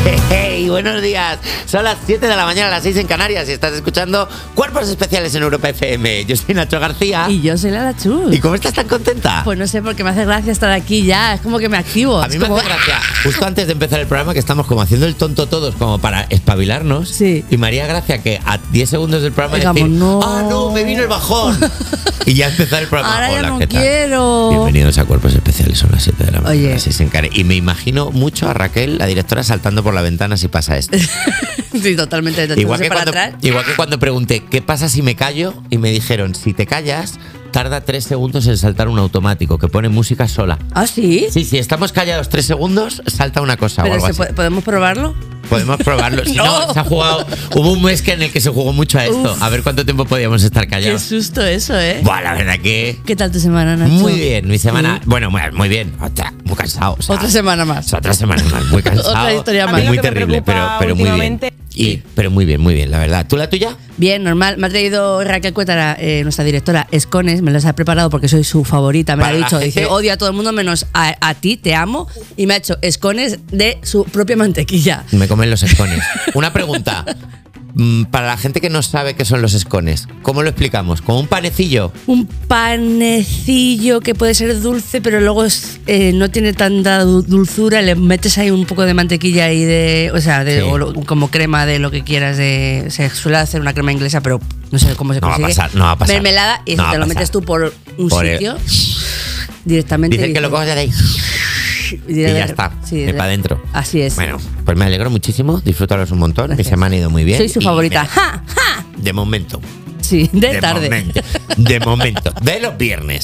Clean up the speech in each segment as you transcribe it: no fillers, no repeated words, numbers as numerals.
Hey, buenos días. Son las 7 de la mañana, las 6 en Canarias y estás escuchando Cuerpos Especiales en Europa FM. Yo soy Nacho García. Y yo soy Lara Chus. ¿Y cómo estás tan contenta? Pues no sé, porque me hace gracia estar aquí ya. Es como que me activo. A mí me hace gracia, justo antes de empezar el programa, que estamos como haciendo el tonto todos, como para espabilarnos. Sí. Y me haría gracia que a 10 segundos del programa Digamos, decir, no. ¡ah, no! ¡Me vino el bajón! Y ya empezar el programa. Ahora Hola, ya no ¿qué tal? quiero. Bienvenidos a Cuerpos Especiales, son las 7 de la mañana. Oye. Las 6 en Canarias. Y me imagino mucho a Raquel, la directora, saltando por la ventana si pasa esto. Sí, totalmente. Igual que, para cuando, atrás. igual que cuando pregunté, ¿qué pasa si me callo? Y me dijeron, si te callas, tarda 3 segundos en saltar un automático, que pone música sola. ¿Ah, sí? Sí, si estamos callados 3 segundos, salta una cosa o Pero algo así. ¿podemos probarlo? Podemos probarlo. Si no, se ha jugado. Hubo un mes en el que se jugó mucho a esto. Uf. A ver cuánto tiempo podíamos estar Qué callados. susto eso, ¿eh? Buah, la verdad que. ¿Qué tal tu semana, Nacho? Muy bien, mi semana. Sí. Bueno, muy bien. Muy cansado. O sea, Otra semana más. Otra semana más. Muy cansado. Otra historia y más. muy terrible, pero muy bien. Pero muy bien, la verdad. ¿Tú la tuya? Bien, normal. Me ha traído Raquel Cuétara, nuestra directora, escones. Me los ha preparado porque soy su favorita. Me lo ha dicho. Dice, odio a todo el mundo menos a ti, te amo. Y me ha hecho escones de su propia mantequilla. Me comen los escones. Una pregunta. Para la gente que no sabe qué son los escones, ¿cómo lo explicamos? ¿Como un panecillo? Un panecillo que puede ser dulce, pero luego no tiene tanta dulzura. Le metes ahí un poco de mantequilla y Sí. como crema de lo que quieras. Se suele hacer una crema inglesa, pero no sé cómo se consigue. No va a pasar. Mermelada y No te va lo a metes pasar. tú por un Por sitio directamente. Dicen que lo coges de ahí y ya está. Sí, para adentro. Así es. Bueno, pues me alegro muchísimo. Disfrútalos un montón. Gracias. Que se me han ido muy bien. Soy su Y favorita. mira, ¡Ja! ¡Ja! de momento. Sí, de tarde. Momento. De los viernes.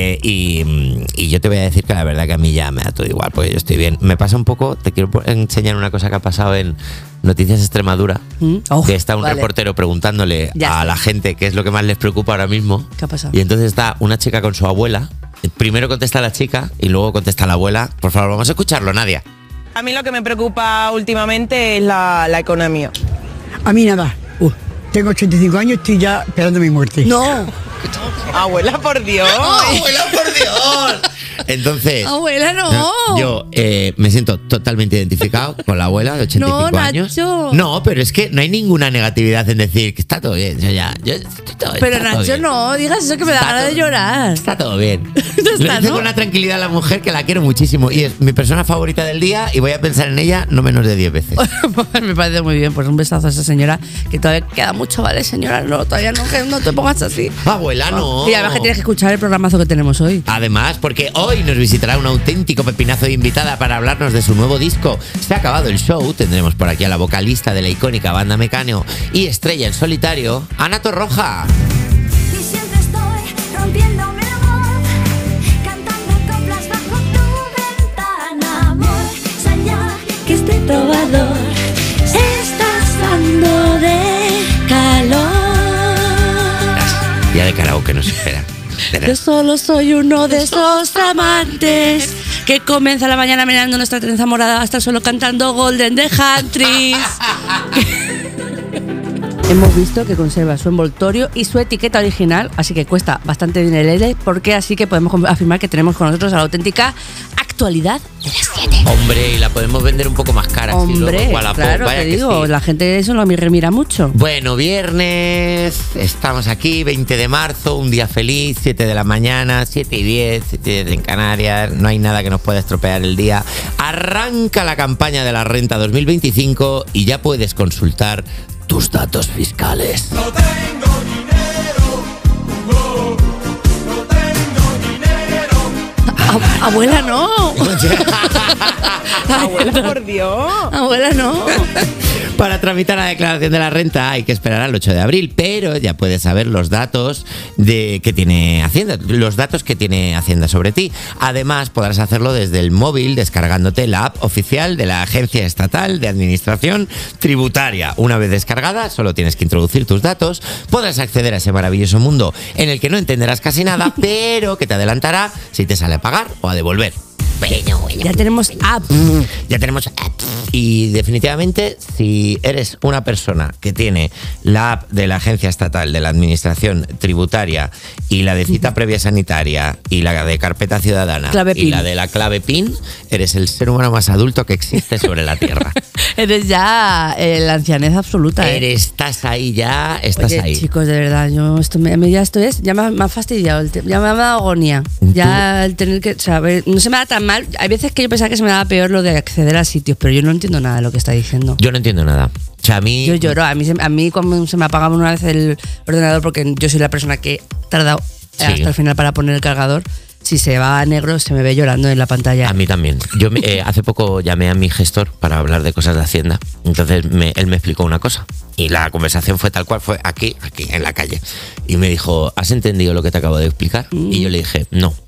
Y yo te voy a decir que la verdad que a mí ya me da todo igual, porque yo estoy bien. Me pasa un poco, te quiero enseñar una cosa que ha pasado en Noticias Extremadura, que está un reportero preguntándole a la gente qué es lo que más les preocupa ahora mismo. ¿Qué ha pasado? Y entonces está una chica con su abuela. Primero contesta la chica y luego contesta la abuela. Por favor, vamos a escucharlo, Nadia. A mí lo que me preocupa últimamente es la economía. A mí nada. Tengo 85 años, estoy ya esperando mi muerte. No. Abuela, por Dios. ¡Abuela, por Dios! Entonces, Abuela, no. yo me siento totalmente identificado con la abuela de 85 No, años. Nacho. No, pero es que no hay ninguna negatividad en decir que está todo bien. Yo estoy todo, Pero está todo Nacho, bien. no digas eso que me da Está ganas de todo- llorar. Está todo bien. Ya Le está, dice ¿no? con una tranquilidad a la mujer que la quiero muchísimo y es mi persona favorita del día y voy a pensar en ella no menos de 10 veces. Me parece muy bien, pues un besazo a esa señora, que todavía queda mucho, ¿vale, señora? No, todavía no, que no te pongas así. Abuela, no. Y además que tienes que escuchar el programazo que tenemos hoy. Además, porque hoy nos visitará un auténtico pepinazo de invitada para hablarnos de su nuevo disco. Se ha acabado el show, tendremos por aquí a la vocalista de la icónica banda Mecano y estrella en solitario, Ana Torroja. Y siempre estoy rompiéndome el amor, cantando coplas bajo tu ventana, amor, soñar que este trovador estás dando de calor. Ya de karaoke nos espera. Yo solo soy uno de esos amantes que comienza la mañana mirando nuestra trenza morada hasta solo cantando Golden de Huntress. Hemos visto que conserva su envoltorio y su etiqueta original, así que cuesta bastante dinero, porque así que podemos afirmar que tenemos con nosotros a la auténtica actualidad de las 7. Hombre, y la podemos vender un poco más cara. Hombre, claro, te digo, la gente eso lo remira mucho. Bueno, viernes, estamos aquí, 20 de marzo, un día feliz, 7 de la mañana, 7:10, 7:10 en Canarias, no hay nada que nos pueda estropear el día. Arranca la campaña de la renta 2025 y ya puedes consultar tus datos fiscales. No tengo dinero, no tengo dinero. Abuela, no. Abuela, por Dios. Abuela, no. Para tramitar la declaración de la renta hay que esperar al 8 de abril, pero ya puedes saber los datos que tiene Hacienda, los datos que tiene Hacienda sobre ti. Además, podrás hacerlo desde el móvil descargándote la app oficial de la Agencia Estatal de Administración Tributaria. Una vez descargada, solo tienes que introducir tus datos, podrás acceder a ese maravilloso mundo en el que no entenderás casi nada, pero que te adelantará si te sale a pagar o a devolver. Ya tenemos app. Ya tenemos app. Y definitivamente, si eres una persona que tiene la app de la Agencia Estatal de la Administración Tributaria y la de cita previa sanitaria y la de carpeta ciudadana Clave y PIN. la de la clave PIN, eres el ser humano más adulto que existe sobre la Tierra. Eres ya la ancianez absoluta. Estás ahí ya, estás Oye, ahí. chicos, de verdad, yo ya me ha fastidiado, ya me ha dado agonía. Ya el tener que saber, no se me da tan mal. Hay veces que yo pensaba que se me daba peor lo de acceder a sitios, pero yo no entiendo nada de lo que está diciendo. Yo no entiendo nada. O sea, a mí... Yo lloro, a mí cuando se me apagaba una vez el ordenador, porque yo soy la persona que ha tardado Sí. hasta el final para poner el cargador, si se va a negro se me ve llorando en la pantalla. A mí también. Yo hace poco llamé a mi gestor para hablar de cosas de Hacienda. Entonces él me explicó una cosa. Y la conversación fue tal cual, fue aquí, en la calle. Y me dijo, ¿has entendido lo que te acabo de explicar? Y yo le dije,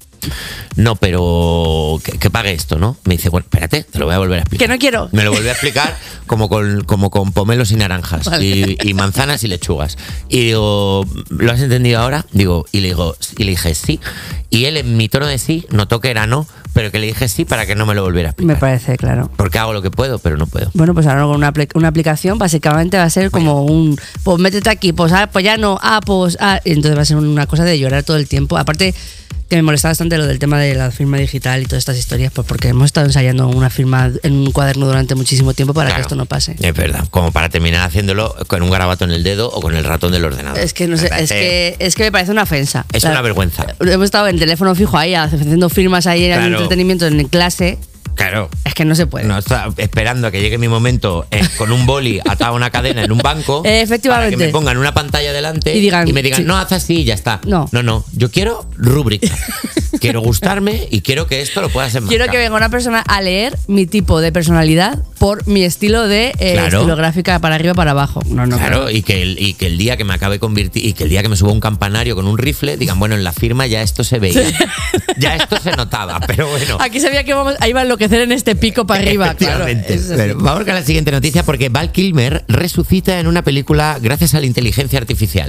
no, pero que pague esto, ¿no? Me dice, bueno, espérate, te lo voy a volver a explicar. Que no quiero. Me lo volví a explicar como con pomelos y naranjas, Vale. y manzanas y lechugas. Y digo, ¿lo has entendido ahora? Digo, y le dije, sí. Y él en mi tono de sí notó que era no, pero que le dije sí para que no me lo volviera a explicar. Me parece, claro. Porque hago lo que puedo, pero no puedo. Bueno, pues ahora con una aplicación básicamente va a ser como pues métete aquí, pues ya no, pues y entonces va a ser una cosa de llorar todo el tiempo. Aparte que me molesta bastante lo del tema de la firma digital y todas estas historias, pues porque hemos estado ensayando una firma en un cuaderno durante muchísimo tiempo para Claro, que esto no pase. Es verdad, como para terminar haciéndolo con un garabato en el dedo o con el ratón del ordenador. Es que no sé, es que me parece una ofensa. Es una vergüenza. Hemos estado en teléfono fijo ahí haciendo firmas ahí en el Claro. entretenimiento en clase. Claro. Es que no se puede. No está esperando a que llegue mi momento con un boli atado a una cadena en un banco. Efectivamente. Para que me pongan una pantalla delante Y me digan, sí. no, haz así y ya está. No. No. Yo quiero rúbrica. Quiero gustarme y quiero que esto lo puedas enmarcar. Quiero que venga una persona a leer mi tipo de personalidad por mi estilo de Claro. estilográfica para arriba para abajo. No, Claro, y que el día que me acabe convertir y que el día que me suba un campanario con un rifle, digan, bueno, en la firma ya esto se veía. Ya esto se notaba, pero bueno. Aquí sabía que ahí va a enloquecer en este pico para arriba. Claro, Efectivamente. eso sí. Pero vamos con la siguiente noticia porque Val Kilmer resucita en una película gracias a la inteligencia artificial.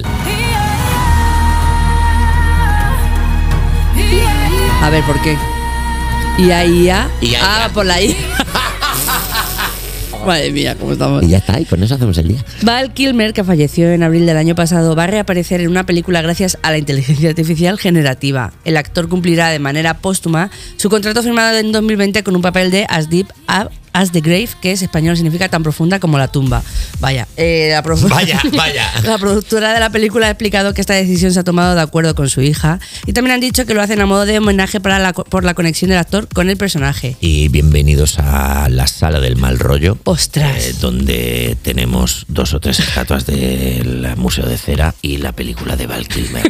A ver, ¿por qué? IA. IA. Por la IA. Madre mía, ¿cómo estamos? Y ya está, y con eso hacemos el día. Val Kilmer, que falleció en abril del año pasado, va a reaparecer en una película gracias a la inteligencia artificial generativa. El actor cumplirá de manera póstuma su contrato firmado en 2020 con un papel de As Deep as the Grave, que en español significa tan profunda como la tumba. Vaya. Vaya. La productora de la película ha explicado que esta decisión se ha tomado de acuerdo con su hija y también han dicho que lo hacen a modo de homenaje por la conexión del actor con el personaje. Y bienvenidos a la sala del mal rollo. ¡Ostras! Donde tenemos 2 o 3 estatuas del Museo de Cera y la película de Val Kilmer.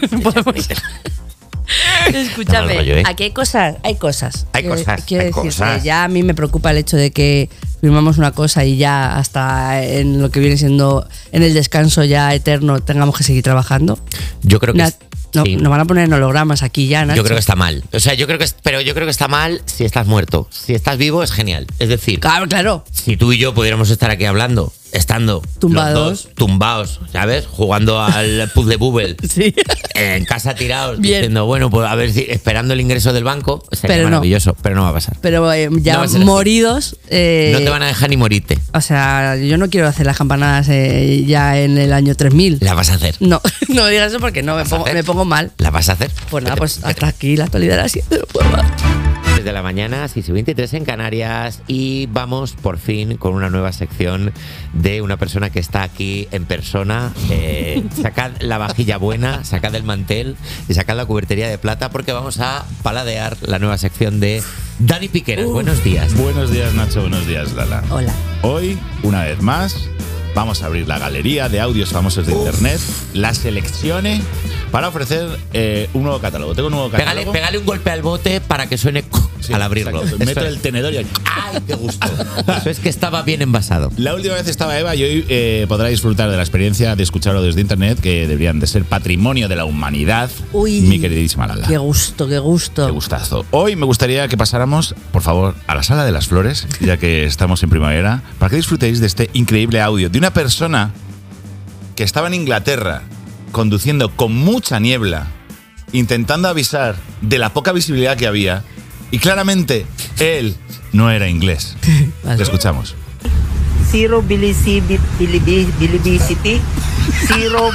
Escúchame, Mal rollo, ¿eh? aquí hay cosas. Hay cosas, Quiero hay decirte, cosas. ya a mí me preocupa el hecho de que firmamos una cosa y ya hasta en lo que viene siendo en el descanso ya eterno tengamos que seguir trabajando. Yo creo que sí. Nos van a poner en hologramas aquí ya, Nacho. Yo creo que está mal. O sea, yo creo que está mal si estás muerto. Si estás vivo es genial. Es decir, Claro. si tú y yo pudiéramos estar aquí hablando, estando Tumbados. los dos tumbados, ¿sabes? Jugando al puzzle bubble. Sí. En casa tirados, Bien. diciendo, bueno, pues a ver si esperando el ingreso del banco, sería Pero no. maravilloso, pero no va a pasar. Pero ya No va a ser así. moridos. No te van a dejar ni morirte. O sea, yo no quiero hacer las campanadas ya en el año 3000. La vas a hacer. No, no me digas eso porque no, ¿Vas a hacer? me pongo mal. La vas a hacer. Pues nada, Vete, pues vete. hasta aquí la actualidad de las 7. No puedo más. Desde la mañana, 6:23 en Canarias, y vamos por fin con una nueva sección de una persona que está aquí en persona. Sacad la vajilla buena, sacad el mantel y sacad la cubertería de plata porque vamos a paladear la nueva sección de Dani Piqueras. Buenos días. Buenos días, Nacho. Buenos días, Lala. Hola. Hoy, una vez más, vamos a abrir la galería de audios famosos de Internet, las seleccione para ofrecer un nuevo catálogo. Tengo un nuevo catálogo. Pégale un golpe al bote para que suene Sí, al abrirlo. exacto. Meto Eso el tenedor y... ¡Ay, qué gusto! Eso es que estaba bien envasado. La última vez estaba Eva y hoy podrá disfrutar de la experiencia de escucharlo desde Internet, que deberían de ser patrimonio de la humanidad. Uy, mi queridísima Lala. Qué gusto, qué gusto. Qué gustazo. Hoy me gustaría que pasáramos, por favor, a la Sala de las Flores, ya que estamos en primavera, para que disfrutéis de este increíble audio de una persona que estaba en Inglaterra conduciendo con mucha niebla, intentando avisar de la poca visibilidad que había, y claramente él no era inglés. Vale. Le escuchamos. Zero bilibility. Zero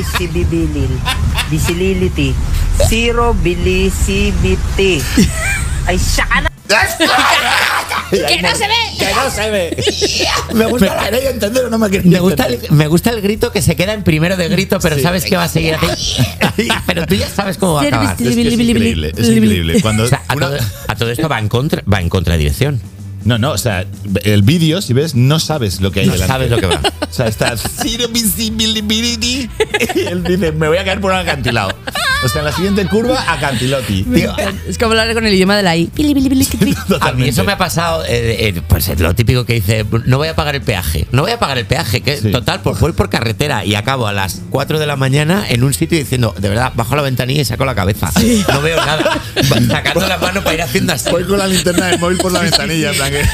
visibility. Zero visibility. Ay, shana. ¡Que no se ve! ¡Que no se ve! Me gusta la queréis entender o no me queréis me gusta el grito que se queda en primero de grito, pero sabes que va a seguir así. Pero tú ya sabes cómo va a acabar. Es increíble, es increíble. Cuando O sea, a todo esto va en contradirección. No, o sea, el vídeo, si ves, no sabes lo que hay No delante. sabes lo que va. O sea, está zero visibility. Y él dice, me voy a caer por un acantilado. O sea, en la siguiente curva, acantiloti. Tío, Es como hablar con el idioma de la I. A mí eso me ha pasado, pues es lo típico que dice, no voy a pagar el peaje. No voy a pagar el peaje, que Sí. total, pues voy por carretera y acabo a las 4 de la mañana en un sitio diciendo, de verdad, bajo la ventanilla y saco la cabeza. No veo nada. Sacando la mano para ir haciendo así. voy con la linterna del móvil por la ventanilla, en plan que...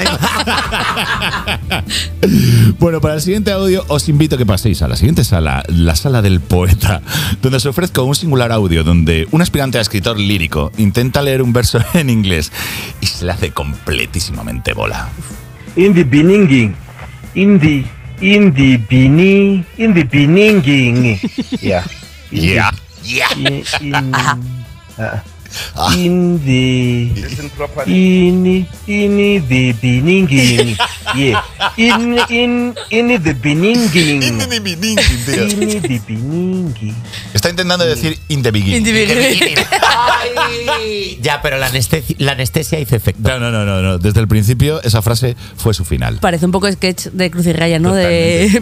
Bueno, para el siguiente audio os invito a que paséis a la siguiente sala, la sala del poeta, donde os ofrezco un singular audio donde un aspirante a escritor lírico intenta leer un verso en inglés y se le hace completísimamente bola. In the beginning. Yeah. Yeah. In the beginning. Yeah. In the beginning. Está intentando decir in the beginning. Ay. Ya, pero la anestesia hizo efecto. No. Desde el principio esa frase fue su final. Parece un poco sketch de Cruz y Raya, ¿no? De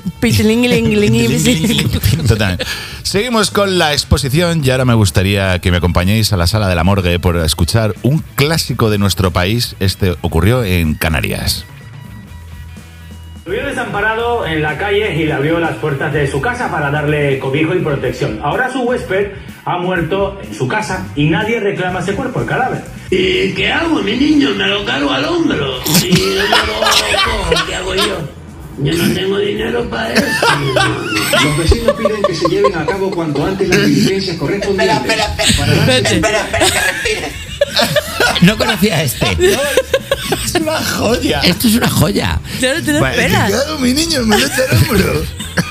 Totalmente. Seguimos con la exposición y ahora me gustaría que me acompañéis a la sala de la morgue por escuchar un clásico de nuestro país. Este ocurrió en Canarias. Lo vio desamparado en la calle y le abrió las puertas de su casa para darle cobijo y protección. Ahora su huésped ha muerto en su casa y nadie reclama ese cuerpo, el cadáver. ¿Y qué hago, mi niño? Me lo cargo al hombro. Y yo lo cojo, ¿qué hago yo? Yo no tengo dinero para eso. Los vecinos piden que se lleven a cabo cuanto antes las diligencias correspondientes. Espera, que respire. No conocía este. Es una joya. Esto es una joya. Claro, te lo esperas. ¿Qué hago, mi niño? Me lo echa al hombro.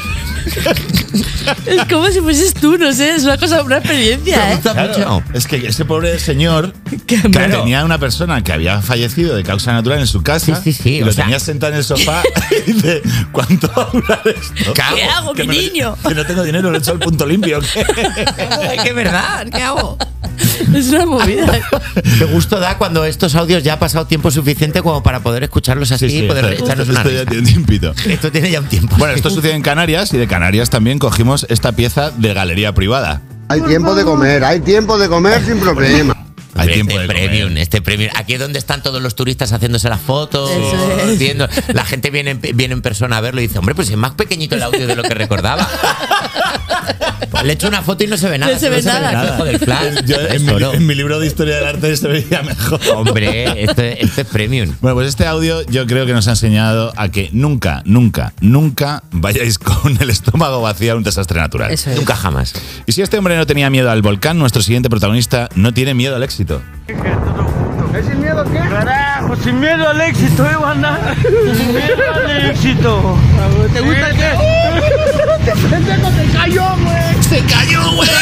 Es como si fueses tú, no sé, es una cosa, una experiencia, ¿eh? Claro, es que ese pobre señor tenía una persona que había fallecido de causa natural en su casa Sí, y lo tenía sentado en el sofá y dice, ¿cuánto va a durar esto? ¿Qué hago, mi niño? Que no tengo dinero, lo he hecho al punto limpio. Es que es verdad, ¿qué hago? Es una movida. Qué gusto da cuando estos audios ya ha pasado tiempo suficiente como para poder escucharlos así y poder echarnos una Esto ya risa. tiene un tiempito. Esto tiene ya un tiempo. Bueno, esto sucede en Canarias y de Canarias también cogimos esta pieza de galería privada. Hay tiempo de comer sin problema. Hay tiempo de premium, este premium. Aquí es donde están todos los turistas haciéndose las fotos, viendo. La gente viene en persona a verlo y dice, hombre, pues es más pequeñito el audio de lo que recordaba. Pues le echo una foto y no se ve nada. No se ve nada. Del flash. Yo, en mi libro de historia del arte se veía mejor. Hombre, este es premium. Bueno, pues este audio yo creo que nos ha enseñado a que nunca vayáis con el estómago vacío a un desastre natural. Eso es. Nunca jamás. Y si este hombre no tenía miedo al volcán, nuestro siguiente protagonista no tiene miedo al éxito. ¿Es sin miedo qué? Carajo, sin miedo al éxito, Ivana. Sin miedo al éxito. ¿Te gusta el qué? ¡Se cayó, güey! ¡Se cayó, güey!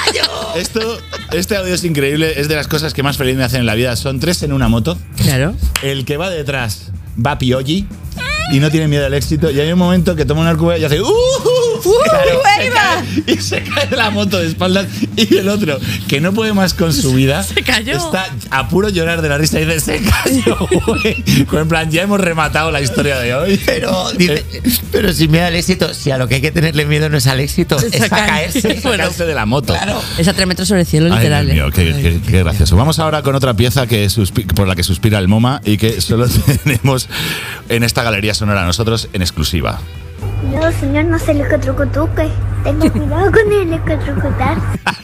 Este audio es increíble, es de las cosas que más feliz me hacen en la vida. Son 3 en una moto. Claro. El que va detrás va piolli y no tiene miedo al éxito. Y hay un momento que toma una curva y hace claro, y se cae de la moto de espaldas. Y el otro, que no puede más con su vida, Se cayó. está a puro llorar de la risa y dice, se cayó, güey. En plan, ya hemos rematado la historia de hoy. Pero, dice, pero sin miedo al éxito, si a lo que hay que tenerle miedo no es al éxito, es a caerse. Es a caerse de la moto. Claro. Es a 3 metros sobre el cielo, Ay, literal. Dios mío, qué gracioso. Vamos ahora con otra pieza que por la que suspira el MoMA y que solo tenemos en esta galería sonora nosotros en exclusiva. No, señor, no se electrocutuque. Tenga cuidado con el electrocutar.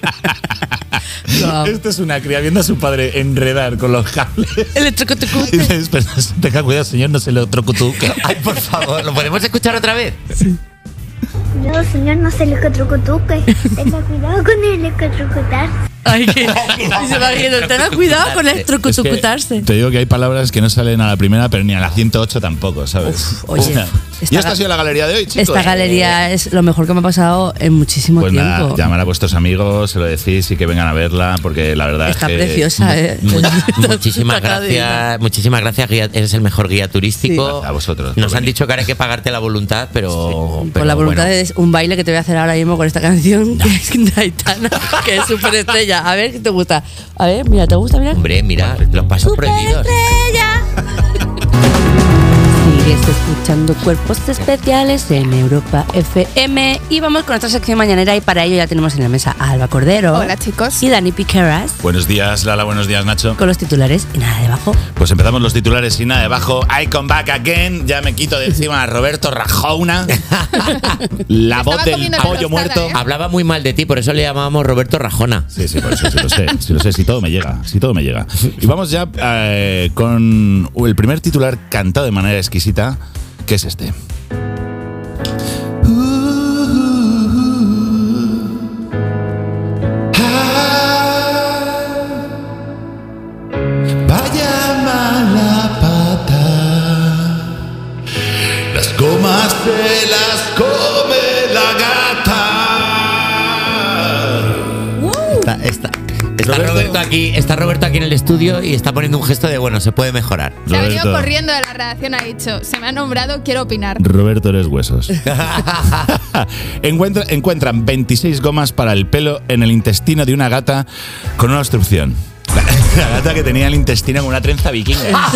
Esto es una cría viendo a su padre enredar con los cables. Electrocutecute. Y dices, pero tenga cuidado, señor, no se lo electrocutuque. Ay, por favor, ¿lo podemos escuchar otra vez? No, señor, no se electrocutuque. Tenga cuidado con el electrocutar. Ay, que, y se va riendo. Tenga cuidado con electrocutarse. Te digo que hay palabras que no salen a la primera, pero ni a la 108 tampoco, ¿sabes? Oye, y esta ha sido la galería de hoy, chicos. Esta galería es lo mejor que me ha pasado en muchísimo pues tiempo. Nada, llamar a vuestros amigos, se lo decís y que vengan a verla, porque la verdad Está es que... preciosa, Muchísimas gracias, guía, eres el mejor guía turístico. Sí. A vosotros. Nos han dicho que ahora hay que pagarte la voluntad, pero... Con la voluntad es un baile que te voy a hacer ahora mismo con esta canción, que es de Aitana, que es súper estrella. A ver, ¿qué te gusta? A ver, mira, ¿te gusta? Mira. Hombre, mira, los pasos prohibidos. Sigues escuchando Cuerpos Especiales en Europa FM y vamos con nuestra sección mañanera y para ello ya tenemos en la mesa a Alba Cordero. Hola, chicos. Y Dani Piqueras. Buenos días, Lala, buenos días, Nacho. Con los titulares y nada debajo. Pues empezamos los titulares y nada debajo. I come back again. Ya me quito de encima a Roberto Rajouna. La voz del pollo muerto. Hablaba muy mal de ti, por eso le llamábamos Roberto Rajona. Sí, por eso, sí lo sé, si todo me llega. Y vamos ya con el primer titular cantado de manera exquisita, que es este. Vaya mala pata, las gomas se las come la gata. Está Roberto aquí en el estudio y está poniendo un gesto de bueno, se puede mejorar. Se ha venido corriendo de la redacción, ha dicho, se me ha nombrado, quiero opinar. Roberto, eres huesos. Encuentran 26 gomas para el pelo en el intestino de una gata con una obstrucción. La gata que tenía el intestino con una trenza vikinga.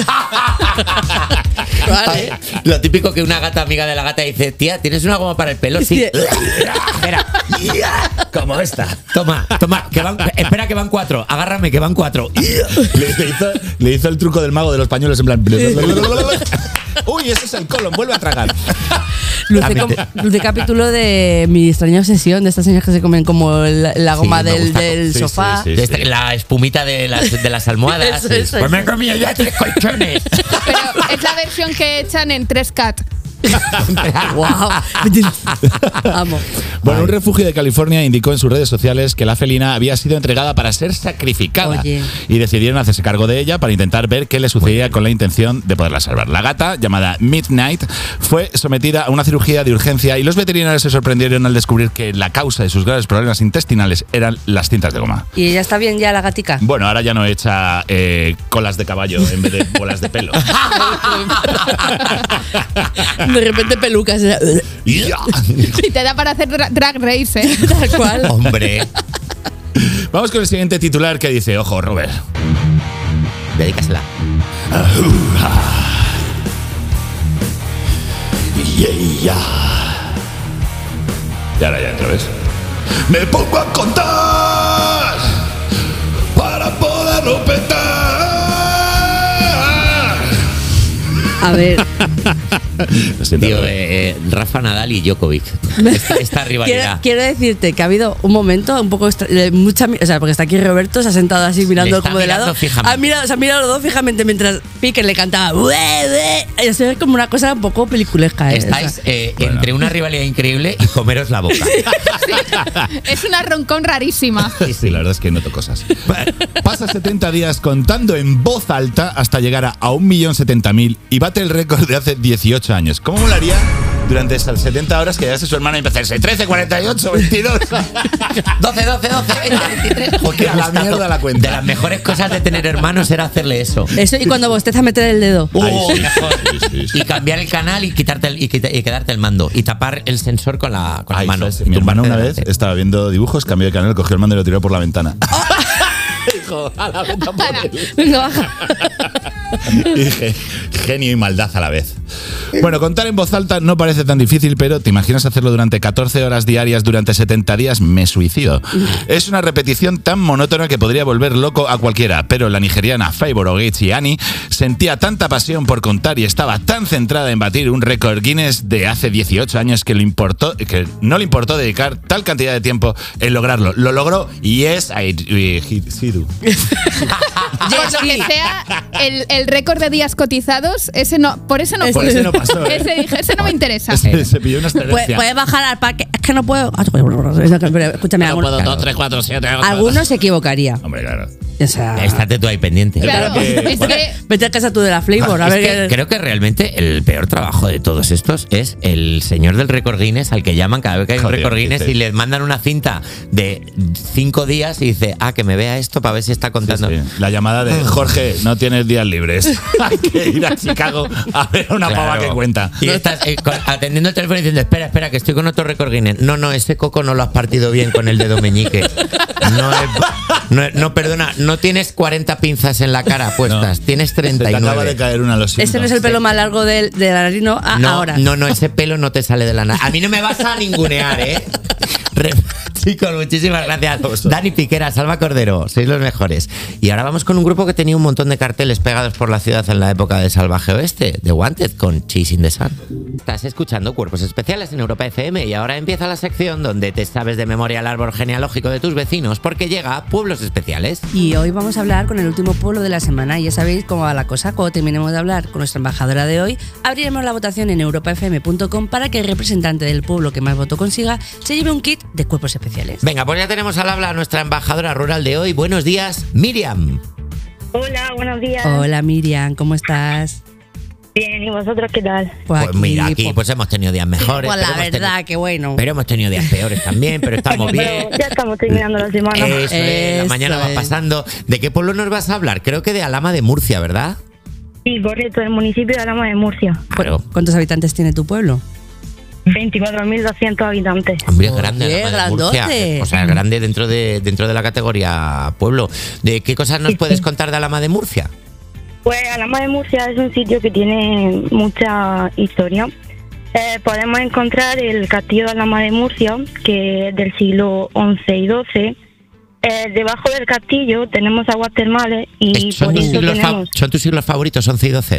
Vale. Lo típico que una gata amiga de la gata dice, tía, ¿tienes una goma para el pelo? Sí. Espera. Como esta. Toma, espera que van 4. Agárrame que van 4. Le hizo el truco del mago de los pañuelos en plan... Uy, ese es el colon, vuelve a tragar. Luce capítulo de Mi extraña obsesión, de estas señoras que se comen como la goma del sofá. La espumita de las almohadas. Pues me he comido ya 3 colchones. Pero es la versión que echan en 3CAT. Wow. Amo. Bueno, un refugio de California indicó en sus redes sociales que la felina había sido entregada para ser sacrificada. Oye. Y decidieron hacerse cargo de ella para intentar ver qué le sucedía con la intención de poderla salvar. La gata, llamada Midnight, fue sometida a una cirugía de urgencia y los veterinarios se sorprendieron al descubrir que la causa de sus graves problemas intestinales eran las cintas de goma. ¿Y ella está bien ya, la gatica? Bueno, ahora ya no echa colas de caballo en vez de bolas de pelo. De repente pelucas. Y te da para hacer drag race, ¿eh? Tal cual. Hombre. Vamos con el siguiente titular que dice, ojo, Robert. Dedícasela. Y ahora ya otra vez. Me pongo a contar para poderlo petar. A ver. Tío, Rafa Nadal y Djokovic. Esta rivalidad. Quiero decirte que ha habido un momento un poco porque está aquí Roberto, se ha sentado así mirando como de lado. Se han mirado los dos fijamente mientras Piquer le cantaba. Eso es como una cosa un poco peliculesca. Estáis entre una rivalidad increíble y comeros la boca. Sí. Es una roncón rarísima. Sí, la verdad es que noto cosas. Pasa 70 días contando en voz alta hasta llegar a 1.070.000 y bate el récord de hace 18 años. ¿Cómo molaría durante esas 70 horas que llegase su hermana y empezase 13, 48, 22, 12, 23? Porque a la mierda la cuenta. De las mejores cosas de tener hermanos era hacerle eso. Eso y cuando bosteza meter el dedo. Sí. Y cambiar el canal y quedarte el mando. Y tapar el sensor con la mano. Mi hermano una vez estaba viendo dibujos, cambió de canal, cogió el mando y lo tiró por la ventana. Dijo, a la venta por él. Venga, baja. Y dije, genio y maldad a la vez. Bueno, contar en voz alta no parece tan difícil, pero ¿te imaginas hacerlo durante 14 horas diarias durante 70 días? Me suicido. Es una repetición tan monótona que podría volver loco a cualquiera, pero la nigeriana Favour Ogechi sentía tanta pasión por contar y estaba tan centrada en batir un récord Guinness de hace 18 años que no le importó dedicar tal cantidad de tiempo en lograrlo. Lo logró y es... Por lo que sea, el el récord de días cotizados, ese no, por ese no Por fue. ese no pasó, ¿eh? Ese no me interesa. Se pilló una excelencia. Puedes bajar al parque. Es que no puedo. Escúchame, No puedo, 2, 3, 4, 7, 8. alguno se equivocaría. Hombre, claro. O sea, Estate tú ahí pendiente. Claro, es que vete a casa tú de la Flavor. A Es ver que qué. creo que realmente el peor trabajo de todos estos es el señor del récord Guinness al que llaman cada vez que hay un Joder, récord Guinness sí. y le mandan una cinta de 5 días y dice, que me vea esto para ver si está contando. Sí, sí. La llamada de Jorge, no tienes días libres. Hay que ir a Chicago a ver a una pava que cuenta. Y estás atendiendo el teléfono y diciendo, espera, que estoy con otro récord Guinness. No, ese coco no lo has partido bien con el dedo meñique. No, perdona, no tienes 40 pinzas en la cara puestas, tienes Se te 39. acaba de caer una, lo siento. Ese no es el pelo más largo de la nariz, no, ahora. No, ese pelo no te sale de la nariz. A mí no me vas a ningunear, ¿eh? Chicos, muchísimas gracias. Dani Piquera, Salva Cordero, sois los mejores. Y ahora vamos con un grupo que tenía un montón de carteles pegados por la ciudad en la época de Salvaje Oeste, The Wanted, con Chasing the Sun. Estás escuchando Cuerpos Especiales en Europa FM y ahora empieza la sección donde te sabes de memoria el árbol genealógico de tus vecinos porque llega Pueblos Especiales. Y hoy vamos a hablar con el último pueblo de la semana. Y ya sabéis cómo va la cosa. Cuando terminemos de hablar con nuestra embajadora de hoy, abriremos la votación en europafm.com para que el representante del pueblo que más voto consiga se lleve un kit de Cuerpos Especiales. Venga, pues ya tenemos al habla a nuestra embajadora rural de hoy. Buenos días, Miriam. Hola, buenos días. Hola Miriam, ¿cómo estás? Bien, ¿y vosotros qué tal? Pues mira, aquí pues hemos tenido días mejores. Pues la pero hemos verdad, que bueno. Pero hemos tenido días peores también, pero estamos bien. Pero ya estamos terminando la semana. Eso es, la mañana va pasando. ¿De qué pueblo nos vas a hablar? Creo que de Alhama de Murcia, ¿verdad? Sí, correcto, del municipio de Alhama de Murcia. Claro. ¿Cuántos habitantes tiene tu pueblo? 24.200 habitantes. Hombre, es grande. Oye, Alhama de Murcia. grandote. O sea, grande dentro de la categoría pueblo. ¿De qué cosas nos puedes contar de Alhama de Murcia? Pues Alhama de Murcia es un sitio que tiene mucha historia. Podemos encontrar el castillo de Alhama de Murcia, que es del siglo XI y XII. Debajo del castillo tenemos aguas termales y ¿Son por tus, eso siglos tenemos... ¿Son tus siglos favoritos, 11 y 12?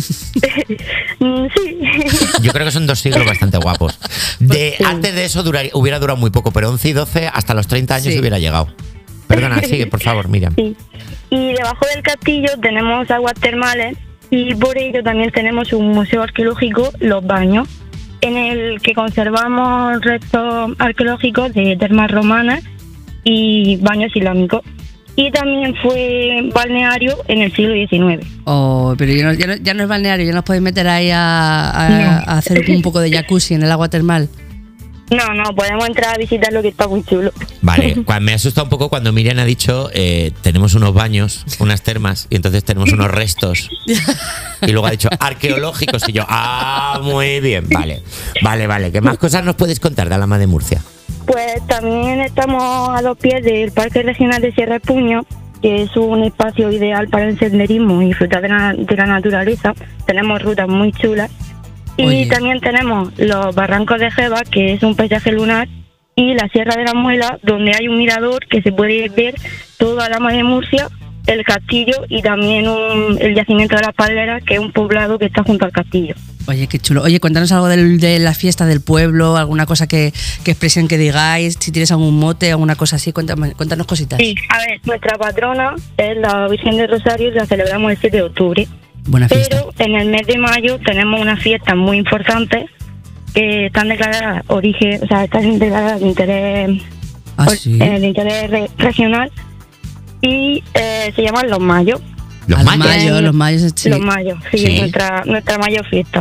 Sí. Yo creo que son 2 siglos bastante guapos. Antes de eso hubiera durado muy poco, pero 11 y 12 hasta los 30 años hubiera llegado. Perdona, sigue, por favor, Miriam. Sí. Y debajo del castillo tenemos aguas termales y por ello también tenemos un museo arqueológico, Los Baños, en el que conservamos restos arqueológicos de termas romanas y baños islámicos. Y también fue balneario en el siglo XIX. Oh, pero ya no es balneario, ya nos podéis meter ahí a hacer un poco de jacuzzi en el agua termal. No, podemos entrar a visitar lo que está muy chulo. Vale, me asusta un poco cuando Miriam ha dicho tenemos unos baños, unas termas y entonces tenemos unos restos y luego ha dicho arqueológicos y yo, muy bien, vale. ¿Qué más cosas nos puedes contar de Alhama de Murcia? Pues también estamos a los pies del Parque Regional de Sierra de Puño, que es un espacio ideal para el senderismo y disfrutar de la naturaleza. Tenemos rutas muy chulas. Y también tenemos los Barrancos de Jeva, que es un paisaje lunar, y la Sierra de la Muela, donde hay un mirador que se puede ver toda Alhama de Murcia, el castillo y también el yacimiento de las Palmeras, que es un poblado que está junto al castillo. Oye, qué chulo. Oye, cuéntanos algo de la fiesta del pueblo, alguna cosa que expresión que digáis, si tienes algún mote, alguna cosa así, cuéntanos cositas. Sí, a ver, nuestra patrona es la Virgen del Rosario y la celebramos el 7 de octubre. Buena fiesta. Pero en el mes de mayo tenemos unas fiestas muy importantes que están declaradas están declaradas de interés, de interés regional y se llaman los mayos. Los mayos, sí. Los mayos, sí. Es nuestra mayor fiesta.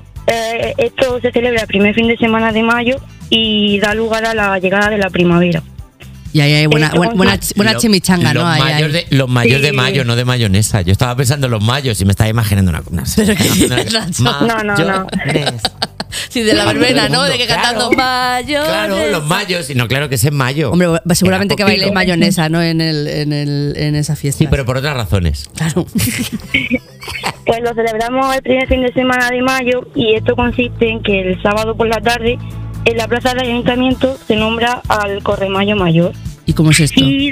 Esto se celebra el primer fin de semana de mayo y da lugar a la llegada de la primavera. Y ahí hay buena chimichanga, ¿no? Los mayos de mayo, no de mayonesa. Yo estaba pensando en los mayos y me estaba imaginando una Pero que no. Sí, de la verbena, ¿no? De que cantando mayos. Claro, los mayos. Y no, claro que es en mayo. Hombre, seguramente que bailéis mayonesa, ¿no? En esa fiesta. Sí, pero por otras razones. Claro. Pues lo celebramos el primer fin de semana de mayo y esto consiste en que el sábado por la tarde en la plaza del ayuntamiento se nombra al Corremayo Mayor. ¿Y cómo es esto? Y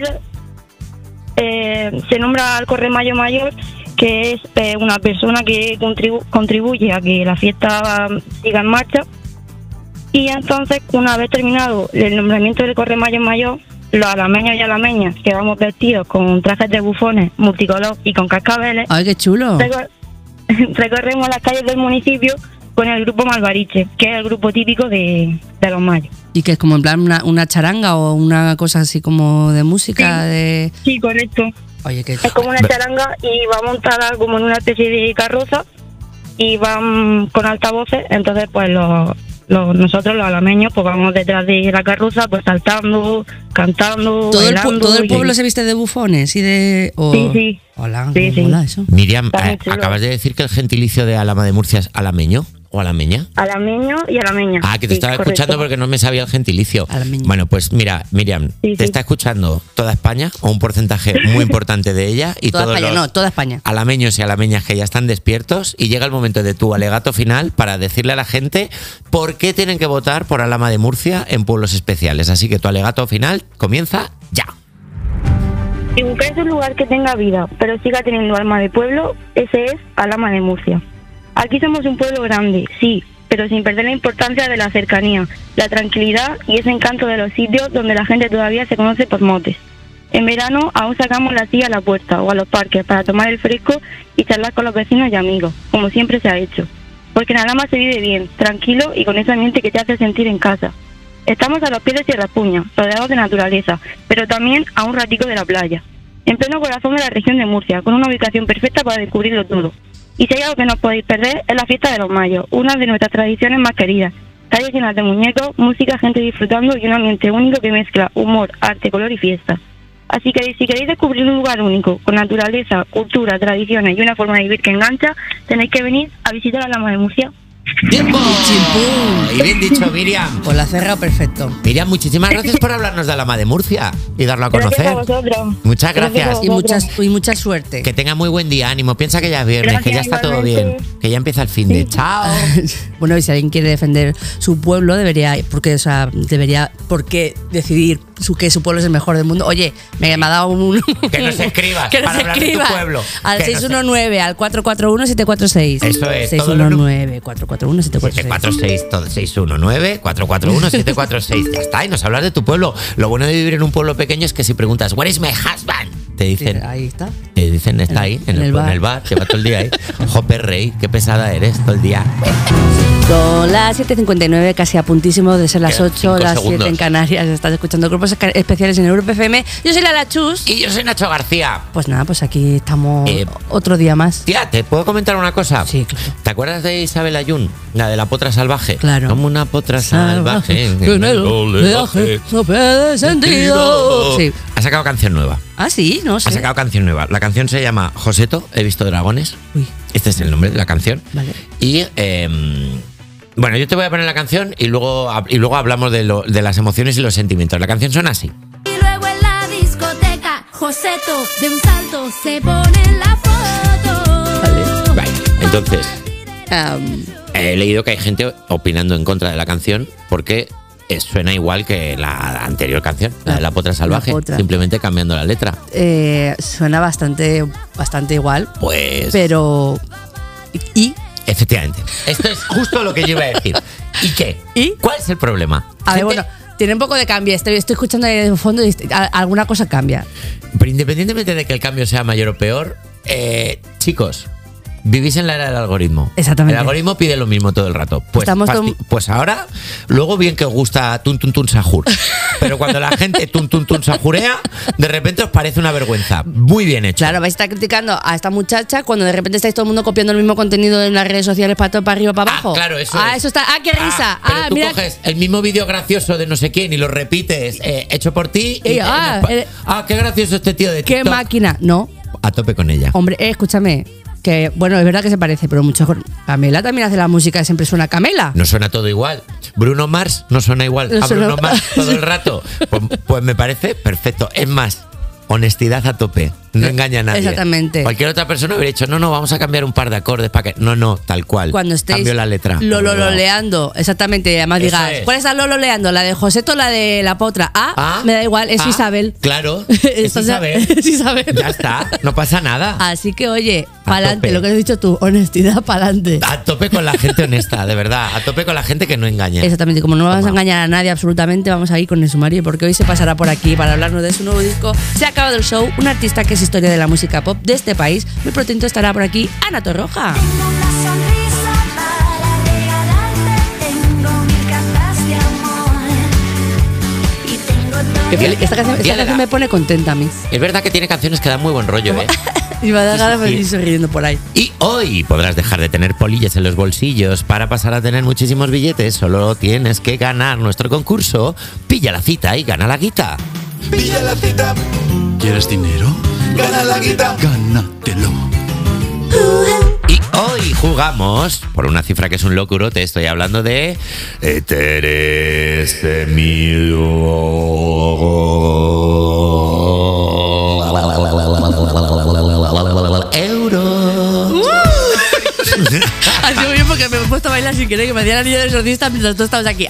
se nombra al Corremayo Mayor, que es una persona que contribuye a que la fiesta siga en marcha. Y entonces, una vez terminado el nombramiento del Corremayo Mayor, los alameños y alameñas que vamos vestidos con trajes de bufones multicolor y con cascabeles, ¡ay, qué chulo! recorremos las calles del municipio con el grupo Malvariche, que es el grupo típico de los mayos. Y que es como en plan una charanga o una cosa así como de música. Sí, correcto. Oye, qué Es como una charanga y va montada como en una especie de carroza y van con altavoces, entonces pues nosotros los alameños pues vamos detrás de la carroza pues saltando, cantando, bailando. ¿Todo el pueblo se viste de bufones y de...? Sí. Hola, Sí, sí. mola eso. Miriam, Está muy chulo. acabas de decir que el gentilicio de Alhama de Murcia es alameño o alameña. Alameño y alameña. Ah, que te Sí, estaba correcto. escuchando porque no me sabía el gentilicio. Alameño. Bueno, pues mira, Miriam, Sí, te sí. está escuchando toda España o un porcentaje muy importante de ella y Toda todos España, los no, toda España. alameños y alameñas que ya están despiertos y llega el momento de tu alegato final para decirle a la gente por qué tienen que votar por Alhama de Murcia en pueblos especiales. Así que tu alegato final comienza ya. Si buscáis un lugar que tenga vida, pero siga teniendo alma de pueblo, ese es Alhama de Murcia. Aquí somos un pueblo grande, sí, pero sin perder la importancia de la cercanía, la tranquilidad y ese encanto de los sitios donde la gente todavía se conoce por motes. En verano aún sacamos la silla a la puerta o a los parques para tomar el fresco y charlar con los vecinos y amigos, como siempre se ha hecho. Porque en Alhama se vive bien, tranquilo y con ese ambiente que te hace sentir en casa. Estamos a los pies de Sierra Puña, rodeados de naturaleza, pero también a un ratico de la playa. En pleno corazón de la región de Murcia, con una ubicación perfecta para descubrirlo todo. Y si hay algo que no podéis perder, es la fiesta de los mayos, una de nuestras tradiciones más queridas. Calles llenas de muñecos, música, gente disfrutando y un ambiente único que mezcla humor, arte, color y fiesta. Así que si queréis descubrir un lugar único, con naturaleza, cultura, tradiciones y una forma de vivir que engancha, tenéis que venir a visitar Alhama de Murcia. ¡Tiempo! Chimpún. Y bien dicho, Miriam. Pues la cerra perfecto. Miriam, muchísimas gracias por hablarnos de Alhama de Murcia y darlo a Gracias a conocer. vosotros. Muchas gracias. Y mucha suerte. Que tenga muy buen día, ánimo. Piensa que ya es viernes, que ya Gracias, está todo bien, igualmente. que ya empieza el fin de. Chao. Bueno, y si alguien quiere defender su pueblo, debería ¿por qué decidir que su pueblo es el mejor del mundo? Oye, me ha dado un... Que nos escribas que nos para hablar de tu escribas pueblo. al Que nos- 619, al 441-746. Eso es, 619-441-746. 746, todo 619 441 746. Ya está, y nos hablas de tu pueblo. Lo bueno de vivir en un pueblo pequeño es que si preguntas, "Where is my husband?", te dicen, Ahí está. te dicen, está ahí, en el bar, lleva todo el día ahí. Jope, rey, qué pesada eres todo el día. Son las 7:59, casi a puntísimo de ser las Quedan 8, 5 las 7 segundos. en Canarias. Estás escuchando grupos especiales en Europa FM. Yo soy Lara Chus. Y yo soy Nacho García. Pues nada, pues aquí estamos otro día más. Tía, ¿te puedo comentar una cosa? Sí, claro. ¿Te acuerdas de Isabel Ayun? La de la potra salvaje. Claro. Como una potra salvaje. En el oleaje no pierde sentido. Sí. Ha sacado canción nueva. Ah, sí, no sé. Ha sacado canción nueva. La canción se llama Joseto, he visto dragones. Uy. Este es el nombre de la canción. Vale. Y bueno, yo te voy a poner la canción y luego hablamos de las emociones y los sentimientos. La canción suena así. Y luego en la discoteca, Joseto de un salto se pone en la foto. Vale. Entonces, he leído que hay gente opinando en contra de la canción porque suena igual que la anterior canción, la de la potra salvaje, potra. simplemente cambiando la letra. Suena bastante igual. Pues. Pero. ¿Y? Efectivamente. Esto es justo lo que yo iba a decir. ¿Y qué? ¿Y? ¿Cuál es el problema? A ver, bueno, tiene un poco de cambio. Estoy escuchando ahí de fondo y alguna cosa cambia. Pero independientemente de que el cambio sea mayor o peor, chicos, vivís en la era del algoritmo. Exactamente. El algoritmo pide lo mismo todo el rato. Pues, Estamos pues ahora, luego bien que os gusta tun tun tun sahur. Pero cuando la gente tun tun tun sajurea, de repente os parece una vergüenza. Muy bien hecho. Claro, vais a estar criticando a esta muchacha cuando de repente estáis todo el mundo copiando el mismo contenido en las redes sociales para todo, para arriba, para abajo. Claro, eso es. Eso está. ¡Qué risa! Pero tú mira. coges el mismo vídeo gracioso de no sé quién y lo repites hecho por ti. Y qué gracioso este tío de ¡Qué TikTok. máquina! No, A tope con ella. hombre, escúchame. Que bueno, es verdad que se parece, pero mucho. Camela también hace la música que siempre suena a Camela. No suena todo igual. Bruno Mars no suena igual No a suena- Bruno Mars todo el rato. Pues me parece perfecto. Es más, honestidad a tope. No engaña a nadie. Exactamente. Cualquier otra persona hubiera dicho, no, vamos a cambiar un par de acordes para que... No, tal cual. Cuando estéis Cambio la letra. lololeando, exactamente, y además Eso digas, es. ¿cuál estás lololeando? ¿La de Joseto o la de la potra? Me da igual, es Isabel. Claro, es Isabel. Es Isabel. Ya está, no pasa nada. Así que, oye, A pa'lante, tope. lo que has dicho tú, honestidad, pa'lante. A tope con la gente honesta, de verdad. A tope con la gente que no engaña. Exactamente, como no vamos a engañar a nadie absolutamente, vamos a ir con el sumario porque hoy se pasará por aquí para hablarnos de su nuevo disco. Se ha acabado el show, un artista que es historia de la música pop de este país. Muy pronto estará por aquí Ana Torroja. Esta canción me pone contenta a mí. Es verdad que tiene canciones que dan muy buen rollo, ¿eh? Y me da ganas de ir sonriendo por ahí. Y hoy podrás dejar de tener polillas en los bolsillos para pasar a tener muchísimos billetes. Solo tienes que ganar nuestro concurso. Pilla la cita y gana la guita. Pilla la cita. ¿Quieres dinero? Gana la guita. Gánatelo. Y hoy jugamos por una cifra que es un locuro. Te estoy hablando de 13.000 euros. Ha sido bien porque me he puesto a bailar sin querer, que me hacía la niña del exorcista mientras tú estabas aquí.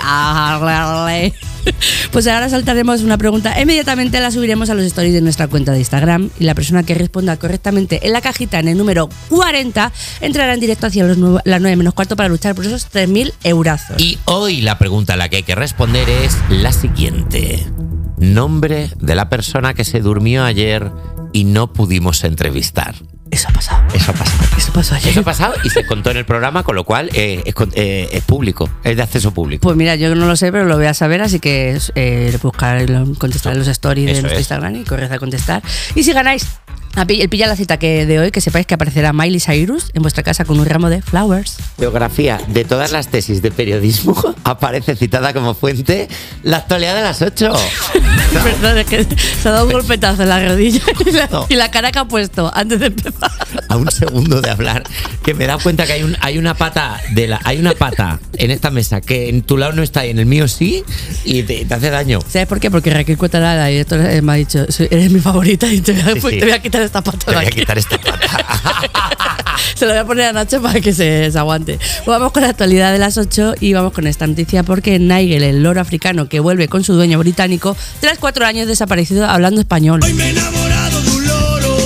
Pues ahora saltaremos una pregunta. Inmediatamente la subiremos a los stories de nuestra cuenta de Instagram y la persona que responda correctamente en la cajita en el número 40 entrará en directo hacia las 9 menos cuarto para luchar por esos 3.000 eurazos. Y hoy la pregunta a la que hay que responder es la siguiente. Nombre de la persona que se durmió ayer y no pudimos entrevistar. Eso ha pasado. Eso ha pasado. Eso pasó ayer. Eso ha pasado y se contó en el programa, con lo cual es público, es de acceso público. Pues mira, yo no lo sé, pero lo voy a saber, así que buscar, contestar en los stories de Eso nuestro es. Instagram y corred a contestar. Y si ganáis el pilla la cita que de hoy, que sepáis que aparecerá Miley Cyrus en vuestra casa con un ramo de flowers. Biografía de todas las tesis de periodismo aparece citada como fuente la actualidad de las 8. Perdón, es que se ha dado un golpetazo en la rodilla y la cara que ha puesto antes de empezar. A un segundo de hablar, que me he dado cuenta que hay una pata en esta mesa que en tu lado no está y en el mío sí, y te hace daño. ¿Sabes por qué? Porque Raquel Cuétara, la directora, me ha dicho, eres mi favorita y te voy a quitar esta pata. Te voy a quitar esta pata. Se lo voy a poner a Nacho para que se aguante. Pues vamos con la actualidad de las 8 y vamos con esta noticia porque Nigel, el loro africano que vuelve con su dueño británico, tras 4 años desaparecido hablando español. Hoy me he enamorado de un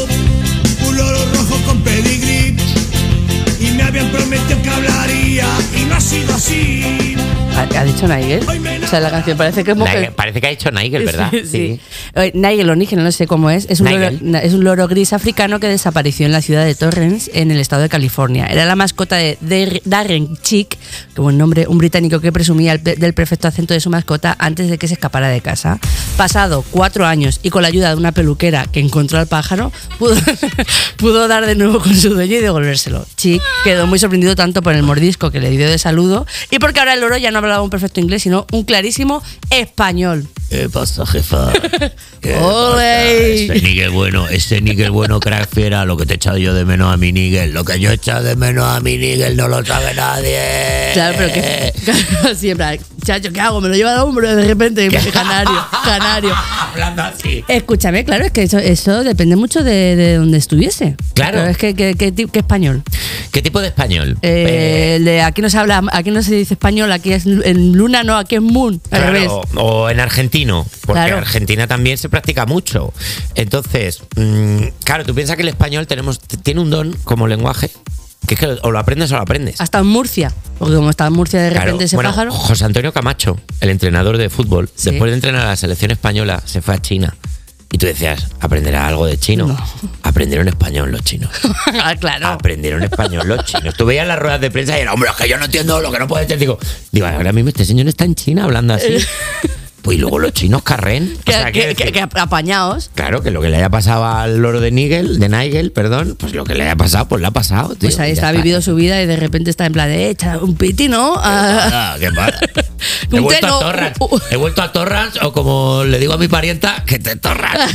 loro rojo con pedigrí. Y me habían prometido que hablaría y no ha sido así. ¿Ha dicho Nigel? O sea, la canción parece que es Parece que ha dicho Nigel, ¿verdad? Sí. Nigel o Nigel, no sé cómo es. Es un loro gris africano que desapareció en la ciudad de Torrance, en el estado de California. Era la mascota de Darren Chick, que buen nombre, un británico que presumía del perfecto acento de su mascota antes de que se escapara de casa. Pasado 4 años y con la ayuda de una peluquera que encontró al pájaro, pudo dar de nuevo con su dueño y devolvérselo. Chick quedó muy sorprendido tanto por el mordisco que le dio de saludo y porque ahora el loro ya no hablaba un perfecto inglés, sino un clarísimo español. ¿Qué pasa, jefa? ¿Qué ¡Ole! pasa? Ese Nigel bueno, crack fiera, lo que te he echado yo de menos a mi Nigel. Lo que yo he echado de menos a mi Nigel no lo sabe nadie. Claro, pero que siempre, chacho, ¿qué hago? Me lo lleva al hombro de repente, canario. Hablando así. Escúchame, claro, es que eso depende mucho de donde estuviese. Claro. Pero es que ¿qué español? ¿Qué tipo de español? El de aquí no se habla, aquí no se dice español, aquí es en luna, no, aquí es moon, al Claro, revés. o en argentino, porque Claro. en Argentina también se practica mucho. Entonces, claro, tú piensas que el español tiene un don como lenguaje, que es que o lo aprendes o lo aprendes. Hasta en Murcia, porque como está en Murcia de repente Claro, ese bueno, pájaro. José Antonio Camacho, el entrenador de fútbol, Sí. después de entrenar a la selección española, se fue a China. Y tú decías, ¿aprenderá algo de chino? No. Aprendieron español los chinos. Claro. Aprendieron español los chinos. Tú veías las ruedas de prensa y era, hombre, es que yo no entiendo lo que no puedes decir. Digo, ahora mismo este señor está en China hablando así. Pues y luego los chinos carren. O sea, que apañados. claro, que lo que le haya pasado al loro de Nigel, pues lo que le haya pasado, pues le ha pasado, tío. Pues ahí Ya está, ha vivido su vida y de repente está en plan de echa un piti, ¿no? ¿Qué pasa? He vuelto a Torrance, o como le digo a mi parienta, que te torras.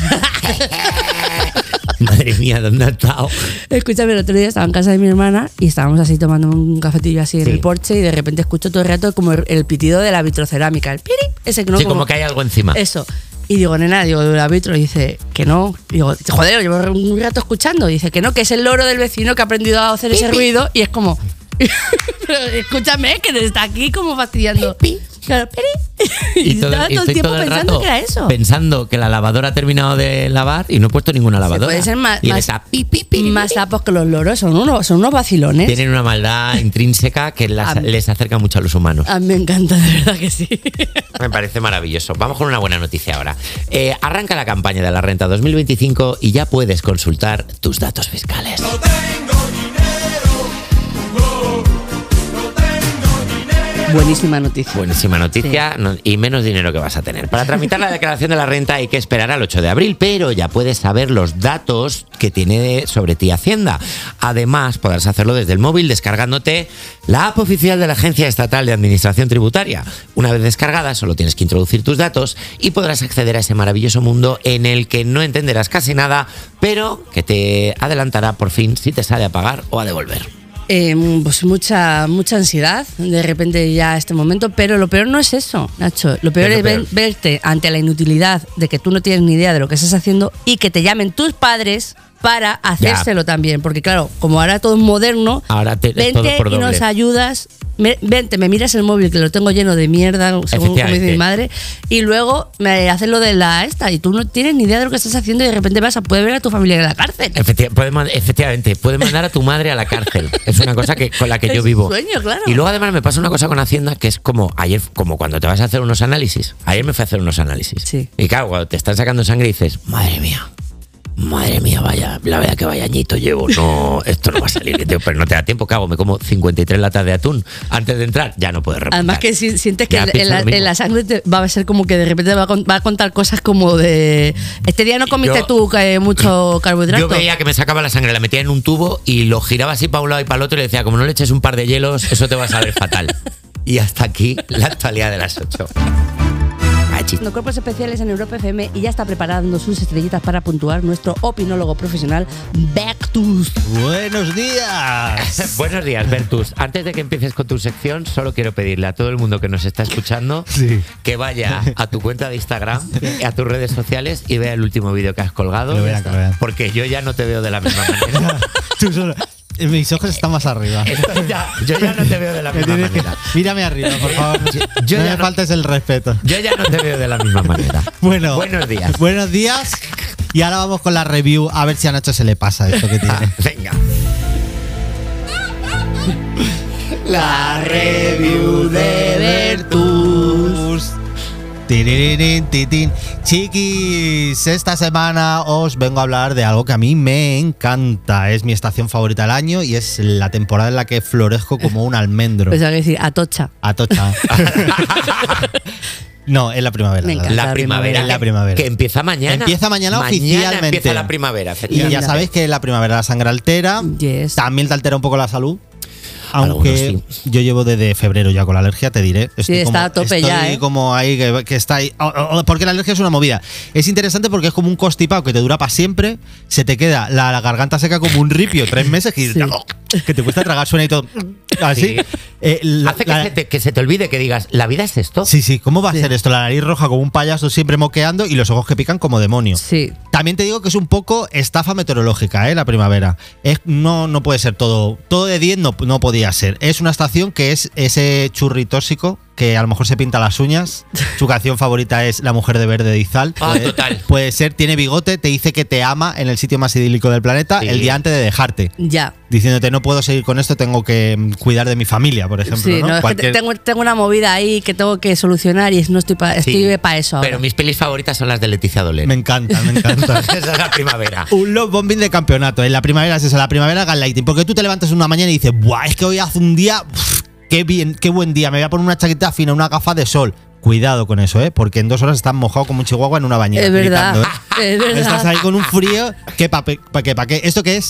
Madre mía, ¿dónde has estado? Escúchame, el otro día estaba en casa de mi hermana y estábamos así tomando un cafetillo así en el porche y de repente escucho todo el rato como el pitido de la vitrocerámica, el piri, ese que no Sí, como que hay algo encima. Eso. Y digo, nena, digo, el árbitro, y dice que no. Digo, joder, llevo un rato escuchando. Dice que no, que es el loro del vecino que ha aprendido a hacer ese ruido. Y es como, pero escúchame, que está aquí como fastidiando. Claro, Y todo el tiempo pensando que era eso. Pensando que la lavadora ha terminado de lavar y no he puesto ninguna lavadora. Puede ser más, y más, está más sapos que los loros, son unos vacilones. Tienen una maldad intrínseca que les acerca mucho a los humanos. A mí me encanta, de verdad que sí. Me parece maravilloso. Vamos con una buena noticia ahora. Arranca la campaña de la renta 2025 y ya puedes consultar tus datos fiscales. Buenísima noticia. Buenísima noticia, sí. Y menos dinero que vas a tener. Para tramitar la declaración de la renta hay que esperar al 8 de abril, pero ya puedes saber los datos que tiene sobre ti Hacienda. Además, podrás hacerlo desde el móvil descargándote la app oficial de la Agencia Estatal de Administración Tributaria. Una vez descargada, solo tienes que introducir tus datos y podrás acceder a ese maravilloso mundo en el que no entenderás casi nada, pero que te adelantará por fin si te sale a pagar o a devolver. Pues mucha ansiedad de repente ya este momento, pero lo peor no es eso, Nacho. Lo peor es verte ante la inutilidad de que tú no tienes ni idea de lo que estás haciendo y que te llamen tus padres para hacérselo también, porque claro, como ahora todo es moderno, ahora vente todo por doble. Y nos ayudas. Vente, me miras el móvil que lo tengo lleno de mierda, según como dice mi madre, y luego me haces lo de la esta y tú no tienes ni idea de lo que estás haciendo y de repente vas a poder ver a tu familia en la cárcel. Efectivamente, puedes mandar a tu madre a la cárcel. Es una cosa con la que yo vivo. Es un sueño, claro. Y luego además me pasa una cosa con Hacienda que es como ayer, como cuando te vas a hacer unos análisis. Ayer me fui a hacer unos análisis. Sí. Y claro, cuando te están sacando sangre dices, madre mía, vaya, la verdad que vaya añito llevo, no, esto no va a salir, pero no te da tiempo, ¿qué hago? Me como 53 latas de atún antes de entrar, ya no puedes remontar. Además que sientes que en la sangre te va a ser como que de repente va a contar cosas como de, este día no comiste mucho carbohidrato. Yo veía que me sacaba la sangre, la metía en un tubo y lo giraba así para un lado y para el otro y le decía, como no le eches un par de hielos, eso te va a saber fatal. Y hasta aquí la actualidad de las 8. Cuerpos especiales en Europa FM y ya está preparando sus estrellitas para puntuar nuestro opinólogo profesional, Bertus. ¡Buenos días! Buenos días, Bertus. Antes de que empieces con tu sección, solo quiero pedirle a todo el mundo que nos está escuchando que vaya a tu cuenta de Instagram, a tus redes sociales y vea el último vídeo que has colgado. Porque yo ya no te veo de la misma manera. Tú solo. Mis ojos están más arriba. Yo ya no te veo de la misma manera. Mírame arriba, por favor. No me faltes el respeto. Yo ya no te veo de la misma manera. Bueno, buenos días. Buenos días. Y ahora vamos con la review, a ver si a Nacho se le pasa esto que tiene. Venga. La review de Bertus. Chiquis, esta semana os vengo a hablar de algo que a mí me encanta. Es mi estación favorita del año y es la temporada en la que florezco como un almendro. Pues hay que decir, atocha. No, es la primavera. La primavera. Que empieza mañana. Empieza mañana oficialmente. Empieza la primavera. Y ya sabéis que la primavera la sangre altera. Yes. También te altera un poco la salud. Aunque yo llevo desde febrero ya con la alergia, te diré. Está a tope ya. Estoy como ahí, que está ahí. Porque la alergia es una movida. Es interesante porque es como un constipado que te dura para siempre. Se te queda la garganta seca como un ripio 3 meses que te cuesta tragar, suena y todo. Así. Hace que se te olvide que digas, ¿la vida es esto? Sí. ¿Cómo va a ser esto? La nariz roja como un payaso siempre moqueando y los ojos que pican como demonios. Sí. También te digo que es un poco estafa meteorológica, la primavera. No puede ser todo de 10, no podía ser. Es una estación que es ese churri tóxico que a lo mejor se pinta las uñas. Su canción favorita es La mujer de verde de Izal. Total. Puede ser, tiene bigote, te dice que te ama en el sitio más idílico del planeta el día antes de dejarte. Ya. Diciéndote, no puedo seguir con esto, tengo que cuidar de mi familia, por ejemplo. Sí, ¿no? Es que tengo una movida ahí que tengo que solucionar y no estoy para eso ahora. Pero mis pelis favoritas son las de Leticia Dolera. Me encanta. Esa es la primavera. Un love bombing de campeonato. En la primavera es eso, la primavera gaslighting. Porque tú te levantas una mañana y dices, ¡buah! Es que hoy hace un día, qué buen día. Me voy a poner una chaqueta fina, una gafa de sol. Cuidado con eso, porque en 2 horas estás mojado como un chihuahua en una bañera. Es verdad. Gritando, Es verdad. Estás ahí con un frío. ¿Para qué? ¿Esto qué es?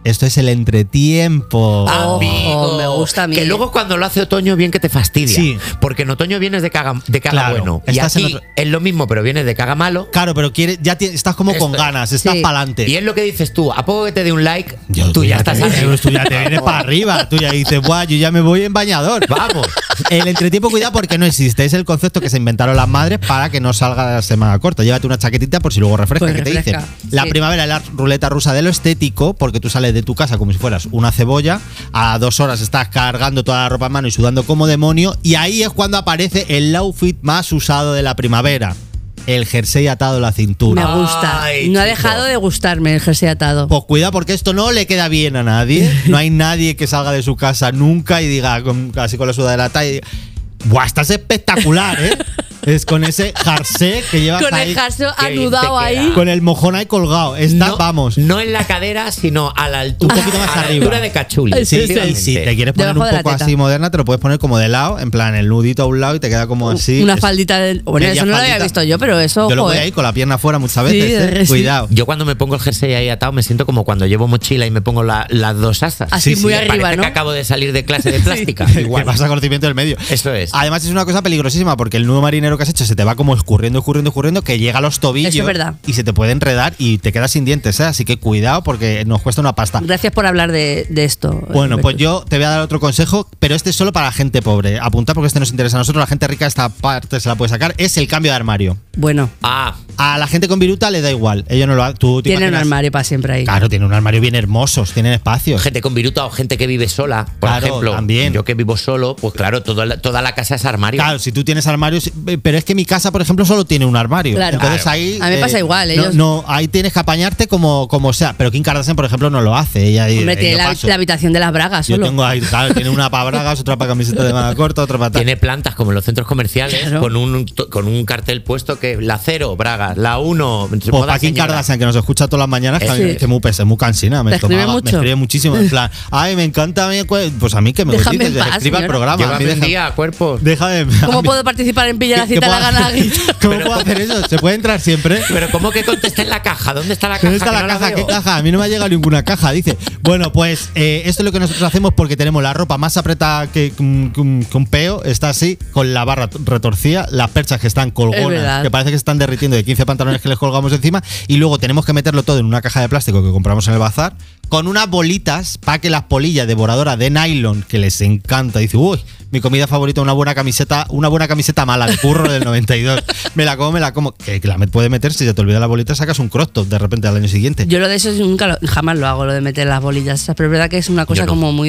Esto es el entretiempo. Amigo, me gusta a mí. Que luego cuando lo hace otoño bien que te fastidia. Sí. Porque en otoño vienes de caga Claro, bueno. Y estás en aquí otro- es lo mismo, pero vienes de caga malo. Claro, pero estás como con Esto- ganas, estás Sí. para adelante. Y es lo que dices tú. A poco que te dé un like, tú ya estás arriba. Tú ya te vienes para arriba. Tú ya dices, buah, yo ya me voy en bañador. Vamos. El entretiempo, cuidado, porque no existe. Es el concepto que se inventaron las madres para que no salga de la semana corta. Llévate una chaquetita por si luego refresca. Pues ¿Qué te refresca, dicen? La sí. primavera es la ruleta rusa de lo estético, porque tú sales de tu casa como si fueras una cebolla. A 2 horas estás cargando toda la ropa en mano y sudando como demonio. Y ahí es cuando aparece el outfit más usado de la primavera. El jersey atado a la cintura. Me gusta. Ay, no ha chico. dejado de gustarme el jersey atado. Pues cuidado porque esto no le queda bien a nadie. No hay nadie que salga de su casa nunca y diga así con la sudadera atada y diga, ¡buah, estás espectacular, eh! Es con ese jersey que llevas Con ahí. el jersey Qué bien anudado te queda. ahí. Con el mojón ahí colgado. Está, No, vamos. No en la cadera, sino a la altura. Un poquito más a la arriba. altura de cachuli. Sí, efectivamente. y si te quieres poner Debajo un de la poco teta. así moderna, te lo puedes poner como de lado, en plan el nudito a un lado y te queda como así. Una Es- faldita de. Bueno, media eso no lo había faldita. visto yo, pero eso. Yo lo voy joder. ahí con la pierna afuera muchas Sí, veces. sí. Cuidado. Yo cuando me pongo el jersey ahí atado me siento como cuando llevo mochila y me pongo las dos asas. Así muy Me arriba, parece ¿no? que acabo de salir de clase de plástica. Que Igual. pasa conocimiento del medio. Eso es. Además es una cosa peligrosísima porque el nudo marinero que has hecho se te va como escurriendo, que llega a los tobillos Eso es verdad. y se te puede enredar y te quedas sin dientes, ¿eh? Así que cuidado porque nos cuesta una pasta. Gracias por hablar de esto. Bueno, pues yo te voy a dar otro consejo, pero este es solo para la gente pobre. Apunta porque este nos interesa a nosotros, la gente rica esta parte se la puede sacar. Es el cambio de armario. Bueno, Ah, A la gente con viruta le da igual. Ellos no lo hacen. Tú te tiene un imaginas- armario para siempre ahí. Claro, tiene un armario bien hermosos, tienen espacios. gente con viruta o gente que vive sola, por Claro, ejemplo. también. Yo que vivo solo, pues claro, toda la casa es armario. Claro, si tú tienes armarios, pero es que mi casa, por ejemplo, solo tiene un armario. Claro. Entonces Claro. ahí. A mí me pasa igual, no, ellos- no, ahí tienes que apañarte como sea. Pero Kim Kardashian, por ejemplo, no lo hace. Ella Hombre, tiene yo la paso. habitación de las bragas Yo solo. tengo ahí, claro, tiene una para bragas, otra para camiseta de manga corta, otra para tal. Tiene plantas como en los centros comerciales Claro. con un cartel puesto que la 0, bragas, la 1, Pues moda para Kim señora. Kardashian, que nos escucha todas las mañanas, que, a mí- Sí. que muy pesa, muy cansina. Me ¿Te escribe tomaba- mucho? Me escribe muchísimo. En plan, ay, me encanta. Pues a mí que me Déjame dices, en paz, escriba el señora. programa. A Llévame mí un deja- día, cuerpo. Déjame. ¿Cómo puedo participar en Pilla la ¿Qué cita la puedo gana? hacer? ¿Cómo puedo hacer eso? ¿Se puede entrar siempre? Pero ¿cómo que contesta en la caja? ¿Dónde está la caja? ¿Dónde está Que la no caja? veo. ¿Qué caja? A mí no me ha llegado ninguna caja, dice. Bueno, pues esto es lo que nosotros hacemos porque tenemos la ropa más apretada que un peo, está así, con la barra retorcida, las perchas que están Es colgonas, verdad. que parece que se están derritiendo de 15 pantalones que les colgamos encima, y luego tenemos que meterlo todo en una caja de plástico que compramos en el bazar, con unas bolitas para que las polillas devoradoras de nylon, que les encanta, dice, uy, mi comida favorita, una buena camiseta mala de curro del 92. Me la como. Que la puede meter, si se te olvida la bolita, sacas un crop top de repente al año siguiente. Yo lo de eso jamás lo hago, lo de meter las bolillas. Pero es verdad que es una cosa Yo no. como muy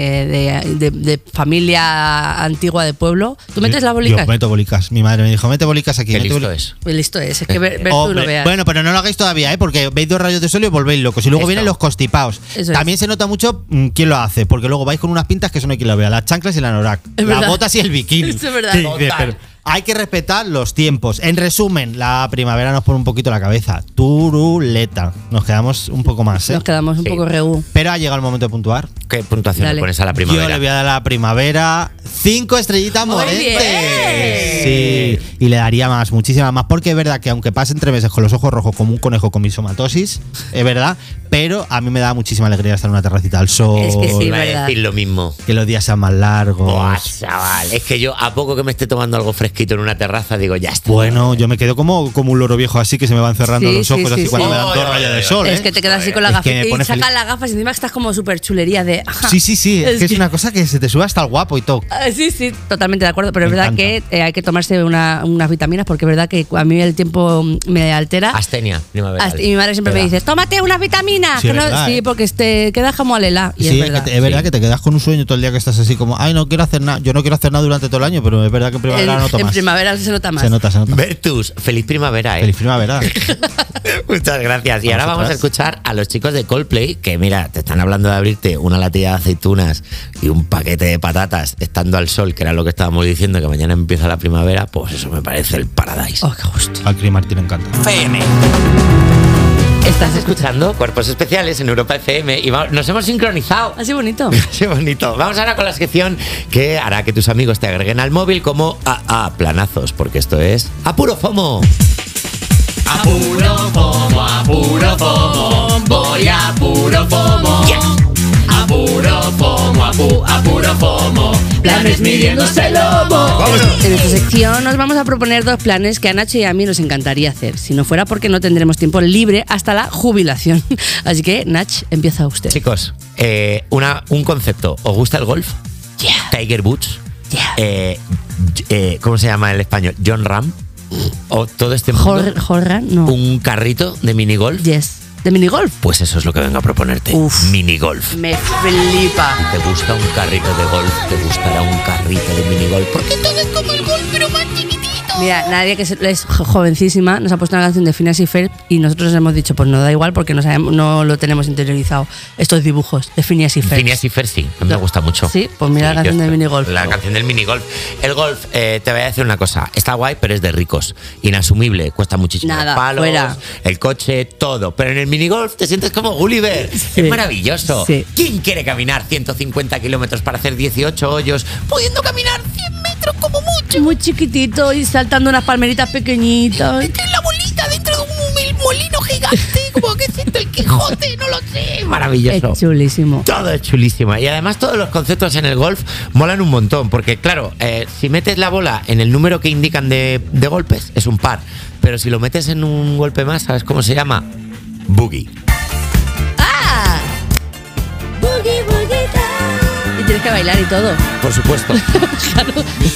de familia antigua de pueblo. ¿Tú metes las bolicas? Yo meto bolicas. Mi madre me dijo, mete bolicas aquí. Qué mete listo boli-". es. Pues listo es que ver tú Hombre, lo veas. bueno, pero no lo hagáis todavía, ¿eh? Porque veis 2 rayos de sol y os volvéis locos. Y luego Esto. vienen los constipados. Eso También es. se nota mucho quién lo hace, porque luego vais con unas pintas que eso no hay quien lo vea. Las chanclas y la anorak. Es Las verdad. botas y el bikini. Eso es verdad. Sí, Total. pero hay que respetar los tiempos. En resumen, la primavera nos pone un poquito la cabeza. Turuleta. Nos quedamos un poco más, ¿eh? Nos quedamos un Sí. poco regú. Pero ha llegado el momento de puntuar. ¿Qué puntuación Dale. le pones a la Yo le primavera? voy a dar a la primavera 5 estrellitas Muy morentes. bien. Sí, y le daría más, muchísimas más, porque es verdad que aunque pase 3 meses con los ojos rojos como un conejo con misomatosis, es verdad, pero a mí me da muchísima alegría estar en una terracita al sol, Es que sí, Iba a verdad. decir lo mismo. que los días sean más largos. Buah, chaval. Es que yo, a poco que me esté tomando algo fresquito en una terraza, digo, ya está. Bueno, yo me quedo como un loro viejo así que se me van cerrando Sí, los sí, ojos sí, así sí. cuando me dan Oy, 2 oy, rayas de oy, sol. Es ¿eh? que te quedas así con las Es que gafas me y pone sacas feliz. las gafas y encima que estás como súper chulería de. ajá. Sí, es que es una cosa que se te sube hasta el guapo y todo. Sí, sí, totalmente de acuerdo. Pero es Me verdad encanta. que hay que tomarse unas vitaminas porque es verdad que a mí el tiempo me altera. Astenia, primavera. Y mi madre siempre me dice, tómate unas vitaminas. Sí, Que no- es verdad, sí, ¿eh? porque te quedas como alela. Y Sí, es verdad. es verdad que te quedas con un sueño todo el día que estás así como, ay, no quiero hacer nada. Yo no quiero hacer nada durante todo el año, pero es verdad que en primavera En- noto en más. primavera se nota más. Se nota. Bertus, feliz primavera, Feliz primavera. Muchas gracias. Y ahora vamos a escuchar a los chicos de Coldplay, que mira, te están hablando de abrirte una latilla de aceitunas y un paquete de patatas estando al sol, que era lo que estábamos diciendo, que mañana empieza la primavera, pues eso me parece el paradise. Oh, qué gusto. Al Cris Martín le encanta. FM. Estás escuchando Cuerpos Especiales en Europa FM y nos hemos sincronizado. Así bonito. Qué bonito. Vamos ahora con la sección que hará que tus amigos te agreguen al móvil como a planazos, porque esto es A Puro FOMO. A puro FOMO, voy a puro FOMO. A puro FOMO, a puro FOMO. Planes midiéndose el lomo. En esta sección nos vamos a proponer 2 planes que a Nacho y a mí nos encantaría hacer. Si no fuera porque no tendremos tiempo libre hasta la jubilación. Así que, Nach, empieza usted. Chicos, un concepto. ¿Os gusta el golf? Tiger Woods. ¿Cómo se llama en español? John Ram. O todo este mundo. Jorran, no. Un carrito de minigolf. Yes. ¿De minigolf? Pues eso es lo que vengo a proponerte. Minigolf. Me flipa. Si te gusta un carrito de golf, te gustará un carrito de minigolf. Porque todo es como el golf, pero más chiquitito. Mira, nadie que es jovencísima nos ha puesto una canción de Phineas y Ferb y nosotros hemos dicho, pues no da igual porque no lo tenemos interiorizado. Estos dibujos de Phineas y Ferb. Phineas y Ferb, sí. A mí me gusta mucho. Sí, pues mira la canción del minigolf. La canción del minigolf. El golf, te voy a decir una cosa. Está guay, pero es de ricos. Inasumible. Cuesta muchísimo. Nada, palos, fuera. El coche, todo. Pero en el minigolf te sientes como Gulliver. Sí. Es maravilloso. Sí. ¿Quién quiere caminar 150 kilómetros para hacer 18 hoyos, pudiendo caminar 100 metros como mucho? Muy chiquitito y saltando unas palmeritas pequeñitas. Meter la bolita dentro de un molino gigante, como que siento el Quijote, no lo sé. Maravilloso. Es chulísimo. Todo es chulísimo. Y además todos los conceptos en el golf molan un montón. Porque claro, si metes la bola en el número que indican de golpes, es un par. Pero si lo metes en un golpe más, ¿sabes cómo se llama? Boogie. ¡Ah! Boogie, boogie down. Y tienes que bailar y todo. Por supuesto. Claro.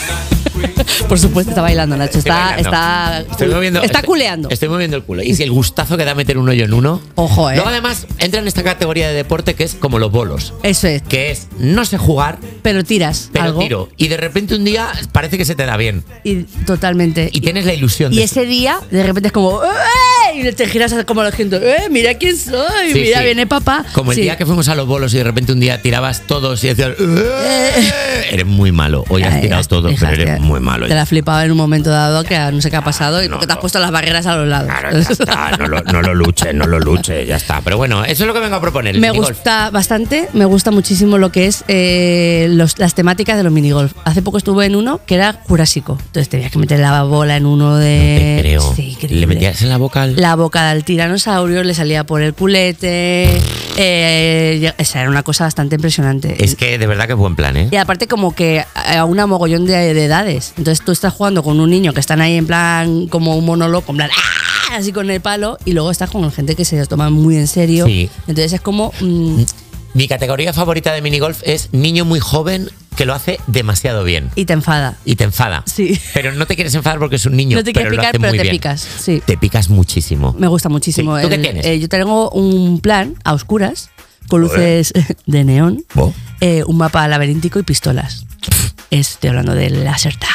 Por supuesto, está bailando, Nacho. Está culeando. Estoy moviendo el culo. Y si el gustazo que da meter un hoyo en uno. Ojo, Luego, además, entra en esta categoría de deporte que es como los bolos. Eso es. Que es, no sé jugar. Pero tiras. Pero algo. tiro. Y de repente un día parece que se te da bien. Y totalmente. Y tienes la ilusión. Y ese día, de repente es como. ¡Eh! Y te giras como la gente. Mira quién soy. Sí, mira, sí. viene papá. Como el día que fuimos a los bolos y de repente un día tirabas todos y decías. Eres muy malo. Hoy has tirado todo, pero eres muy malo. Te la has flipado en un momento dado que no sé qué ha pasado y porque te has puesto las barreras a los lados. Claro, ya está. No lo luches, ya está. Pero bueno, eso es lo que vengo a proponer. Me gusta bastante, me gusta muchísimo lo que es las temáticas de los minigolf. Hace poco estuve en uno que era jurásico. Entonces tenías que meter la bola en uno de. No te creo. Sí, increíble. ¿Le metías en la boca La boca del tiranosaurio, le salía por el culete. Esa era una cosa bastante impresionante. Es que de verdad que es buen plan, ¿eh? Y aparte como que a una mogollón de edades. Entonces tú estás jugando con un niño que están ahí en plan como un monólogo, en plan ¡ah! Así con el palo, y luego estás con gente que se lo toma muy en serio. Sí. Entonces es como... Mi categoría favorita de minigolf es niño muy joven que lo hace demasiado bien. Y te enfada. Sí. Pero no te quieres enfadar porque es un niño. No te quieres picar, pero te picas. Sí. Te picas muchísimo. Me gusta muchísimo. Sí. ¿Tú qué tienes? Yo tengo un plan a oscuras, con luces de neón, un mapa laberíntico y pistolas. Estoy hablando del laser tag.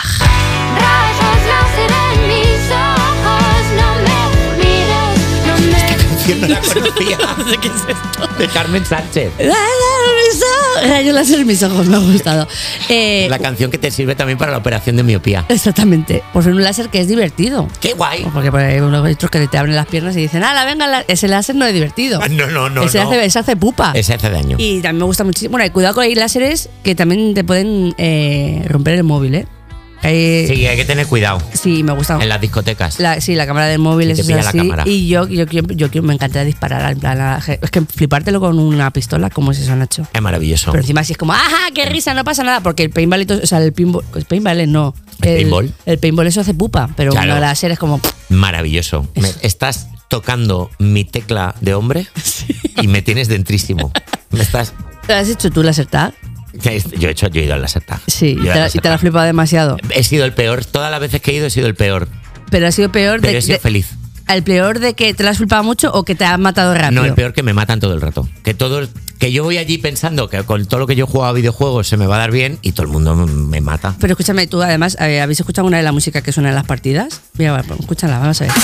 No la conocía. ¿Qué es esto? De Carmen Sánchez. Rayos láser en mis ojos, me ha gustado. La canción que te sirve también para la operación de miopía. Exactamente. Por fin un láser que es divertido. ¡Qué guay! Porque hay unos otros que te abren las piernas y dicen, venga, ese láser no es divertido. No. Ese hace pupa. Ese hace daño. Y también me gusta muchísimo. Bueno, cuidado con los láseres que también te pueden romper el móvil, ¿eh? Sí, hay que tener cuidado. Sí, me gusta. En las discotecas. La cámara del móvil es así. Y yo me encantaría disparar. En plan, es que flipártelo con una pistola, ¿cómo es eso, Nacho? Es maravilloso. Pero encima así es como, ¡ajá, qué risa! No pasa nada. Porque el paintball, o sea, el paintball no. El paintball eso hace pupa. Pero claro. Bueno, láser es como... Maravilloso. Estás tocando mi tecla de hombre y me tienes dentrísimo. ¿Lo has hecho tú, láser tag? Yo he ido al laser tag. Sí, y te la has flipado demasiado. He sido el peor. Todas las veces que he ido he sido el peor. Pero ha sido peor Pero he sido feliz. ¿El peor de que te la has flipado mucho o que te has matado rápido? No, el peor que me matan todo el rato. Que yo voy allí pensando que con todo lo que yo he jugado a videojuegos se me va a dar bien y todo el mundo me mata. Pero escúchame, tú además, ¿habéis escuchado una de la música que suena en las partidas? Mira, escúchala, vamos a ver.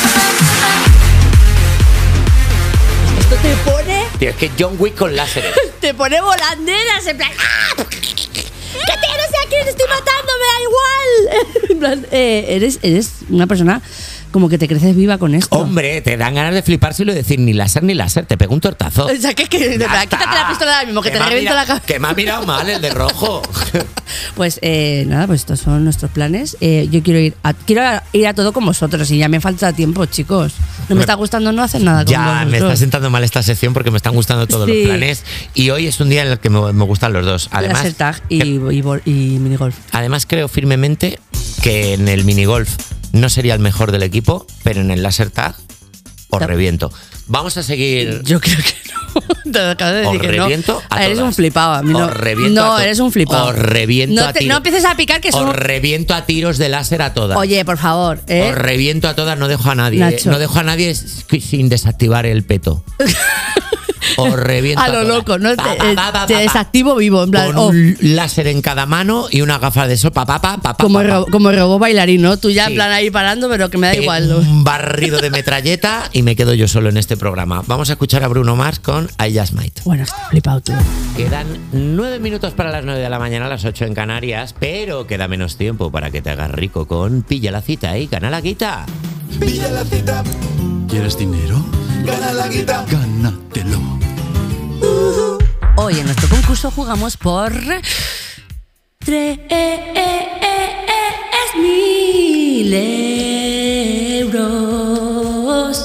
Esto te pone... Tío, es que John Wick con láseres. Te pone volanderas, en plan... ¡Ah! ¡Que no sé a quién estoy matando! ¡Me da igual! En plan, eres una persona como que te creces viva con esto. Hombre, te dan ganas de flipárselo y decir ni láser, te pego un tortazo. O sea, quítate la pistola ahora mismo, que te reviento la cabeza. Que me ha mirado mal el de rojo. Pues nada, pues estos son nuestros planes. Yo quiero ir a todo con vosotros y ya me falta tiempo, chicos. No me está gustando no hacer nada con vosotros. Ya, me está sentando mal esta sección porque me están gustando todos los planes y hoy es un día en el que me gustan los dos. Además, Laser tag y minigolf. Además, creo firmemente que en el minigolf no sería el mejor del equipo, pero en el laser tag os reviento. Vamos a seguir. Yo creo que no. Te acabo de decir que no. Reviento a eres todas. un flipado. A mí no. Os reviento No, a eres un flipado. Os reviento a tiros. No empieces a picar que son. Os reviento a tiros de láser a todas. Oye, por favor. Os reviento a todas, no dejo a nadie. Nacho. No dejo a nadie sin desactivar el peto. Os reviento A lo todas. loco, ¿no? Te desactivo vivo, en plan. Con un láser en cada mano y una gafa de sopa, Como robot bailarín, ¿no? Tú ya en plan ahí parando, pero que me da igual. ¿no? Un barrido de metralleta y me quedo yo solo en este programa. Vamos a escuchar a Bruno Mars con I Just Might. Bueno, está flipado tú. Quedan 9 minutos para las 9 de la mañana, las 8 en Canarias, pero queda menos tiempo para que te hagas rico con Pilla la Cita y Gana la Guita. Pilla la cita. ¿Quieres dinero? Gana la guita. Gánatelo. Hoy en nuestro concurso jugamos por 3.000 euros.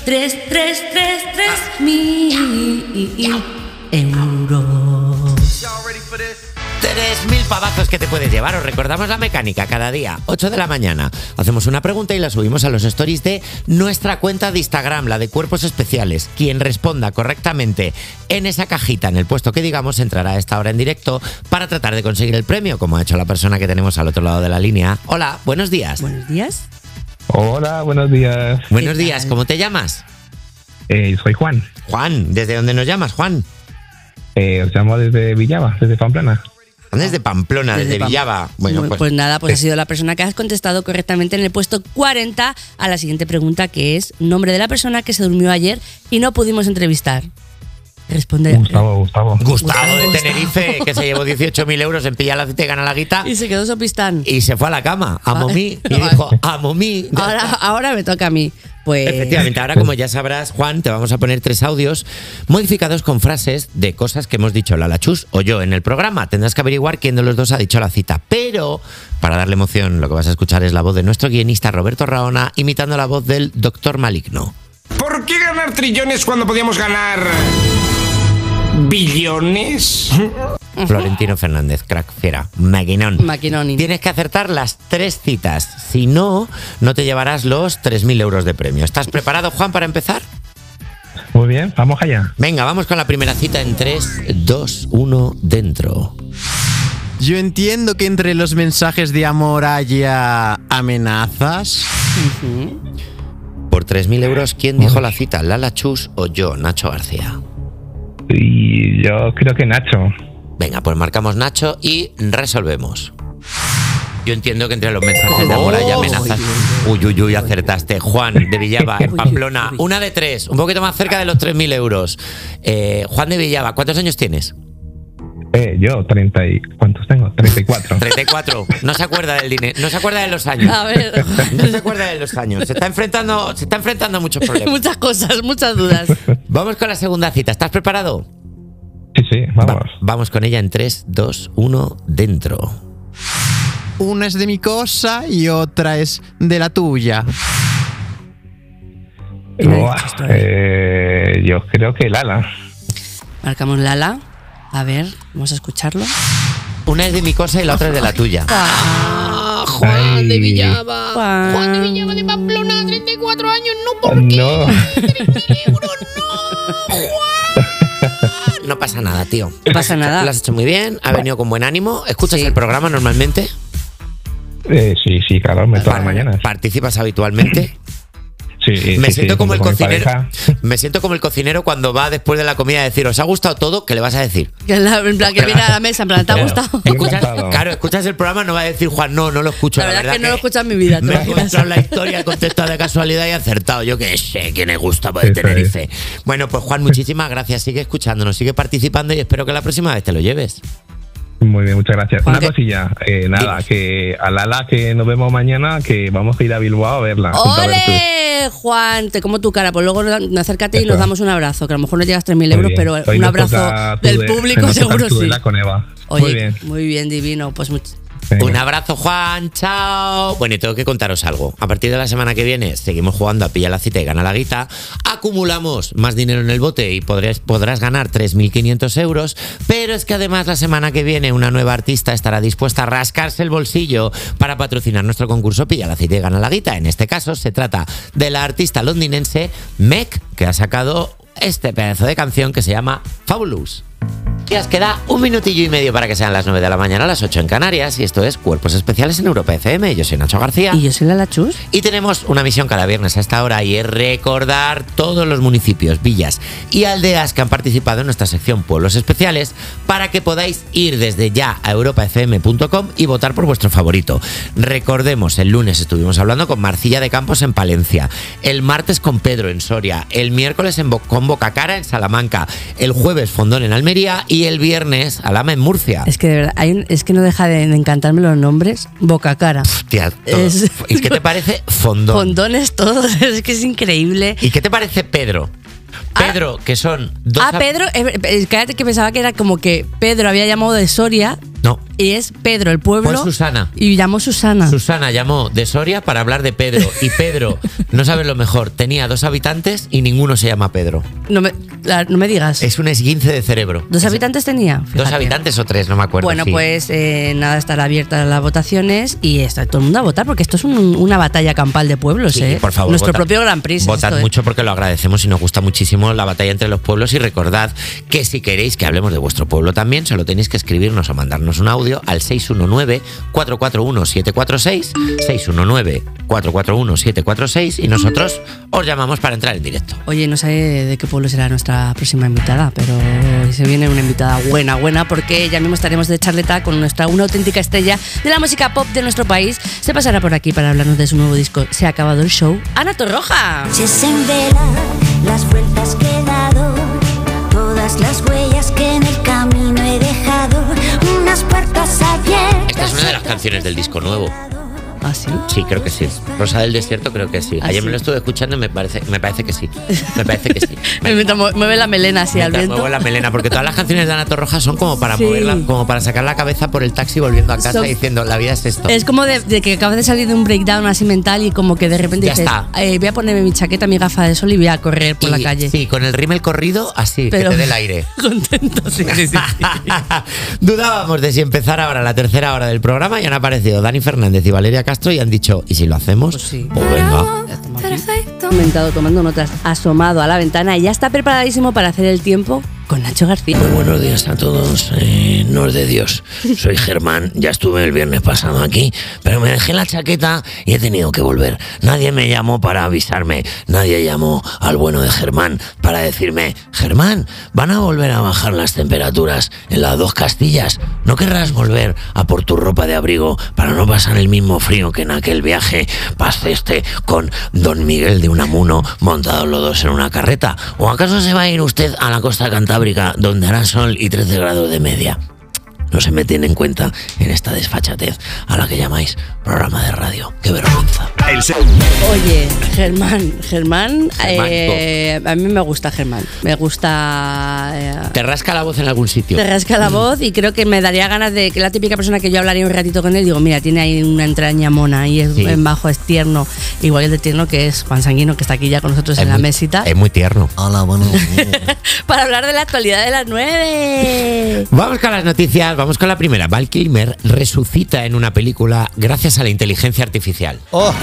3.000 euros. 3.000 pavazos que te puedes llevar. Os recordamos la mecánica cada día, 8 de la mañana. Hacemos una pregunta y la subimos a los stories de nuestra cuenta de Instagram, la de Cuerpos Especiales. Quien responda correctamente en esa cajita, en el puesto que digamos, entrará a esta hora en directo para tratar de conseguir el premio, como ha hecho la persona que tenemos al otro lado de la línea. Hola, buenos días. Buenos días. Hola, buenos días. Buenos días, ¿cómo te llamas? Soy Juan. Juan, ¿desde dónde nos llamas, Juan? Os llamo desde Villava, desde Pamplona. Desde Pamplona, desde Villava. Bueno, pues nada, pues has sido la persona que has contestado correctamente en el puesto 40 a la siguiente pregunta, que es nombre de la persona que se durmió ayer y no pudimos entrevistar. Responde. Gustavo de Tenerife, que se llevó 18.000 euros en Pilla la Cita y Gana la Guita. Y se quedó sopistán. Y se fue a la cama, a momí. Y dijo, a momí. Ahora me toca a mí. Pues... Efectivamente, ahora como ya sabrás, Juan, te vamos a poner 3 audios modificados con frases de cosas que hemos dicho Lala Chus o yo en el programa. Tendrás que averiguar quién de los dos ha dicho la cita. Pero, para darle emoción, lo que vas a escuchar es la voz de nuestro guionista Roberto Raona imitando la voz del Doctor Maligno. ¿Por qué ganar trillones cuando podíamos ganar billones? Florentino Fernández, crack, fiera, maquinón. Tienes que acertar las 3 citas. Si no, no te llevarás los 3.000 euros de premio. ¿Estás preparado, Juan, para empezar? Muy bien, vamos allá. Venga, vamos con la primera cita en 3, 2, 1, dentro. Yo entiendo que entre los mensajes de amor haya amenazas. Por 3.000 euros, ¿quién dijo la cita? ¿Lala Chus o yo, Nacho García? Y yo creo que Nacho. Venga, pues marcamos Nacho y resolvemos. Yo entiendo que entre los mensajes de amor hay amenazas. Uy, acertaste. Juan de Villava, en Pamplona. 1 de 3, un poquito más cerca de los 3.000 euros. Juan de Villava, ¿cuántos años tienes? Yo, 30 y... ¿Cuántos tengo? 34. 34. No se acuerda del dinero, no se acuerda de los años. A ver. No se acuerda de los años. Se está enfrentando a muchos problemas. Muchas cosas, muchas dudas. Vamos con la segunda cita. ¿Estás preparado? Sí, vamos. Vamos con ella en 3, 2, 1, dentro. Una es de mi cosa y otra es de la tuya. Yo creo que Lala. Marcamos Lala. A ver, vamos a escucharlo. Una es de mi cosa y la otra es de la tuya. Juan de Villava. Juan de Villava de Pamplona, 34 años, no por qué. 3.000 euros, no. No pasa nada, tío. No pasa nada. Lo has hecho muy bien, ha venido con buen ánimo. ¿Escuchas el programa normalmente? Sí, claro, todas las mañanas. ¿Participas habitualmente? Sí, me siento como el con mi cocinero. pareja. Me siento como el cocinero cuando va después de la comida a decir, ¿os ha gustado todo? ¿Qué le vas a decir? En plan, que viene a la mesa, en plan, ¿te ha gustado? Escuchas el programa, no va a decir Juan, no lo escucho. La verdad es que no lo escucho en mi vida. Me he encontrado la historia, he contestado de casualidad y he acertado. Yo que sé quién es Gustavo de Tenerife. Bueno, pues Juan, muchísimas gracias. Sigue escuchándonos, sigue participando y espero que la próxima vez te lo lleves. Muy bien, muchas gracias. Juan, Una cosilla, nada, que a Lala que nos vemos mañana, que vamos a ir a Bilbao a verla. junto a Bertus. ¡Ole! Juan, te como tu cara, pues luego acércate y Eso. nos damos un abrazo, que a lo mejor no llegas 3.000 Muy euros, bien. pero Hoy un nos abrazo toca del Tude- público nos toca seguro sí. Tudela con Eva. Oye, muy bien, divino, pues Un abrazo, Juan. Chao. Bueno, y tengo que contaros algo. A partir de la semana que viene seguimos jugando a Pilla la Cita y Gana la Guita. Acumulamos más dinero en el bote y podrás ganar 3.500 euros. Pero es que además la semana que viene una nueva artista estará dispuesta a rascarse el bolsillo para patrocinar nuestro concurso Pilla la Cita y Gana la Guita. En este caso se trata de la artista londinense Meg, que ha sacado este pedazo de canción que se llama Fabulous. Y os queda 1 minutillo y medio para que sean las 9 de la mañana, las 8 en Canarias. Y esto es Cuerpos Especiales en Europa FM. Yo soy Nacho García. Y yo soy Lala Chus. Y tenemos una misión cada viernes a esta hora y es recordar todos los municipios, villas y aldeas que han participado en nuestra sección Pueblos Especiales para que podáis ir desde ya a europafm.com y votar por vuestro favorito. Recordemos, el lunes estuvimos hablando con Marcilla de Campos en Palencia, el martes con Pedro en Soria, el miércoles con Bocacara en Salamanca, el jueves Fondón en Almería y el viernes Alhama en Murcia. Es que de verdad, es que no deja de encantarme los nombres. Bocacara. Tía, ¿y qué te parece Fondón? Fondón es todo, es que es increíble. ¿Y qué te parece Pedro? Pedro, que son dos... Pedro, cállate que pensaba que era como que Pedro había llamado de Soria. No. Y es Pedro, el pueblo. Pues Susana. Y llamó Susana. Susana llamó de Soria para hablar de Pedro. Y Pedro, no sabes lo mejor, tenía 2 habitantes y ninguno se llama Pedro. No me digas. Es un esguince de cerebro. ¿2 habitantes tenía? Fíjate. 2 habitantes o 3, no me acuerdo. Bueno, sí. pues nada, estará abiertas las votaciones y está todo el mundo a votar porque esto es una batalla campal de pueblos, Sí, por favor, Nuestro votad, propio Grand Prix. Votad mucho porque lo agradecemos y nos gusta muchísimo la batalla entre los pueblos. Y recordad que si queréis que hablemos de vuestro pueblo también, solo tenéis que escribirnos o mandarnos un audio al 619-441-746, 619-441-746 y nosotros os llamamos para entrar en directo. Oye, no sé de qué pueblo será nuestra próxima invitada, pero se viene una invitada buena, porque ya mismo estaremos de charleta con una auténtica estrella de la música pop de nuestro país. Se pasará por aquí para hablarnos de su nuevo disco. Se ha acabado el show. ¡Ana Torroja! Noches en vela, las vueltas que he dado, todas las huellas que en el camino he dejado, unas puertas abiertas. Esta es una de las canciones del disco nuevo. ¿Ah, sí? Sí, creo que sí. Rosa del Desierto creo que sí. ¿Ah, Ayer sí? me lo estuve escuchando y me parece que sí. Me parece que sí. Mueve la melena así al Mientras viento. muevo la melena, porque todas las canciones de Ana Torroja son como para Sí. moverla, como para sacar la cabeza por el taxi volviendo a casa Son- diciendo la vida es esto. Es como de que acabas de salir de un breakdown así mental y como que de repente Ya dices, está. Voy a ponerme mi chaqueta, mi gafa de sol y voy a correr por la calle. Sí, con el rímel corrido, así, Pero- que te dé el aire. Contento, sí. Dudábamos de si empezar ahora la tercera hora del programa y han aparecido Dani Fernández y Valeria Castro y han dicho, ¿y si lo hacemos? Pues venga. Comentado, tomando notas, asomado a la ventana y ya está preparadísimo para hacer el tiempo con Nacho García. Muy buenos días a todos, no es de Dios. Soy Germán, ya estuve el viernes pasado aquí, pero me dejé la chaqueta y he tenido que volver. Nadie me llamó para avisarme, nadie llamó al bueno de Germán para decirme, Germán, van a volver a bajar las temperaturas en las 2 Castillas. ¿No querrás volver a por tu ropa de abrigo para no pasar el mismo frío que en aquel viaje pasaste con Don Miguel de Unamuno montados los dos en una carreta? ¿O acaso se va a ir usted a la costa cantábrica donde hará sol y 13 grados de media? No se me tiene en cuenta en esta desfachatez a la que llamáis programa de radio. ¡Qué vergüenza! Oye, Germán, a mí me gusta Germán. Me gusta... Te rasca la voz en algún sitio. Te rasca la voz y creo que me daría ganas de que la típica persona que yo hablaría un ratito con él, digo, mira, tiene ahí una entraña mona y es Sí. en bajo, es tierno. Igual el de tierno que es Juan Sanguino, que está aquí ya con nosotros en la mesita. Es muy tierno. Hola, bueno. Para hablar de la actualidad de las 9. Vamos con las noticias, vamos con la primera. Val Kilmer resucita en una película gracias a la inteligencia artificial. ¡Oh!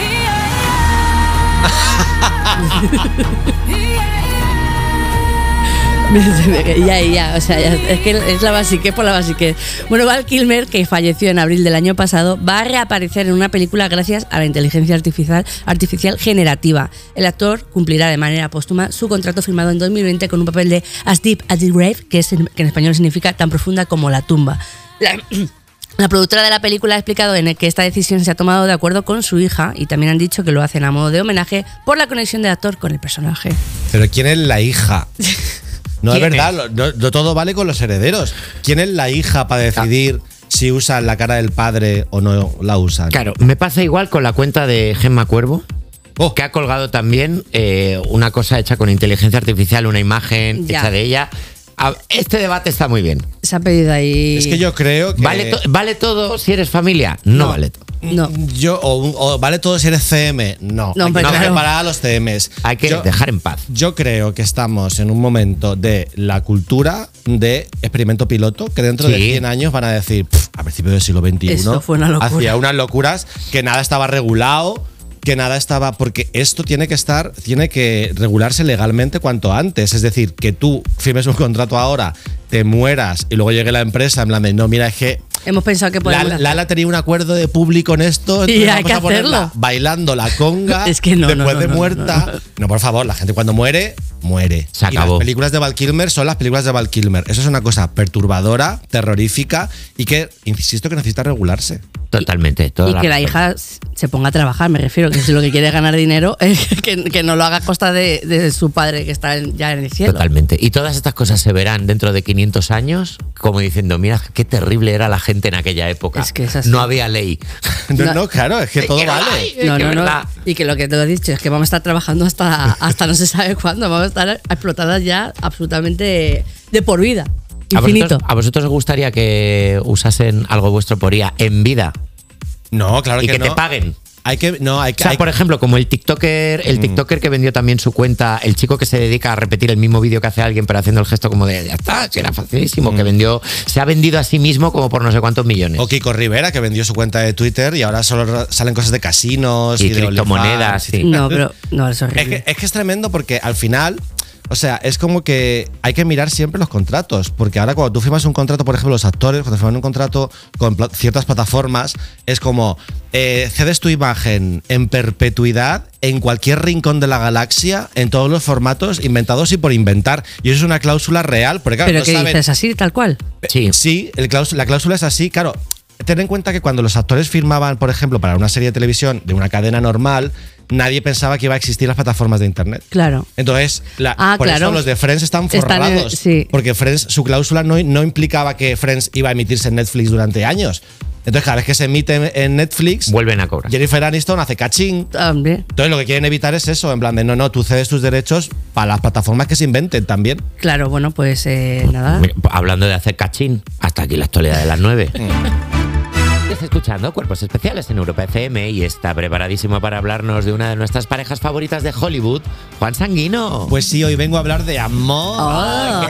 Ya, o sea, es que es la basique por la basique. Bueno, Val Kilmer, que falleció en abril del año pasado, va a reaparecer en una película gracias a la inteligencia artificial generativa. El actor cumplirá de manera póstuma su contrato firmado en 2020 con un papel de As Deep as the Grave, que en español significa tan profunda como la tumba. La productora de la película ha explicado que esta decisión se ha tomado de acuerdo con su hija y también han dicho que lo hacen a modo de homenaje por la conexión del actor con el personaje. Pero ¿quién es la hija? No es ¿Quién verdad, no todo vale con los herederos. ¿Quién es la hija para decidir si usan la cara del padre o no la usan? Claro, me pasa igual con la cuenta de Gemma Cuervo, que ha colgado también una cosa hecha con inteligencia artificial, una imagen hecha de ella. Este debate está muy bien. Se ha pedido ahí. Es que yo creo que. ¿Vale todo si eres familia? No vale todo. No. O vale todo si eres CM. No. No, hay que claro. separar a los CMs. Hay que dejar en paz. Yo creo que estamos en un momento de la cultura de experimento piloto que dentro de 100 años van a decir, a principios del siglo XXI, Eso fue una locura. hacía unas locuras que nada estaba regulado. Que nada estaba, porque esto tiene que regularse legalmente cuanto antes. Es decir, que tú firmes un contrato ahora, te mueras y luego llegue la empresa en plan de, no, mira, es que hemos pensado que podemos. Lala tenía un acuerdo de público en esto, Y entonces hay que vamos a ponerla hacerlo. bailando la conga Es que no, después no, de no, muerta. No, por favor, la gente cuando muere, muere. Se Y acabó. las películas de Val Kilmer son las películas de Val Kilmer. Eso es una cosa perturbadora, terrorífica y que, insisto, que necesita regularse. Totalmente. Y que la hija se ponga a trabajar, me refiero, que si lo que quiere es ganar dinero, que no lo haga a costa de su padre que está ya en el cielo. Totalmente. Y todas estas cosas se verán dentro de 500 años como diciendo, mira, qué terrible era la gente en aquella época. Es que es así. No había ley. No, claro, es que todo vale. No. Y que lo que te lo he dicho es que vamos a estar trabajando hasta no se sabe cuándo. Vamos a estar explotadas ya absolutamente de por vida. Infinito. ¿A vosotros os gustaría que usasen algo vuestro por IA en vida? No, claro y que que no. te paguen. Hay que, O sea, por ejemplo, como el TikToker que vendió también su cuenta, el chico que se dedica a repetir el mismo vídeo que hace alguien, pero haciendo el gesto como de ya está, si era facilísimo, que se ha vendido a sí mismo como por no sé cuántos millones. O Kiko Rivera, que vendió su cuenta de Twitter y ahora solo salen cosas de casinos y de criptomonedas. OnlyFans. No, pero no, es horrible. Es que es tremendo porque al final, o sea, es como que hay que mirar siempre los contratos. Porque ahora cuando tú firmas un contrato, por ejemplo, los actores, cuando firman un contrato con ciertas plataformas, es como cedes tu imagen en perpetuidad en cualquier rincón de la galaxia, en todos los formatos inventados y por inventar. Y eso es una cláusula real. Porque, claro, ¿Pero no qué saben- dices así, tal cual? Sí, la cláusula es así, claro. Ten en cuenta que cuando los actores firmaban, por ejemplo, para una serie de televisión de una cadena normal, nadie pensaba que iba a existir las plataformas de internet. Claro. Entonces, por claro. eso los de Friends están Están forrados. sí. Porque Friends, su cláusula no implicaba que Friends iba a emitirse en Netflix durante años. Entonces, cada vez que se emite en Netflix, vuelven a cobrar. Jennifer Aniston hace cachín. También. Entonces, lo que quieren evitar es eso, en plan de no, tú cedes tus derechos para las plataformas que se inventen también. Claro, bueno, pues nada. Hablando de hacer cachín, hasta aquí la actualidad de las 9. Estás escuchando Cuerpos Especiales en Europa FM y está preparadísimo para hablarnos de una de nuestras parejas favoritas de Hollywood, Juan Sanguino. Pues sí, hoy vengo a hablar de amor.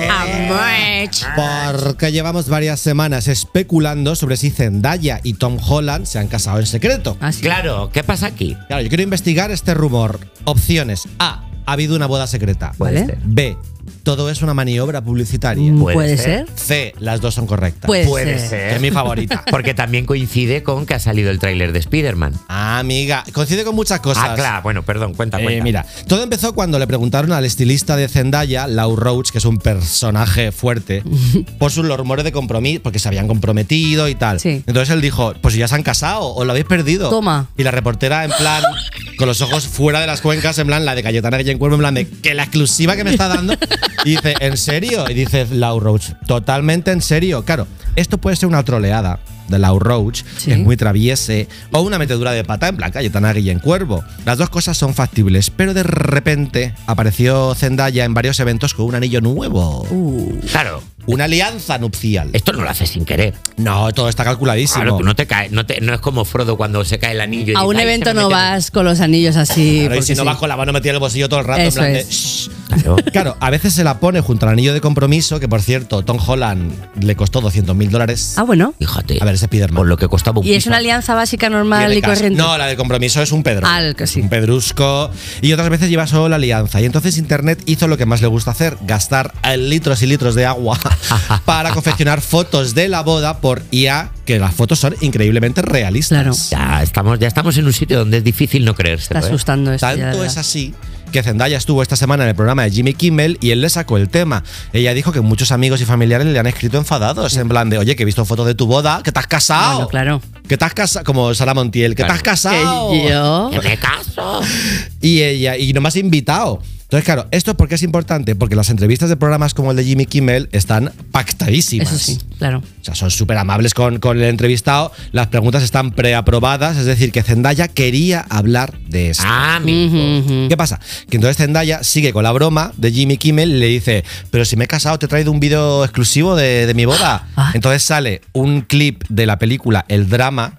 Porque llevamos varias semanas especulando sobre si Zendaya y Tom Holland se han casado en secreto. Claro, ¿qué pasa aquí? Claro, yo quiero investigar este rumor. Opciones: A. Ha habido una boda secreta. Puede ser. B. Todo es una maniobra publicitaria. Puede ser. C. Las dos son correctas. Puede ser. Es mi favorita. Porque también coincide con que ha salido el tráiler de Spider-Man. Ah, amiga, coincide con muchas cosas. Ah, claro, bueno, perdón, cuenta. Mira, todo empezó cuando le preguntaron al estilista de Zendaya, Lau Roach, que es un personaje fuerte, por sus rumores de compromiso, porque se habían comprometido y tal. Entonces él dijo, pues ya se han casado o lo habéis perdido. Toma. Y la reportera, en plan, con los ojos fuera de las cuencas, en plan, la de Cayetana Guillén Cuervo, en plan de que la exclusiva que me está dando. Y dice, ¿en serio? Y dice Lau Roach, totalmente en serio. Claro, esto puede ser una troleada de Lau Roach, que es muy traviese, o una metedura de pata en plan Cayetana Guillén Cuervo. Las dos cosas son factibles, pero de repente apareció Zendaya en varios eventos con un anillo nuevo. Claro. Una alianza nupcial. Esto no lo haces sin querer. No, todo está calculadísimo. Claro, tú no te caes, no es como Frodo cuando se cae el anillo. A un evento no vas con los anillos así. Claro, y si no vas con la mano metida en el bolsillo todo el rato, Eso en plan de, es. Claro, a veces se la pone junto al anillo de compromiso, que por cierto, Tom Holland le costó $200,000. Ah, bueno. Fíjate. A ver, ese Spiderman. Por lo que costaba un Y es una alianza básica normal y corriente. No, la de compromiso es un pedro. Que sí. Un pedrusco. Y otras veces lleva solo la alianza. Y entonces Internet hizo lo que más le gusta hacer: gastar litros y litros de agua para confeccionar fotos de la boda por IA, que las fotos son increíblemente realistas. Ya estamos en un sitio donde es difícil no creerse. Está asustando esto. Tanto es así que Zendaya estuvo esta semana en el programa de Jimmy Kimmel y él le sacó el tema. Ella dijo que muchos amigos y familiares le han escrito enfadados, en plan de, oye, que he visto fotos de tu boda, que te has casado. Bueno, claro. Que te has casado, como Sara Montiel, que te has casado. ¿Que yo? ¡Que me caso! Y ella, y no me has invitado. Entonces, claro, ¿esto por qué es importante? Porque las entrevistas de programas como el de Jimmy Kimmel están pactadísimas. Eso sí, claro. O sea, son súper amables con el entrevistado, las preguntas están preaprobadas, es decir, que Zendaya quería hablar de esto. Ah, amigo. ¿Qué pasa? Que entonces Zendaya sigue con la broma de Jimmy Kimmel y le dice, pero si me he casado te he traído un vídeo exclusivo de mi boda. Entonces sale un clip de la película El Drama,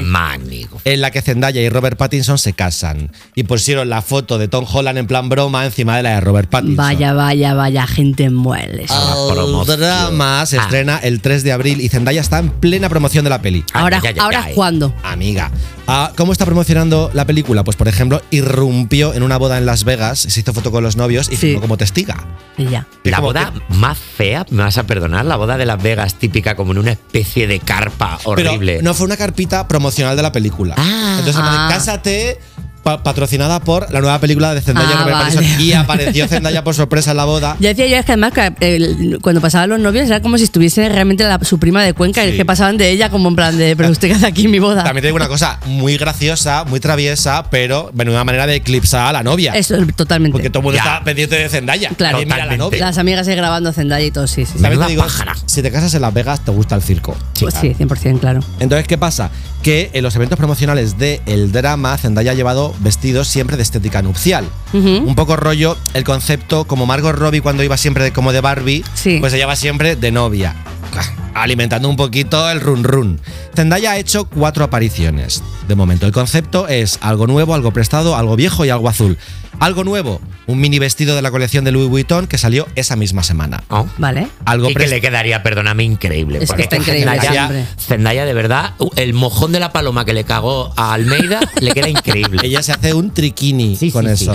en la que Zendaya y Robert Pattinson se casan. Y pusieron la foto de Tom Holland en plan broma encima de la de Robert Pattinson. Vaya, gente muele. El Drama se estrena el 3 de abril y Zendaya está en plena promoción de la peli. Ahora, ¿cuándo? Amiga, ¿cómo está promocionando la película? Pues por ejemplo, irrumpió en una boda en Las Vegas, se hizo foto con los novios y firmó como testiga. Y ya. La boda más fea, me vas a perdonar, la boda de Las Vegas típica, como en una especie de carpa horrible. Pero no fue una carpita promocional de la película. Entonces, cásate, patrocinada por la nueva película de Zendaya y Robert Pattinson, y apareció Zendaya por sorpresa en la boda. Ya decía yo, es que además cuando pasaban los novios era como si estuviese realmente su prima de Cuenca, y que pasaban de ella como en plan de, pero usted qué hace aquí en mi boda. También te digo una cosa, muy graciosa, muy traviesa, pero menuda manera de eclipsar a la novia. Eso, totalmente. Porque todo el mundo está pendiente de Zendaya. Claro, mira a la novia. Las amigas ahí grabando Zendaya y todo, sí. También te digo, si te casas en Las Vegas, te gusta el circo. Pues sí, 100%, claro. Entonces, ¿qué pasa? Que en los eventos promocionales de El Drama, Zendaya ha llevado vestidos siempre de estética nupcial. Un poco rollo, el concepto, como Margot Robbie cuando iba siempre como de Barbie, pues ella va siempre de novia, alimentando un poquito el run run. Zendaya ha hecho 4 apariciones de momento. El concepto es algo nuevo, algo prestado, algo viejo y algo azul. Algo nuevo, un mini vestido de la colección de Louis Vuitton que salió esa misma semana. Vale. Y que le quedaría, perdóname, increíble. Es que está increíble. Zendaya, de verdad, el mojón de la paloma que le cagó a Almeida le queda increíble. Ella se hace un triquini con eso.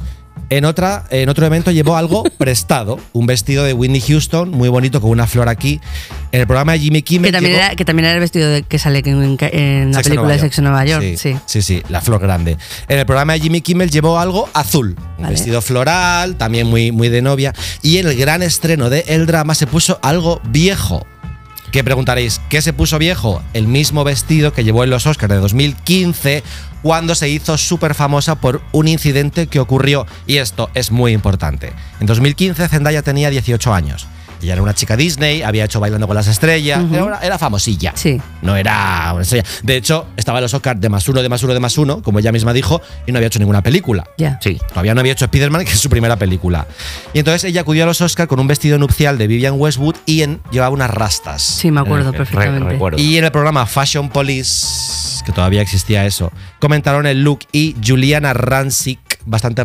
En otro evento llevó algo prestado, un vestido de Whitney Houston, muy bonito, con una flor aquí. En el programa de Jimmy Kimmel que también era el vestido que sale en la película de Sexo en Nueva York. Sí, la flor grande. En el programa de Jimmy Kimmel llevó algo azul, un vestido floral, también muy, muy de novia. Y en el gran estreno de El Drama se puso algo viejo. ¿Qué preguntaréis? ¿Qué se puso viejo? El mismo vestido que llevó en los Oscars de 2015, cuando se hizo súper famosa por un incidente que ocurrió, y esto es muy importante. En 2015 Zendaya tenía 18 años. Ella era una chica Disney, había hecho Bailando con las Estrellas, era famosilla. Sí. No era una estrella. De hecho, estaba en los Oscars de +1, como ella misma dijo, y no había hecho ninguna película. Sí. Todavía no había hecho Spider-Man, que es su primera película. Y entonces ella acudió a los Oscars con un vestido nupcial de Vivienne Westwood y llevaba unas rastas. Sí, me acuerdo perfectamente. Y en el programa Fashion Police, que todavía existía eso, comentaron el look y Juliana Rancic, bastante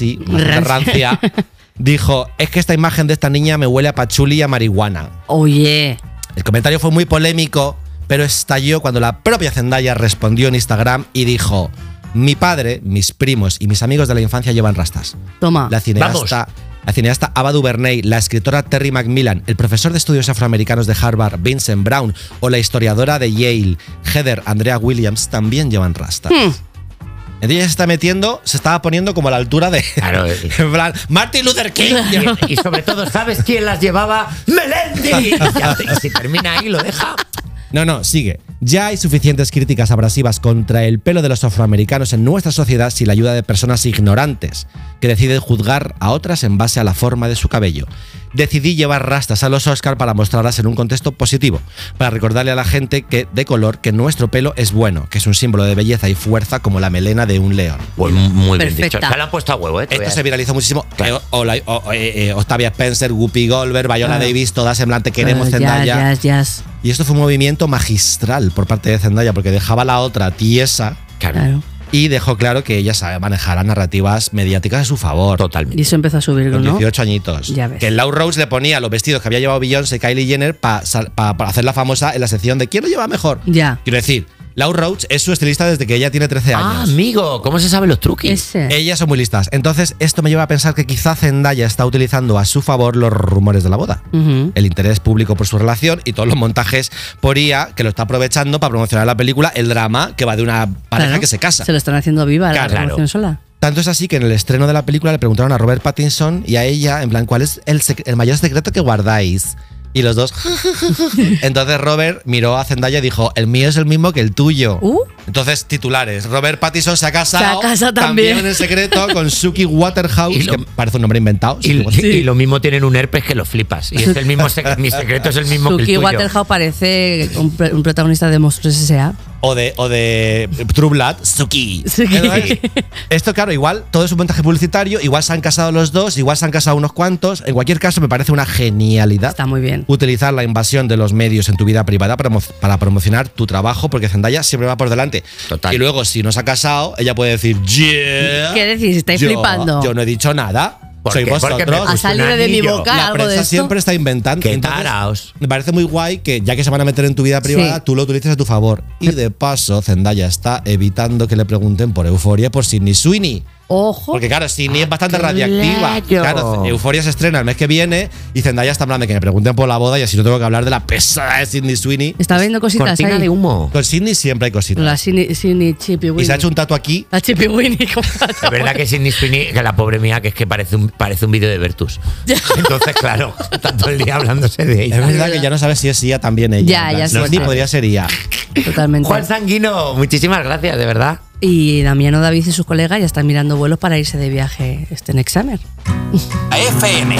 rancia, dijo, es que esta imagen de esta niña me huele a pachuli y a marihuana. Oye. El comentario fue muy polémico, pero estalló cuando la propia Zendaya respondió en Instagram y dijo, mi padre, mis primos y mis amigos de la infancia llevan rastas. Toma. La cineasta Ava DuVernay, la escritora Terry McMillan, el profesor de estudios afroamericanos de Harvard, Vincent Brown, o la historiadora de Yale, Heather Andrea Williams, también llevan rastas. Entonces ella se está metiendo, se estaba poniendo como a la altura de en plan, Martin Luther King. Y sobre todo, ¿sabes quién las llevaba? ¡Melendi! Y si termina ahí, lo deja. No, sigue. Ya hay suficientes críticas abrasivas contra el pelo de los afroamericanos en nuestra sociedad sin la ayuda de personas ignorantes que deciden juzgar a otras en base a la forma de su cabello. Decidí llevar rastas a los Oscar para mostrarlas en un contexto positivo, para recordarle a la gente de color que nuestro pelo es bueno, que es un símbolo de belleza y fuerza como la melena de un león. Pues muy bien dicho. Se la han puesto a huevo, Esto se viralizó muchísimo. Claro. Octavia Spencer, Whoopi Goldberg, Viola Davis, todas en plan, te queremos, Zendaya. Y esto fue un movimiento magistral por parte de Zendaya, porque dejaba a la otra tiesa. Claro. Y dejó claro que ella sabe manejar las narrativas mediáticas a su favor. Totalmente. Y eso empezó a subir, con ¿no? 18 añitos. Ya ves. Que el Laura Rose le ponía los vestidos que había llevado Beyoncé y Kylie Jenner para hacerla famosa en la sección de ¿quién lo lleva mejor? Ya. Quiero decir, Laura Roach es su estilista desde que ella tiene 13 años. Ah, amigo, ¿cómo se saben los truquis? Ellas son muy listas. Entonces, esto me lleva a pensar que quizá Zendaya está utilizando a su favor los rumores de la boda. El interés público por su relación y todos los montajes por IA, que lo está aprovechando para promocionar la película El Drama, que va de una pareja que se casa. Se lo están haciendo viva la promoción sola. Tanto es así que en el estreno de la película le preguntaron a Robert Pattinson y a ella, en plan, ¿cuál es el mayor secreto que guardáis? Y los dos. Entonces Robert miró a Zendaya y dijo: el mío es el mismo que el tuyo. Entonces, titulares. Robert Pattinson se ha casado. Se ha casado también también. en secreto con Suki Waterhouse, que parece un nombre inventado. Y lo mismo tienen un herpes que lo flipas. Y es el mismo mi secreto es el mismo que el Suki tuyo. Waterhouse parece un protagonista de Monstruos S.A. O de True Blood, Suki. Entonces, esto, claro, igual todo es un montaje publicitario, igual se han casado los dos, igual se han casado unos cuantos. En cualquier caso, me parece una genialidad. Está muy bien. Utilizar la invasión de los medios en tu vida privada para promocionar tu trabajo, porque Zendaya siempre va por delante. Total. Y luego, si no se ha casado, ella puede decir, yeah. ¿Qué decís? ¿Estáis flipando? Yo no he dicho nada. ¿Por Soy qué? Porque vosotros. ha salido de mi boca La algo de prensa esto. siempre está inventando. ¡Qué Entonces, taraos! me parece muy guay que, ya que se van a meter en tu vida privada, Sí. tú lo utilices a tu favor. Y de paso, Zendaya está evitando que le pregunten por Euforia por Sydney Sweeney. Ojo. Porque claro, Sydney es bastante qué radiactiva. bello. Claro, Euforia se estrena el mes que viene y Zendaya está hablando de que me pregunten por la boda y así no tengo que hablar de la pesada de Sydney Sweeney. Está viendo cositas Cortina ahí. de humo. Con Sydney siempre hay cositas. La Sidney Chippy Winnie. Y se ha hecho un tatu aquí. La Chippy Winnie. Es verdad que Sydney Sweeney, que la pobre mía, que es que parece un vídeo de Vertus. Entonces, claro, está todo el día hablándose de ella. Es verdad que ya no sabes si es ella también ella. Ya, En plan, ya no, sí. ni podría ser ella. Totalmente. Juan Sanguino, muchísimas gracias, de verdad. Y Damiano David y sus colegas ya están mirando vuelos para irse de viaje next summer. FM.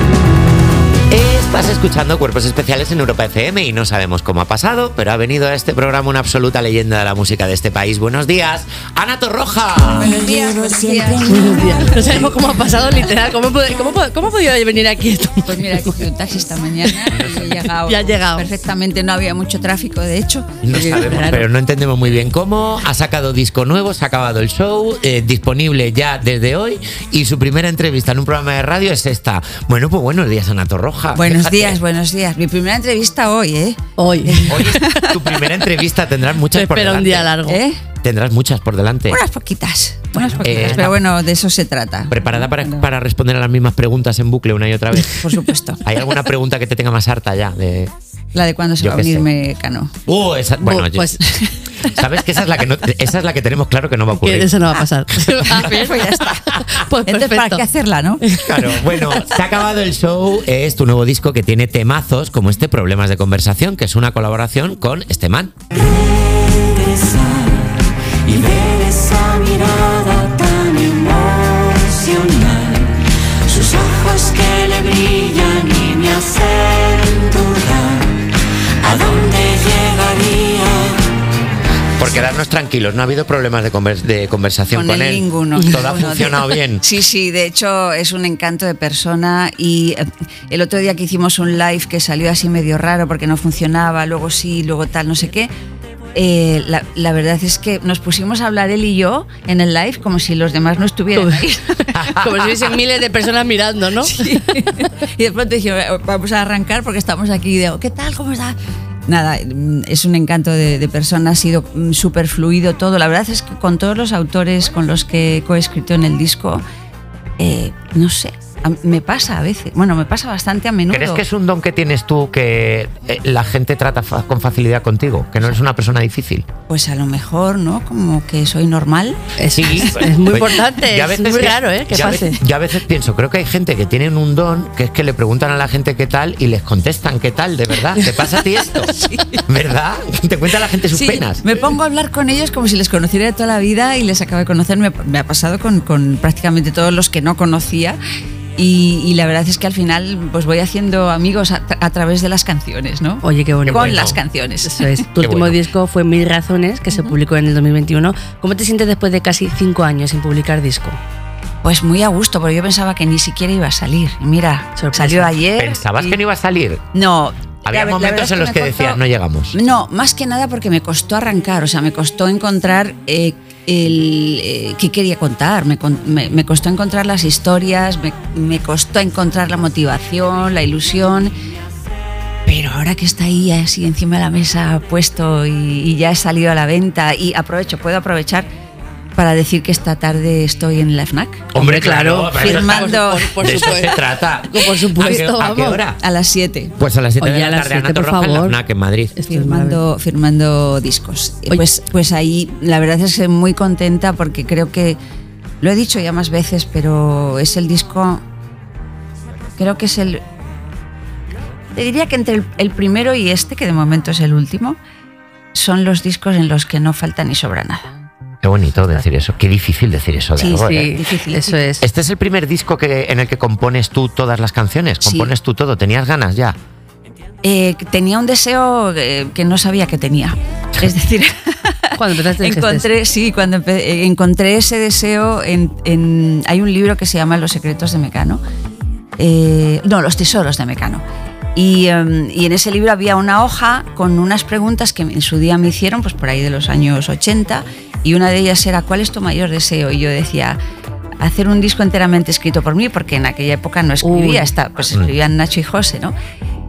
Estás escuchando Cuerpos Especiales en Europa FM y no sabemos cómo ha pasado, pero ha venido a este programa una absoluta leyenda de la música de este país. Buenos días, Ana Torroja. Buenos días. Buenos días. No sabemos cómo ha pasado, literal. ¿Cómo ha podido venir aquí esto? Pues mira, he cogido un taxi esta mañana y he llegado. Ya ha llegado. Perfectamente, no había mucho tráfico, de hecho. No sabemos, pero no entendemos muy bien cómo. Ha sacado disco nuevo, se ha acabado el show, disponible ya desde hoy, y su primera entrevista en un programa de radio es esta. Bueno, pues buenos días, Ana Torroja. Buenos días, buenos días. Mi primera entrevista hoy, ¿eh? Hoy. Hoy es tu primera entrevista, tendrás muchas por Espera delante. un día largo. ¿Eh? Tendrás muchas por delante. Unas poquitas. Pero bueno, de eso se trata. ¿Preparada para responder a las mismas preguntas en bucle una y otra vez? Por supuesto. ¿Hay alguna pregunta que te tenga más harta ya? La de cuándo se Yo va a qué sé. unirme Cano. Esa, bueno, Pues sabes que esa es la que tenemos claro que no va a ocurrir. que eso no va a pasar. Pues ya está. Pues Entonces, ¿para perfecto. qué hacerla, no? Claro, bueno, se ha acabado el show. Es tu nuevo disco que tiene temazos como este Problemas de Conversación, que es una colaboración con este man. Y ver esa mirada tan emocional, sus ojos que le brillan y me hacen dudar a dónde llegaría. Por quedarnos tranquilos, no ha habido problemas de conversación con él. Ninguno. Todo ha Ninguno. funcionado bien. Sí, sí, de hecho es un encanto de persona y el otro día que hicimos un live que salió así medio raro porque no funcionaba, luego sí, luego tal, no sé qué. La verdad es que nos pusimos a hablar él y yo en el live como si los demás no estuvieran ahí. Como si hubiesen miles de personas mirando, ¿no? Sí. Y de pronto dije, vamos a arrancar porque estamos aquí. Y digo, ¿qué tal? ¿Cómo está? Nada, es un encanto de persona, ha sido súper fluido todo. La verdad es que con todos los autores con los que he coescrito en el disco, no sé, me pasa a veces, bueno, me pasa bastante a menudo. ¿Crees que es un don que tienes tú que la gente trata con facilidad contigo? Que no eres una persona difícil. Pues a lo mejor, ¿no? Como que soy normal. Sí, es muy importante, yo a es veces muy raro, ¿eh? Que yo a pase. veces- yo a veces pienso, creo que hay gente que tienen un don que es que le preguntan a la gente qué tal y les contestan qué tal, de verdad. ¿Te pasa a ti esto? ¿Verdad? Te cuenta la gente sus Sí, penas. me pongo a hablar con ellos como si les conociera de toda la vida y les acabo de conocer. Me ha pasado con prácticamente todos los que no conocía. Y la verdad es que al final pues voy haciendo amigos a través de las canciones, ¿no? Oye, qué bonito. Con las canciones. Eso es. Tu último disco fue Mil Razones, que se publicó en el 2021. ¿Cómo te sientes después de casi 5 años sin publicar disco? Pues muy a gusto, porque yo pensaba que ni siquiera iba a salir. Y mira, salió ayer. ¿Pensabas que no iba a salir? No. Había la verdad momentos es en que los me que costó- decías, no llegamos. No, más que nada porque me costó arrancar, o sea, me costó encontrar qué quería contar, me costó encontrar las historias, me costó encontrar la motivación, la ilusión. Pero ahora que está ahí así encima de la mesa puesto y ya he salido a la venta y puedo aprovechar para decir que esta tarde estoy en la FNAC. Hombre, claro, firmando. de eso se trata. Por supuesto, ¿A qué hora? A las 7. Pues a las 7 Oye, de a la las tarde, Ana 7, por Torroja, en la favor. FNAC en Madrid. Firmando discos. Pues ahí la verdad es que muy contenta porque creo que, lo he dicho ya más veces, pero es el disco, creo que es Te diría que entre el primero y este, que de momento es el último, son los discos en los que no falta ni sobra nada. Qué bonito decir eso, qué difícil decir eso de algo, ¿eh? Difícil. Eso es. ¿Este es el primer disco en el que compones tú todas las canciones? ¿Compones tú todo? ¿Tenías ganas ya? Tenía un deseo que no sabía que tenía. Es decir, cuando empezaste encontré ese deseo hay un libro que se llama Los secretos de Mecano. Los tesoros de Mecano. Y en ese libro había una hoja con unas preguntas que en su día me hicieron, pues por ahí de los años 80, y una de ellas era ¿cuál es tu mayor deseo? Y yo decía, hacer un disco enteramente escrito por mí, porque en aquella época no escribía, escribían Nacho y José, ¿no?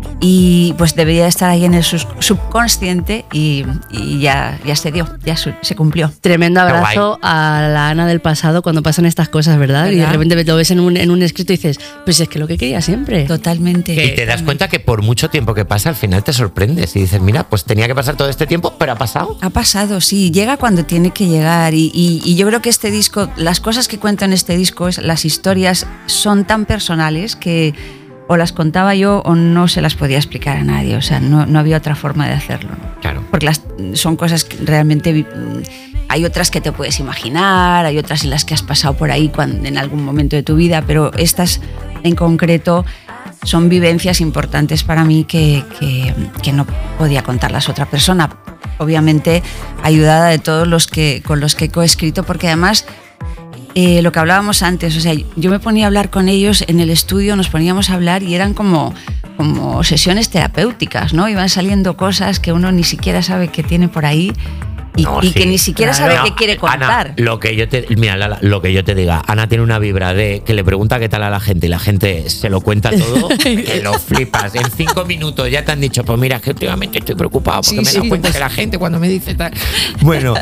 Y pues debería estar ahí en el subconsciente y ya se dio, ya se cumplió. Tremendo abrazo a la Ana del pasado cuando pasan estas cosas, ¿verdad? Y de repente lo ves en un escrito y dices, pues es que lo que quería siempre. Totalmente. Y te das cuenta que por mucho tiempo que pasa, al final te sorprendes y dices, mira, pues tenía que pasar todo este tiempo, pero ha pasado. Ha pasado, sí, llega cuando tiene que llegar y yo creo que este disco, las cosas que cuento en este disco, las historias son tan personales que o las contaba yo o no se las podía explicar a nadie, o sea, no había otra forma de hacerlo. Claro. Porque son cosas que realmente hay otras que te puedes imaginar, hay otras en las que has pasado por ahí en algún momento de tu vida, pero estas en concreto son vivencias importantes para mí que no podía contarlas a otra persona. Obviamente ayudada de todos con los que he coescrito, porque además lo que hablábamos antes, o sea, yo me ponía a hablar con ellos en el estudio, nos poníamos a hablar y eran como sesiones terapéuticas, ¿no? Iban saliendo cosas que uno ni siquiera sabe que tiene por ahí y que ni siquiera sabe qué quiere contar. Ana, lo que yo te diga, Ana tiene una vibra de que le pregunta qué tal a la gente y la gente se lo cuenta todo, que lo flipas. En 5 minutos ya te han dicho, pues mira, es que últimamente estoy preocupado porque me he dado cuenta que la gente cuando me dice tal... Bueno,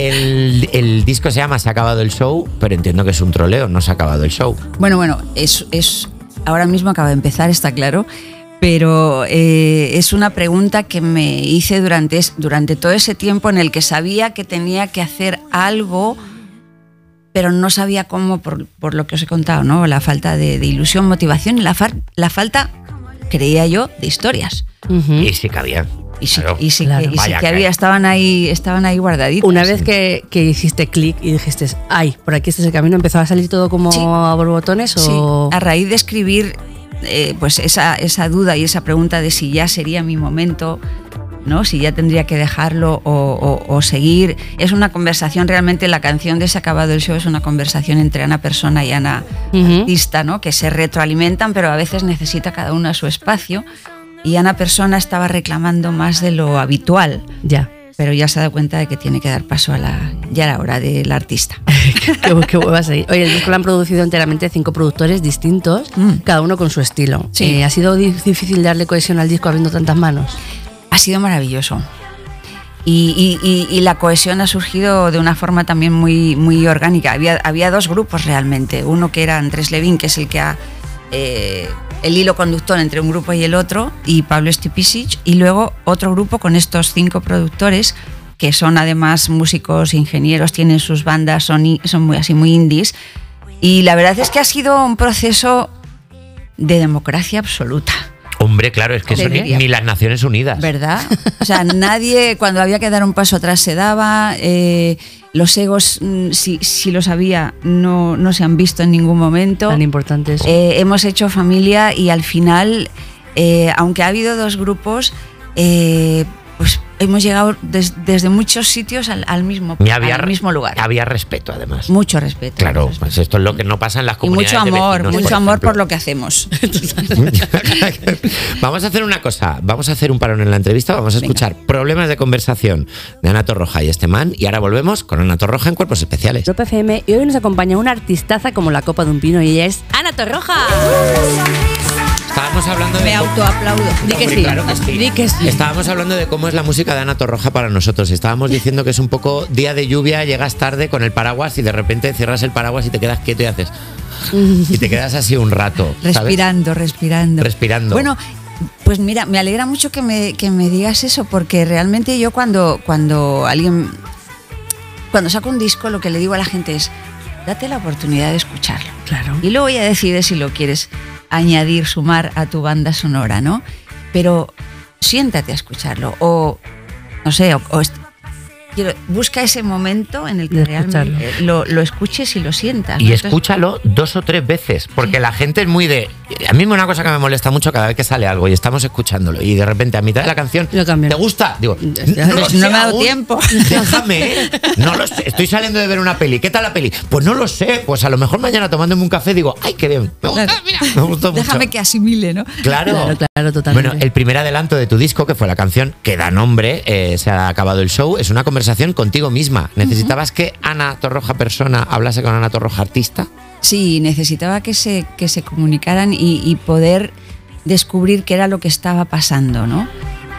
el disco se llama Se ha acabado el show, pero entiendo que es un troleo, no se ha acabado el show. Bueno, es ahora mismo acaba de empezar, está claro. Pero es una pregunta que me hice durante todo ese tiempo en el que sabía que tenía que hacer algo, pero no sabía cómo, por lo que os he contado, ¿no? La falta de ilusión, motivación y la falta, creía yo, de historias. Y sí que había. Y sí que había, estaban ahí guardaditas. Una vez que hiciste clic y dijiste, ay, por aquí este es el camino, ¿empezó a salir todo como a borbotones? Sí, a raíz de escribir... pues esa duda y esa pregunta de si ya sería mi momento, ¿no? Si ya tendría que dejarlo o seguir. Es una conversación, realmente la canción de Se ha acabado el show es una conversación entre Ana persona y Ana artista, ¿no? Que se retroalimentan, pero a veces necesita cada una su espacio. Y Ana persona estaba reclamando más de lo habitual. Ya. Pero ya se ha dado cuenta de que tiene que dar paso a la hora del artista. Qué huevas ahí. Oye, el disco lo han producido enteramente 5 productores distintos, cada uno con su estilo. Sí. ¿Ha sido difícil darle cohesión al disco habiendo tantas manos? Ha sido maravilloso. Y la cohesión ha surgido de una forma también muy, muy orgánica. Había 2 grupos realmente. Uno que era Andrés Levín, que es el que ha... el hilo conductor entre un grupo y el otro, y Pablo Stipicic, y luego otro grupo con estos 5 productores que son además músicos, ingenieros, tienen sus bandas, son muy indies, y la verdad es que ha sido un proceso de democracia absoluta. Hombre, claro, es que eso ni las Naciones Unidas. ¿Verdad? O sea, nadie, cuando había que dar un paso atrás se daba, los egos, si los había, no se han visto en ningún momento. Tan importantes. Hemos hecho familia y al final, aunque ha habido 2 grupos, pues hemos llegado desde muchos sitios al mismo lugar. Había respeto, además. Mucho respeto. Claro, pues esto es lo que no pasa en las comunidades. Y mucho amor por lo que hacemos. Vamos a hacer una cosa, vamos a hacer un parón en la entrevista, vamos a escuchar Problemas de conversación de Ana Torroja y este man, y ahora volvemos con Ana Torroja en Cuerpos Especiales. Europa FM, y hoy nos acompaña una artistaza como la copa de un pino, y ella es Ana Torroja. Estábamos hablando de... Me autoaplaudo. Di que sí. Claro que sí. Di que sí. Estábamos hablando de cómo es la música de Ana Torroja para nosotros. Estábamos diciendo que es un poco día de lluvia, llegas tarde con el paraguas y de repente cierras el paraguas y te quedas quieto y haces... Y te quedas así un rato, ¿sabes? Respirando. Bueno, pues mira, me alegra mucho que me digas eso, porque realmente yo cuando saco un disco, lo que le digo a la gente es, date la oportunidad de escucharlo. Claro. Y luego ya decides si lo quieres añadir, sumar a tu banda sonora, ¿no? pero siéntate a escucharlo. O, no sé, busca ese momento en el que realmente lo escuches y lo sientas, ¿no? Y escúchalo 2 o 3 veces, porque la gente es muy de... A mí una cosa que me molesta mucho cada vez que sale algo y estamos escuchándolo y de repente a mitad de la canción ¿te gusta? Digo, no me ha dado tiempo. Déjame, no lo sé, estoy saliendo de ver una peli. ¿Qué tal la peli? Pues no lo sé, pues a lo mejor mañana tomándome un café digo, ¡ay, qué bien! Me gusta, me gustó mucho. Déjame que asimile, ¿no? Claro, totalmente. Bueno, el primer adelanto de tu disco, que fue la canción que da nombre, se ha acabado el show, es una conversación contigo misma. ¿Necesitabas que Ana Torroja persona hablase con Ana Torroja artista? Sí, necesitaba que se comunicaran y poder descubrir qué era lo que estaba pasando, ¿no?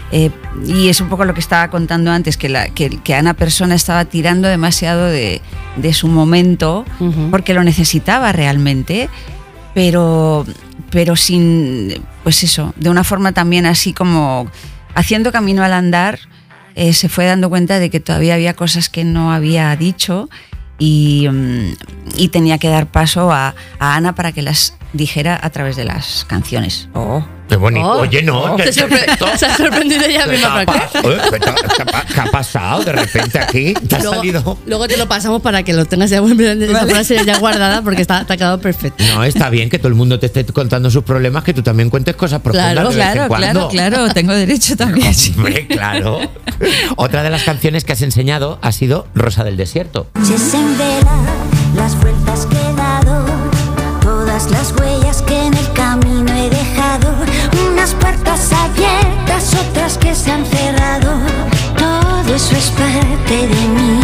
Y es un poco lo que estaba contando antes, que Ana persona estaba tirando demasiado de su momento, porque lo necesitaba realmente, pero sin, pues eso, de una forma también así como haciendo camino al andar. Se fue dando cuenta de que todavía había cosas que no había dicho y tenía que dar paso a Ana para que las dijera a través de las canciones. ¡Qué bonito! Oye, no. Se ha sorprendido ella misma. ¿Qué ha pasado de repente aquí? ¿Te ha salido? Luego te lo pasamos para que lo tengas ya esa frase ya guardada porque te ha quedado perfecto. No, está bien que todo el mundo te esté contando sus problemas, que tú también cuentes cosas profundas de vez en cuando. Claro, tengo derecho también. Hombre, claro. Otra de las canciones que has enseñado ha sido Rosa del Desierto. Se en vela las vueltas que he dado, todas las huellas que en el camino he dejado, unas puertas abiertas, otras que se han cerrado, todo eso es parte de mí,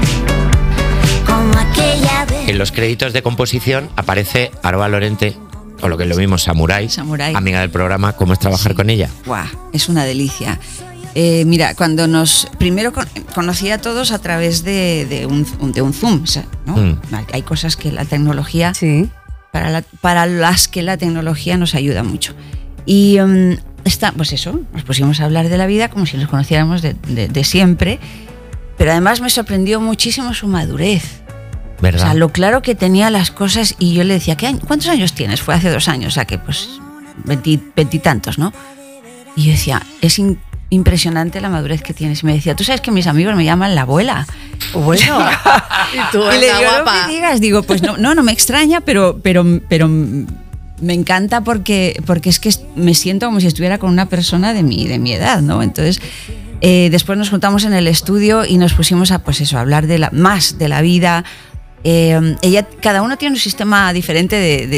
como aquella vez. En los créditos de composición aparece Aroa Lorente, o lo que es lo mismo, Samurai, amiga del programa. ¿Cómo es trabajar con ella? ¡Guau! Es una delicia. Mira, cuando primero conocí a todos a través de un Zoom, ¿no? Hay cosas que la tecnología, para las que la tecnología nos ayuda mucho. Y pues eso, nos pusimos a hablar de la vida como si nos conociéramos de siempre, pero además me sorprendió muchísimo su madurez. ¿Verdad? O sea, lo claro que tenía las cosas, y yo le decía, ¿cuántos años tienes? Fue hace 2 años, o sea que pues 20 y tantos, ¿no? Y yo decía, es impresionante la madurez que tienes. Y me decía, tú sabes que mis amigos me llaman la abuela. Bueno, y tú, y le digo, guapa. No me digas, digo, pues no me extraña, pero me encanta porque es que me siento como si estuviera con una persona de mi edad, ¿no? Entonces, después nos juntamos en el estudio y nos pusimos a, pues eso, a hablar más de la vida. Cada uno tiene un sistema diferente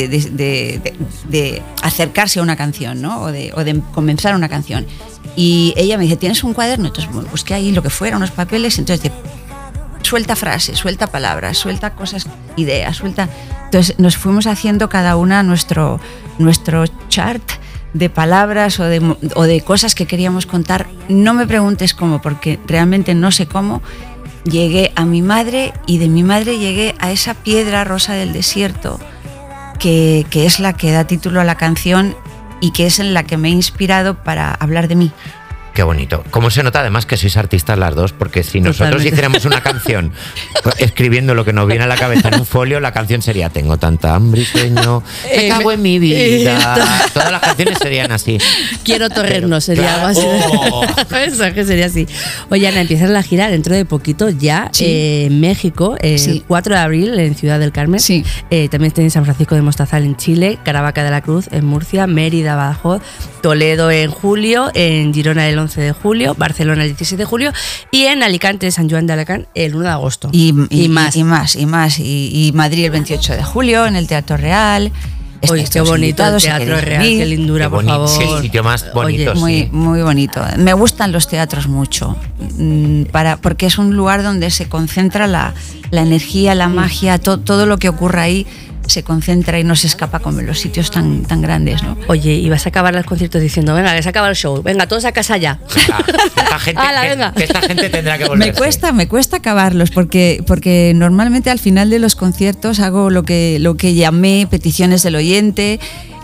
de acercarse a una canción, ¿no? O de comenzar una canción. Y ella me dice, ¿tienes un cuaderno? Entonces busqué ahí lo que fuera, unos papeles, entonces suelta frases, suelta palabras, suelta cosas, ideas, suelta... Entonces nos fuimos haciendo cada una nuestro chart de palabras o de cosas que queríamos contar. No me preguntes cómo, porque realmente no sé cómo. Llegué a mi madre y de mi madre llegué a esa piedra rosa del desierto que es la que da título a la canción y que es en la que me he inspirado para hablar de mí. Qué bonito. ¿Cómo se nota además que sois artistas las dos? Porque si nosotros hiciéramos una canción escribiendo lo que nos viene a la cabeza en un folio, la canción sería Tengo tanta hambre y sueño, me cago en mi vida. Todas las canciones serían así. Quiero torrernos, sería algo así. Eso, que sería así. Oye, Ana, empiezas la gira dentro de poquito ya en México, el 4 de abril en Ciudad del Carmen. Sí. También tenéis San Francisco de Mostazal en Chile, Caravaca de la Cruz en Murcia, Mérida, Badajoz, Toledo en julio, en Girona el 11 de julio, Barcelona el 16 de julio y en Alicante, San Juan de Alacant el 1 de agosto. Y más. Y Madrid el 28 de julio en el Teatro Real. Oye, qué bonito el Teatro Real, qué lindura, por favor. Qué sitio más bonito. Oye, muy bonito. Me gustan los teatros mucho, porque es un lugar donde se concentra la energía, la magia, todo lo que ocurre ahí se concentra y no se escapa como en los sitios tan grandes, ¿no? Oye, y vas a acabar los conciertos diciendo, venga, que se acaba el show, venga, todos a casa ya. Esta gente tendrá que volverse. Me cuesta acabarlos porque normalmente al final de los conciertos hago lo que llamé peticiones del oyente,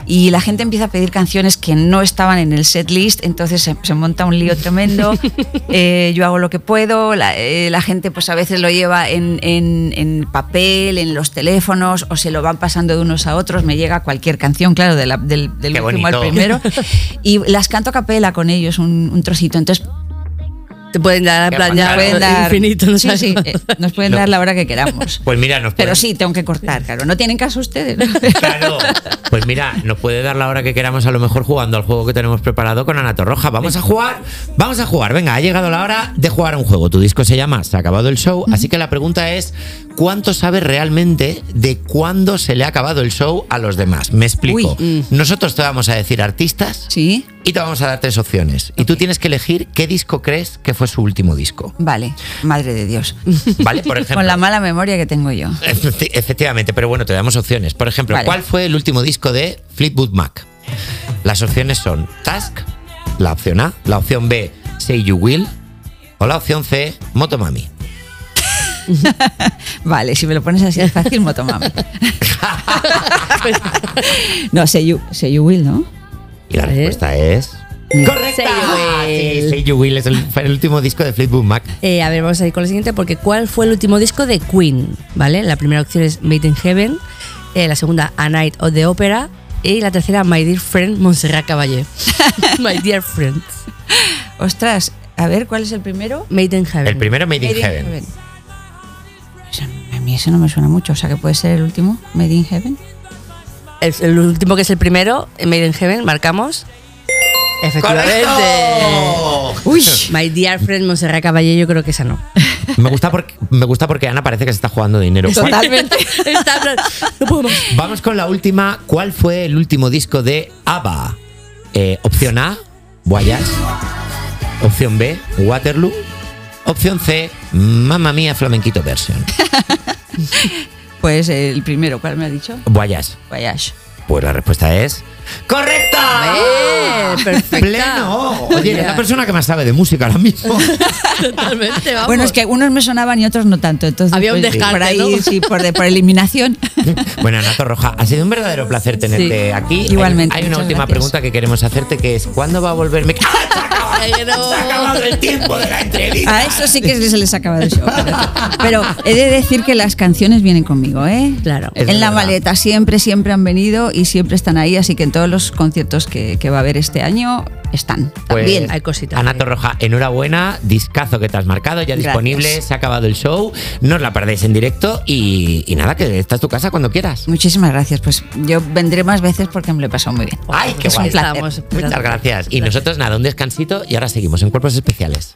y la gente empieza a pedir canciones que no estaban en el set list, entonces se monta un lío tremendo. Yo hago lo que puedo, la gente pues a veces lo lleva en papel, en los teléfonos, o se lo van pasando de unos a otros, me llega cualquier canción, claro, del último bonito. al primero, y las canto a capela con ellos, un trocito, entonces te pueden dar Qué plan ya bacano. infinito. No sabes. sí, nos pueden dar la hora que queramos. Pues mira, nos puede, Pero sí, tengo que cortar, claro. No tienen caso ustedes, ¿no? claro. Pues mira, nos puede dar la hora que queramos, a lo mejor jugando al juego que tenemos preparado con Ana Torroja. Vamos a jugar. Venga, ha llegado la hora de jugar a un juego. Tu disco se llama Se ha acabado el show, así que la pregunta es: ¿cuánto sabes realmente de cuándo se le ha acabado el show a los demás? Me explico. Nosotros te vamos a decir artistas. Sí. Y te vamos a dar 3 opciones. Y tú tienes que elegir qué disco crees que fue su último disco. Vale, madre de Dios. ¿Vale? Por ejemplo. Con la mala memoria que tengo yo. Efectivamente, pero bueno, te damos opciones. Por ejemplo, Vale. ¿cuál fue el último disco de Fleetwood Mac? Las opciones son Task, la opción A, la opción B, Say You Will, o la opción C, Motomami. Vale, si me lo pones así es fácil, Motomami. No, Say You Will, ¿no? Y la respuesta es... ¡correcta! Sí, Say You Will fue el último disco de Fleetwood Mac. A ver, vamos a ir con la siguiente, porque ¿cuál fue el último disco de Queen? ¿Vale? La primera opción es Made in Heaven, la segunda A Night of the Opera y la tercera My Dear Friend Montserrat Caballé. My Dear Friend. Ostras, a ver, ¿cuál es el primero? Made in Heaven. El primero Made in Heaven. Pues a mí ese no me suena mucho, o sea que puede ser el último, Made in Heaven. El último que es el primero, Made in Heaven, marcamos. Efectivamente. Uy. My Dear Friend Montserrat Caballé, yo creo que esa no. Me gusta porque Ana parece que se está jugando dinero. Totalmente. Está en plan, no puedo más. Vamos con la última. ¿Cuál fue el último disco de ABBA? Opción A, Voyage. Opción B, Waterloo. Opción C, Mamma Mía Flamenquito Version. Pues el primero, ¿cuál me ha dicho? Voyage. Voyage. Pues la respuesta es... ¡correcta! Perfecta. ¡Pleno! Oye, eres la persona que más sabe de música ahora mismo. Totalmente, vamos. Bueno, es que unos me sonaban y otros no tanto. Entonces, había un pues, descarte, por ahí, ¿no? sí, por eliminación. Bueno, Ana Torroja, ha sido un verdadero placer tenerte aquí. Igualmente. Hay una muchas última gracias. pregunta que queremos hacerte, que es ¿cuándo va a volver? Se ha acabado el tiempo de la entrevista. A eso sí que se les acaba el show. Pero he de decir que las canciones vienen conmigo, ¿eh? Claro. En la maleta siempre han venido y siempre están ahí, así que en todos los conciertos que va a haber este año están. Pues, También hay cositas. Ana Torroja, enhorabuena, discazo que te has marcado, ya Gracias. disponible, se ha acabado el show, no os la perdéis en directo y nada, que esta es tu casa cuando quieras. Muchísimas gracias. Pues yo vendré más veces porque me lo he pasado muy bien. ¡Ay, qué Es guay! un placer. Estamos Muchas gracias. Y nosotros nada, un descansito y ahora seguimos en Cuerpos Especiales.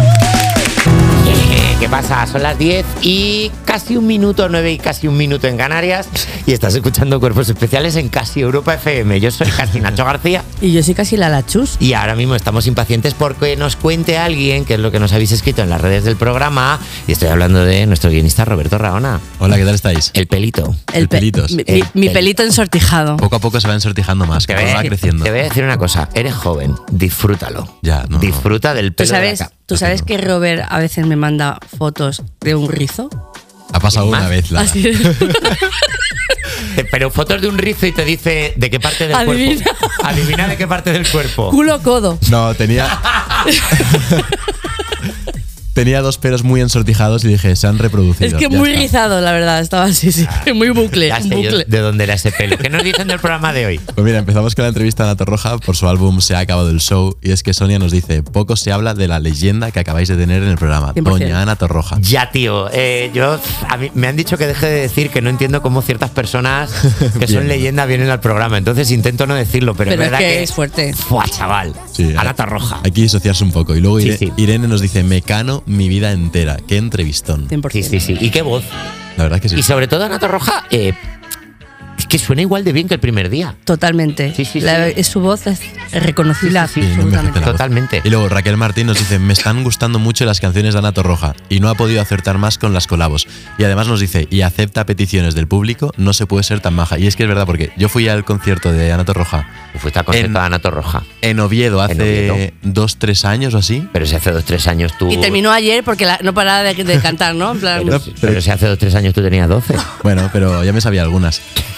¿Qué pasa? Son las 10 y casi un minuto, 9 y casi un minuto en Canarias y estás escuchando Cuerpos Especiales en Casi Europa FM. Yo soy Casi Nacho García Y yo soy casi la Lachus. y ahora mismo estamos impacientes porque nos cuente alguien qué es lo que nos habéis escrito en las redes del programa y estoy hablando de nuestro guionista Roberto Raona. Hola, ¿qué tal estáis? El pelito. El pelitos. Mi pelito ensortijado. Poco a poco se va ensortijando más, Te que voy, va a, creciendo. te voy a decir una cosa, eres joven, disfrútalo. Ya, no. Disfruta del ¿Tú pelo de la sabes que Robert a veces me manda fotos de un rizo? Ha pasado ¿Más? una vez, Lara. Así es. Pero fotos de un rizo y te dice de qué parte del Adivina. cuerpo. Adivina de qué parte del cuerpo. Culo codo. No, tenía. Tenía dos pelos muy ensortijados y dije, se han reproducido. Es que ya muy está. rizado, la verdad. Estaba así, sí. Muy bucle. Ya un sé yo bucle. de dónde era ese pelo. ¿Qué nos dicen del programa de hoy? Pues mira, empezamos con la entrevista a Ana Torroja por su álbum Se ha acabado el show. Y es que Sonia nos dice, poco se habla de la leyenda que acabáis de tener en el programa, 100%. Doña Ana Torroja. Ya, tío. A mí me han dicho que deje de decir que no entiendo cómo ciertas personas que son Bien. leyendas vienen al programa. Entonces intento no decirlo, pero es Pero es verdad que que es fuerte. ¡Fua, chaval! Sí, Ana Torroja. Hay que disociarse un poco. Y luego Sí, sí. Irene nos dice, Mecano mi vida entera. Qué entrevistón. 100%. Sí, sí, sí. ¿Y qué voz? La verdad que sí. Y sobre todo Ana Torroja, es que suena igual de bien que el primer día. Totalmente. Sí, sí, Es su voz es reconocible Sí, no me absolutamente. hace la voz. Totalmente. Y luego Raquel Martín nos dice, me están gustando mucho las canciones de Ana Torroja y no ha podido acertar más con las colabos. Y además nos dice, y acepta peticiones del público, no se puede ser tan maja. Y es que es verdad, porque yo fui al concierto de Ana Torroja. Fuiste al concierto de Ana Torroja. En Oviedo hace En Oviedo. 2-3 años o así. Pero si hace 2-3 años tú... Y terminó ayer porque no paraba de cantar, ¿no? En plan, Pero si hace 2-3 años tú tenías 12. Bueno, pero ya me sabía algunas.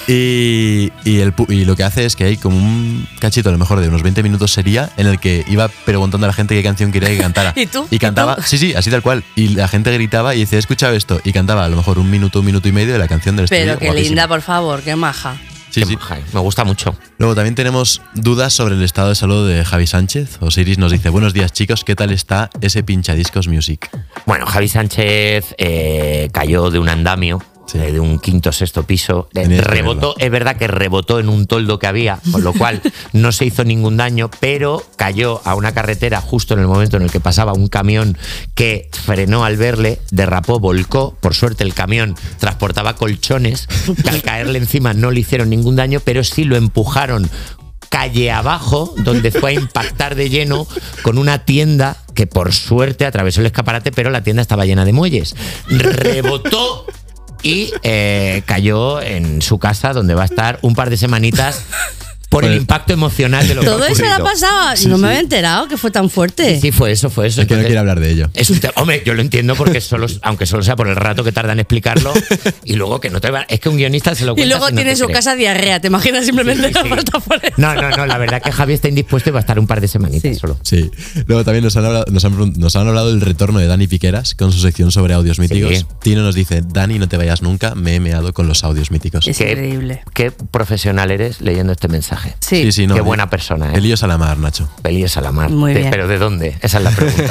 Y lo que hace es que hay como un cachito, a lo mejor de unos 20 minutos sería, en el que iba preguntando a la gente qué canción quería que cantara. ¿Y tú? Y cantaba, sí, así tal cual. Y la gente gritaba y dice, he escuchado esto. Y cantaba a lo mejor un minuto y medio de la canción del estudio. Pero qué Guapísimo. linda, por favor, qué maja. Sí, sí. Me gusta mucho. Luego también tenemos dudas sobre el estado de salud de Javi Sánchez. Osiris nos dice, buenos días chicos, ¿qué tal está ese pinchadiscos music? Bueno, Javi Sánchez cayó de un andamio, de un quinto o sexto piso. Rebotó, es verdad que rebotó en un toldo que había, con lo cual no se hizo ningún daño, pero cayó a una carretera justo en el momento en el que pasaba un camión que frenó al verle, derrapó, volcó. Por suerte el camión transportaba colchones, que al caerle encima no le hicieron ningún daño, pero sí lo empujaron calle abajo, donde fue a impactar de lleno con una tienda que por suerte atravesó el escaparate, pero la tienda estaba llena de muelles. Rebotó y cayó en su casa, donde va a estar un par de semanitas por el impacto emocional de lo que ha Todo eso le ocurrido. ha pasado. No me había enterado que fue tan fuerte. Sí, fue eso. Es que no quiere hablar de ello. Es un hombre, yo lo entiendo porque aunque solo sea por el rato que tarda en explicarlo y luego que no te va. Es que un guionista se lo Y cuenta. luego si no tiene en te su cree. casa diarrea. ¿Te imaginas simplemente la falta por eso? No, la verdad que Javi está indispuesto y va a estar un par de semanitas solo. Sí. Luego también nos han hablado del retorno de Dani Piqueras con su sección sobre audios míticos. Sí. Tino nos dice, Dani, no te vayas nunca, me he meado con los audios míticos. Es increíble. Qué profesional eres leyendo este mensaje. Sí. Qué buena persona, ¿eh? Pelillos a la mar, Nacho. Pelillos a la mar. Muy bien. ¿Pero de dónde? Esa es la pregunta.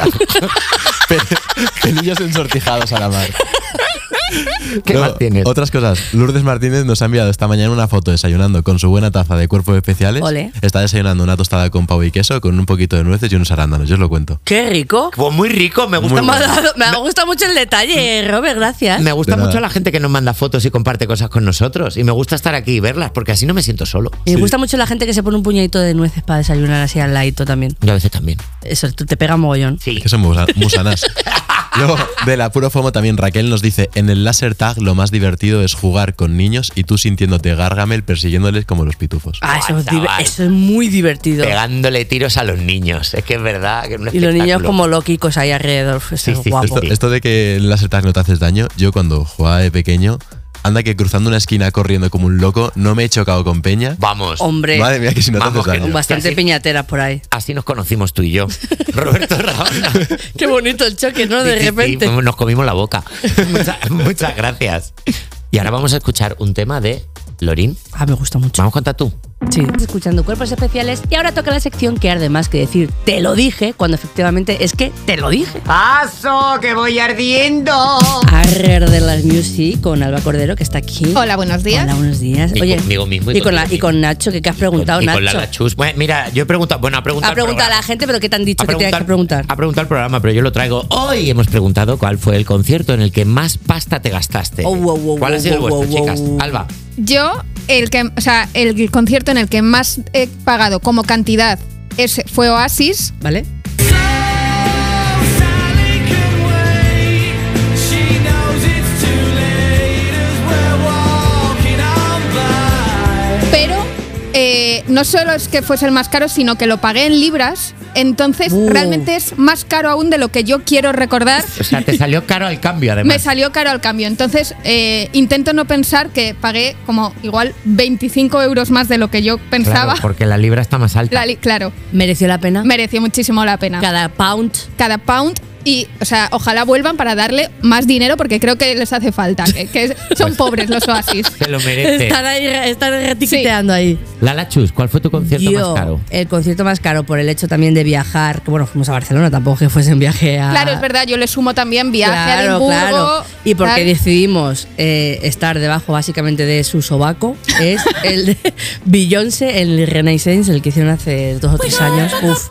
Pelillos ensortijados a la mar. ¿Qué más tienes? Otras cosas. Lourdes Martínez nos ha enviado esta mañana una foto desayunando con su buena taza de cuerpos especiales. Ole. Está desayunando una tostada con pavo y queso con un poquito de nueces y unos arándanos. Yo os lo cuento. Qué rico. Pues muy rico, me gusta Muy mucho. Me gusta mucho el detalle, Robert, gracias. Me gusta De nada. mucho la gente que nos manda fotos y comparte cosas con nosotros. Y me gusta estar aquí y verlas, porque así no me siento solo. Y me gusta mucho la gente que se pone un puñadito de nueces para desayunar así al ladito también. Yo a veces también. Eso te pega mogollón. Sí. Que son muy sanas. Luego, de la puro FOMO también Raquel nos dice, en el laser tag lo más divertido es jugar con niños y tú sintiéndote Gargamel persiguiéndoles como los pitufos. Eso es muy divertido. Pegándole tiros a los niños. Es que es verdad que es un Y los niños espectáculo. como loquicos ahí alrededor. Eso es guapo. Esto de que en el laser tag no te haces daño, yo cuando jugaba de pequeño, anda que cruzando una esquina corriendo como un loco, no me he chocado con Peña. Vamos. Hombre. Madre mía, que si no te haces Vamos, que daño. Bastante piñateras por ahí. Así nos conocimos tú y yo. Roberto Raona. Qué bonito el choque, ¿no? De Sí, repente. sí, nos comimos la boca. Muchas gracias. Y ahora vamos a escuchar un tema de Lorín. Me gusta mucho. Vamos a contar tú. Sí. Estás escuchando Cuerpos Especiales y ahora toca la sección que arde más que decir te lo dije, cuando efectivamente es que te lo dije. ¡Paso, que voy ardiendo! Arrer de las Music con Alba Cordero, que está aquí. Hola, buenos días. Hola, buenos días. Y Oye, conmigo mismo y y con, contigo y con Nacho, que has preguntado, Y Nacho. con Lala Chus. Bueno, mira, yo he preguntado. Bueno, Ha preguntado a la gente, pero ¿qué te han dicho que tienes que preguntar? Ha preguntado el programa, pero yo lo traigo. Hoy hemos preguntado cuál fue el concierto en el que más pasta te gastaste. ¿Cuál ha sido el vuestro, chicas? Alba. Yo, el concierto en el que más he pagado como cantidad fue Oasis. ¿Vale? Pero no solo es que fuese el más caro, sino que lo pagué en libras. Entonces, realmente es más caro aún de lo que yo quiero recordar. O sea, te salió caro al cambio, además. Me salió caro al cambio. Entonces, intento no pensar que pagué como igual 25 euros más de lo que yo pensaba. Claro, porque la libra está más alta. Claro. ¿Mereció la pena? Mereció muchísimo la pena. Cada pound. Y, o sea, ojalá vuelvan para darle más dinero porque creo que les hace falta. Que son pobres los Oasis. Se lo merece. Están retiqueteando ahí. Lala Chus, ¿cuál fue tu concierto más caro? El concierto más caro por el hecho también de viajar. Que bueno, fuimos a Barcelona, tampoco que fuese un viaje a. Claro, es verdad, yo le sumo también viaje a Edimburgo. Claro. Y porque tal. decidimos estar debajo básicamente de su sobaco, es el de Beyoncé, el Renaissance, el que hicieron hace 2 o 3 años. Uf.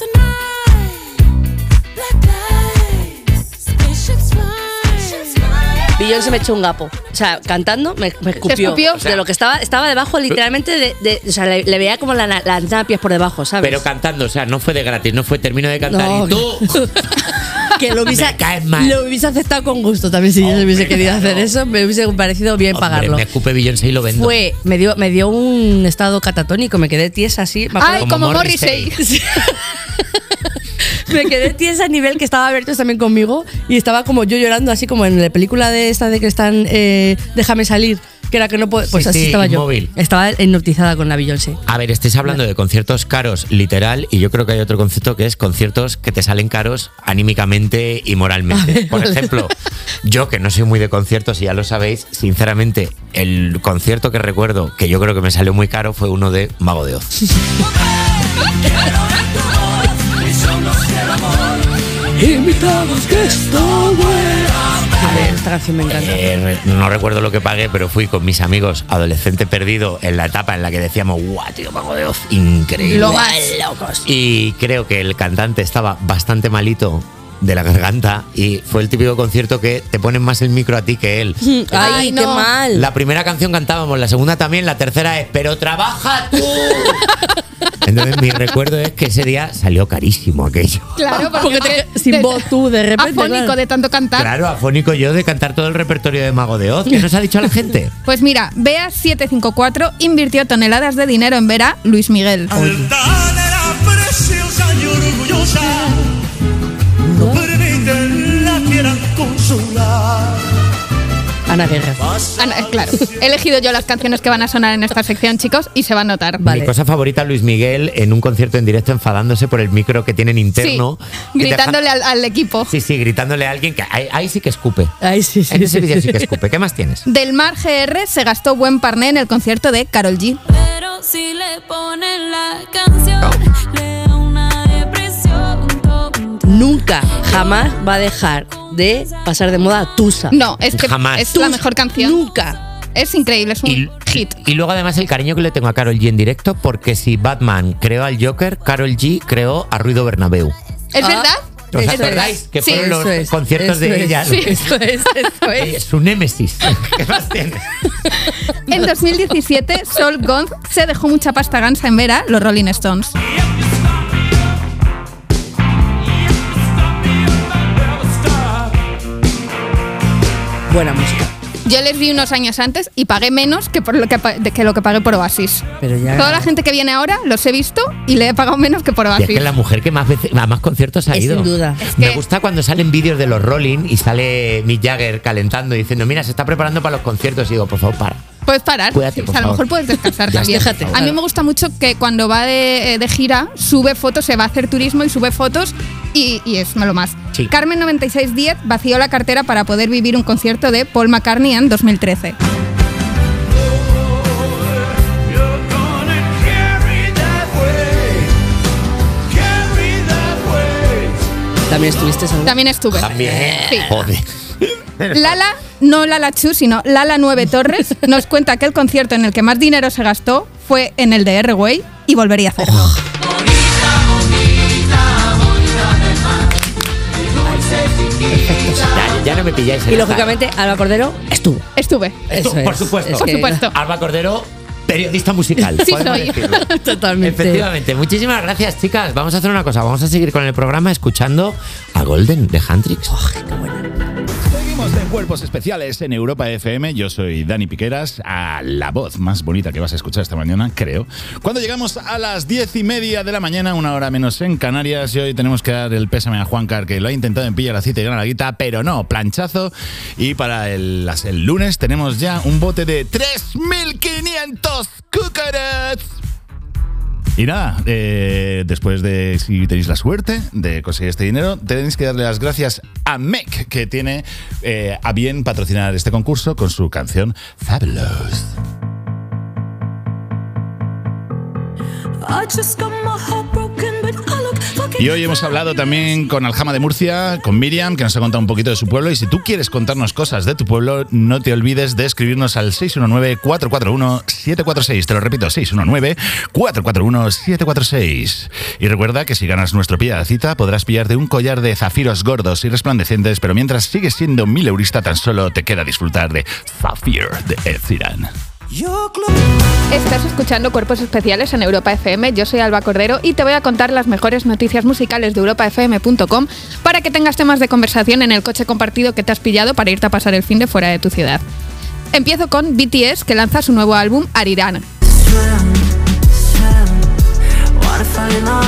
Beyoncé me echó un gapo. O sea, cantando me escupió. escupió? De lo que estaba debajo literalmente o sea, le veía como las napias por debajo, ¿sabes? Pero cantando, o sea, no fue de gratis, no fue termino de cantar No, y tú. que lo hubiese, Me caes mal. lo hubiese aceptado con gusto también si yo hubiese querido hacer eso, me hubiese parecido bien Hombre, pagarlo. me escupe Beyoncé y lo vendo. Me dio un estado catatónico, me quedé tiesa así. Me acuerdo- Ay, como Morrissey. Me quedé tiesa a nivel que estaba Bertos también conmigo y estaba como yo llorando así como en la película de esta de que están Déjame salir, Que era que no puede. Pues Sí, así sí, estaba yo. inmóvil. Estaba hipnotizada con la Beyoncé. A ver, estáis hablando de conciertos caros, literal, y yo creo que hay otro concepto que es conciertos que te salen caros anímicamente y moralmente. Por ejemplo, yo que no soy muy de conciertos y ya lo sabéis, sinceramente, el concierto que recuerdo que yo creo que me salió muy caro fue uno de Mago de Oz. Invitamos que está buena. A ver, esta canción me encanta. No recuerdo lo que pagué, pero fui con mis amigos adolescente perdido en la etapa en la que decíamos, guau, tío, Mago de Oz, increíble. Lo más locos. Y creo que el cantante estaba bastante malito de la garganta y fue el típico concierto que te ponen más el micro a ti que él. Ay, qué mal. La primera canción cantábamos, la segunda también, la tercera es "Pero trabaja tú". Entonces mi recuerdo es que ese día salió carísimo aquello. Claro, porque sin voz tú de repente. Afónico claro. de tanto cantar. Claro, afónico yo de cantar todo el repertorio de Mago de Oz. ¿Qué nos ha dicho la gente? Pues mira, Bea 754 invirtió toneladas de dinero en ver a Luis Miguel. Altanera preciosa y orgullosa, no permiten la quieran consolar. Ana Guerra. Claro, he elegido yo las canciones que van a sonar en esta sección, chicos, y se va a notar. Mi cosa favorita, Luis Miguel, en un concierto en directo enfadándose por el micro que tienen interno. Sí, gritándole al equipo. Sí, gritándole a alguien que ahí sí que escupe. Ahí sí, en ese vídeo sí que escupe. ¿Qué más tienes? Del Mar GR se gastó buen parné en el concierto de Karol G. Pero si le ponen la canción, le da una depresión. Nunca, jamás va a dejar de pasar de moda Tusa. No, es que Jamás. es la mejor canción. Nunca. Es increíble, es un hit. Y luego además el cariño que le tengo a Karol G en directo, porque si Batman creó al Joker, Karol G creó a Ruido Bernabéu. ¿Es verdad? ¿Os acordáis? Que fueron los conciertos de ella. Sí, eso es. Su némesis. ¿Qué más tiene? En 2017, Sol Gond se dejó mucha pasta gansa en ver a los Rolling Stones. Buena música. Yo les vi unos años antes y pagué menos que lo que pagué por Oasis. Pero ya... Toda la gente que viene ahora los he visto y le he pagado menos que por Y Oasis. es que la mujer que más veces, a más conciertos ha Es ido. sin duda. Me gusta cuando salen vídeos de los Rolling y sale Mick Jagger calentando y diciendo, mira, se está preparando para los conciertos. Y digo, por favor, para. Puedes parar. Cuídate, Sí, por o sea, a lo favor. mejor puedes descansar Ya también. está, fíjate. A mí me gusta mucho que cuando va de gira sube fotos, se va a hacer turismo y sube fotos y es lo más. Sí. Carmen 9610 vació la cartera para poder vivir un concierto de Paul McCartney en 2013. ¿También estuviste seguro? También estuve. También. Sí. Joder. Lala, no Lala Chu, sino Lala 9 Torres, nos cuenta que el concierto en el que más dinero se gastó fue en el de R-Way y volvería a hacerlo. Ya no me pilláis. Y lógicamente, Alba Cordero estuvo. Estuve. Eso es. Por supuesto. Es Por que- supuesto. Alba Cordero, periodista musical. Sí, podemos soy. decirlo. Totalmente. Efectivamente. Muchísimas gracias, chicas. Vamos a hacer una cosa. Vamos a seguir con el programa escuchando a Golden de Handrix. Seguimos en Cuerpos Especiales en Europa FM. Yo soy Dani Piqueras, a la voz más bonita que vas a escuchar esta mañana, creo. Cuando llegamos a las 10:30 de la mañana, una hora menos en Canarias, y hoy tenemos que dar el pésame a Juancar, que lo ha intentado en Pilla la Cita y Gana la Guita, pero no, planchazo. Y para el lunes tenemos ya un bote de 3.500 cucarachas. Y nada, después de, si tenéis la suerte de conseguir este dinero, tenéis que darle las gracias a MEC, que tiene a bien patrocinar este concurso con su canción Fabulous. I just got my heart broken, but I look fucking Y hoy hemos hablado también con Aljama de Murcia, con Miriam, que nos ha contado un poquito de su pueblo. Y si tú quieres contarnos cosas de tu pueblo, no te olvides de escribirnos al 619-441-746. Te lo repito, 619-441-746. Y recuerda que si ganas nuestro Pilla la Cita, podrás pillarte un collar de zafiros gordos y resplandecientes, pero mientras sigues siendo 1000eurista, tan solo te queda disfrutar de Zafir de Ed Sheeran. Estás escuchando Cuerpos Especiales en Europa FM. Yo soy Alba Cordero y te voy a contar las mejores noticias musicales de europafm.com para que tengas temas de conversación en el coche compartido que te has pillado para irte a pasar el fin de fuera de tu ciudad. Empiezo con BTS, que lanza su nuevo álbum Ariran.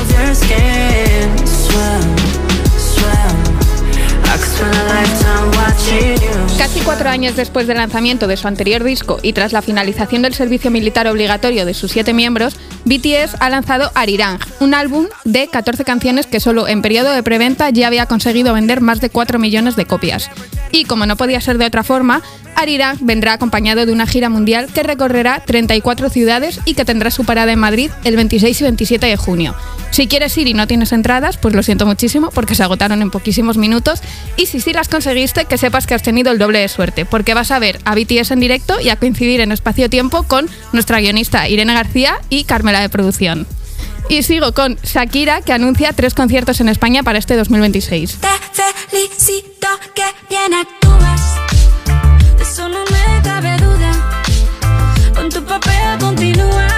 I could spend a lifetime watching Casi 4 años después del lanzamiento de su anterior disco y tras la finalización del servicio militar obligatorio de sus 7 miembros, BTS ha lanzado Arirang, un álbum de 14 canciones que solo en periodo de preventa ya había conseguido vender más de 4 millones de copias. Y como no podía ser de otra forma, Arirang vendrá acompañado de una gira mundial que recorrerá 34 ciudades y que tendrá su parada en Madrid el 26 y 27 de junio. Si quieres ir y no tienes entradas, pues lo siento muchísimo porque se agotaron en poquísimos minutos, y si sí las conseguiste, que sepas que has tenido el doble de suerte, porque vas a ver a BTS en directo y a coincidir en espacio-tiempo con nuestra guionista Irene García y Carmela de producción. Y sigo con Shakira, que anuncia 3 conciertos en España para este 2026. Te felicito que bien actúas, de eso no me cabe duda. Con tu papel continúa,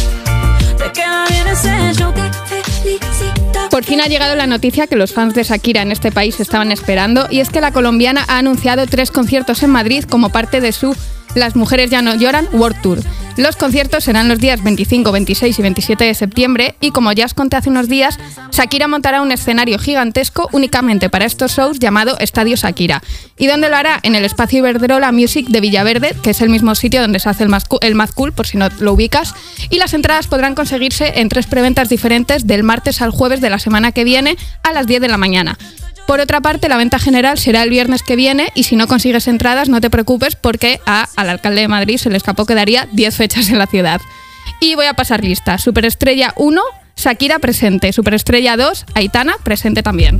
te queda bien ese show. Te felicito. Por fin ha llegado la noticia que los fans de Shakira en este país estaban esperando, y es que la colombiana ha anunciado 3 conciertos en Madrid como parte de su Las Mujeres Ya No Lloran World Tour. Los conciertos serán los días 25, 26 y 27 de septiembre, y como ya os conté hace unos días, Shakira montará un escenario gigantesco únicamente para estos shows llamado Estadio Shakira. ¿Y dónde lo hará? En el Espacio Iberdrola Music de Villaverde, que es el mismo sitio donde se hace el Mad Cool, por si no lo ubicas, y las entradas podrán conseguirse en 3 preventas diferentes del martes al jueves de la semana que viene a las 10 de la mañana. Por otra parte, la venta general será el viernes que viene, y si no consigues entradas no te preocupes porque al alcalde de Madrid se le escapó que daría 10 fechas en la ciudad. Y voy a pasar lista. Superestrella 1, Shakira presente. Superestrella 2, Aitana presente también.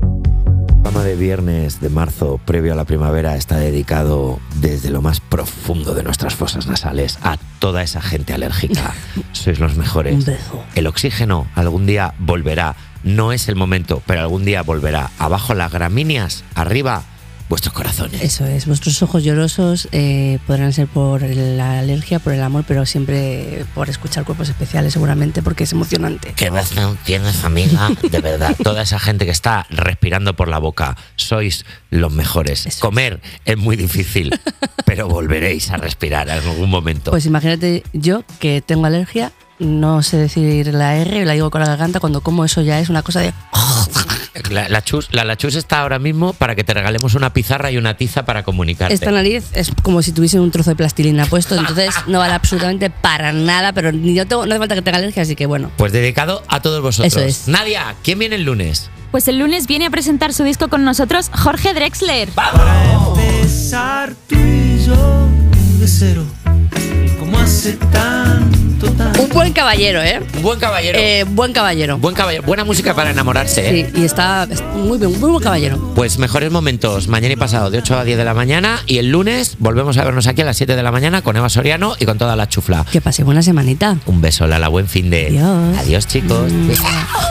El programa de viernes de marzo, previo a la primavera, está dedicado desde lo más profundo de nuestras fosas nasales a toda esa gente alérgica. Sois los mejores. Un beso. El oxígeno algún día volverá. No es el momento, pero algún día volverá. Abajo las gramíneas, arriba vuestros corazones. Eso es, vuestros ojos llorosos podrán ser por la alergia, por el amor, pero siempre por escuchar Cuerpos Especiales, seguramente, porque es emocionante. ¿Qué vez tienes, amiga? De verdad, toda esa gente que está respirando por la boca, sois los mejores. Eso Comer es muy difícil, pero volveréis a respirar en algún momento. Pues imagínate yo, que tengo alergia, no sé decir la R, la digo con la garganta, cuando como eso ya es una cosa de... La Chus está ahora mismo para que te regalemos una pizarra y una tiza para comunicarte. Esta nariz es como si tuviese un trozo de plastilina puesto, entonces no vale absolutamente para nada, pero ni yo tengo, no hace falta que tenga alergia, así que bueno. Pues dedicado a todos vosotros. Eso es. Nadia, ¿quién viene el lunes? Pues el lunes viene a presentar su disco con nosotros Jorge Drexler. Para empezar tú y yo de cero, como hace tanto. Un buen caballero, ¿eh? Un buen caballero. Buen caballero. Buen caballero. Buena música para enamorarse, ¿eh? Sí, y está muy bien, muy buen caballero. Pues mejores momentos mañana y pasado de 8 a 10 de la mañana, y el lunes volvemos a vernos aquí a las 7 de la mañana con Eva Soriano y con toda la chufla. Que pase buena semanita. Un beso, Lala, buen fin de... Adiós. Adiós, chicos.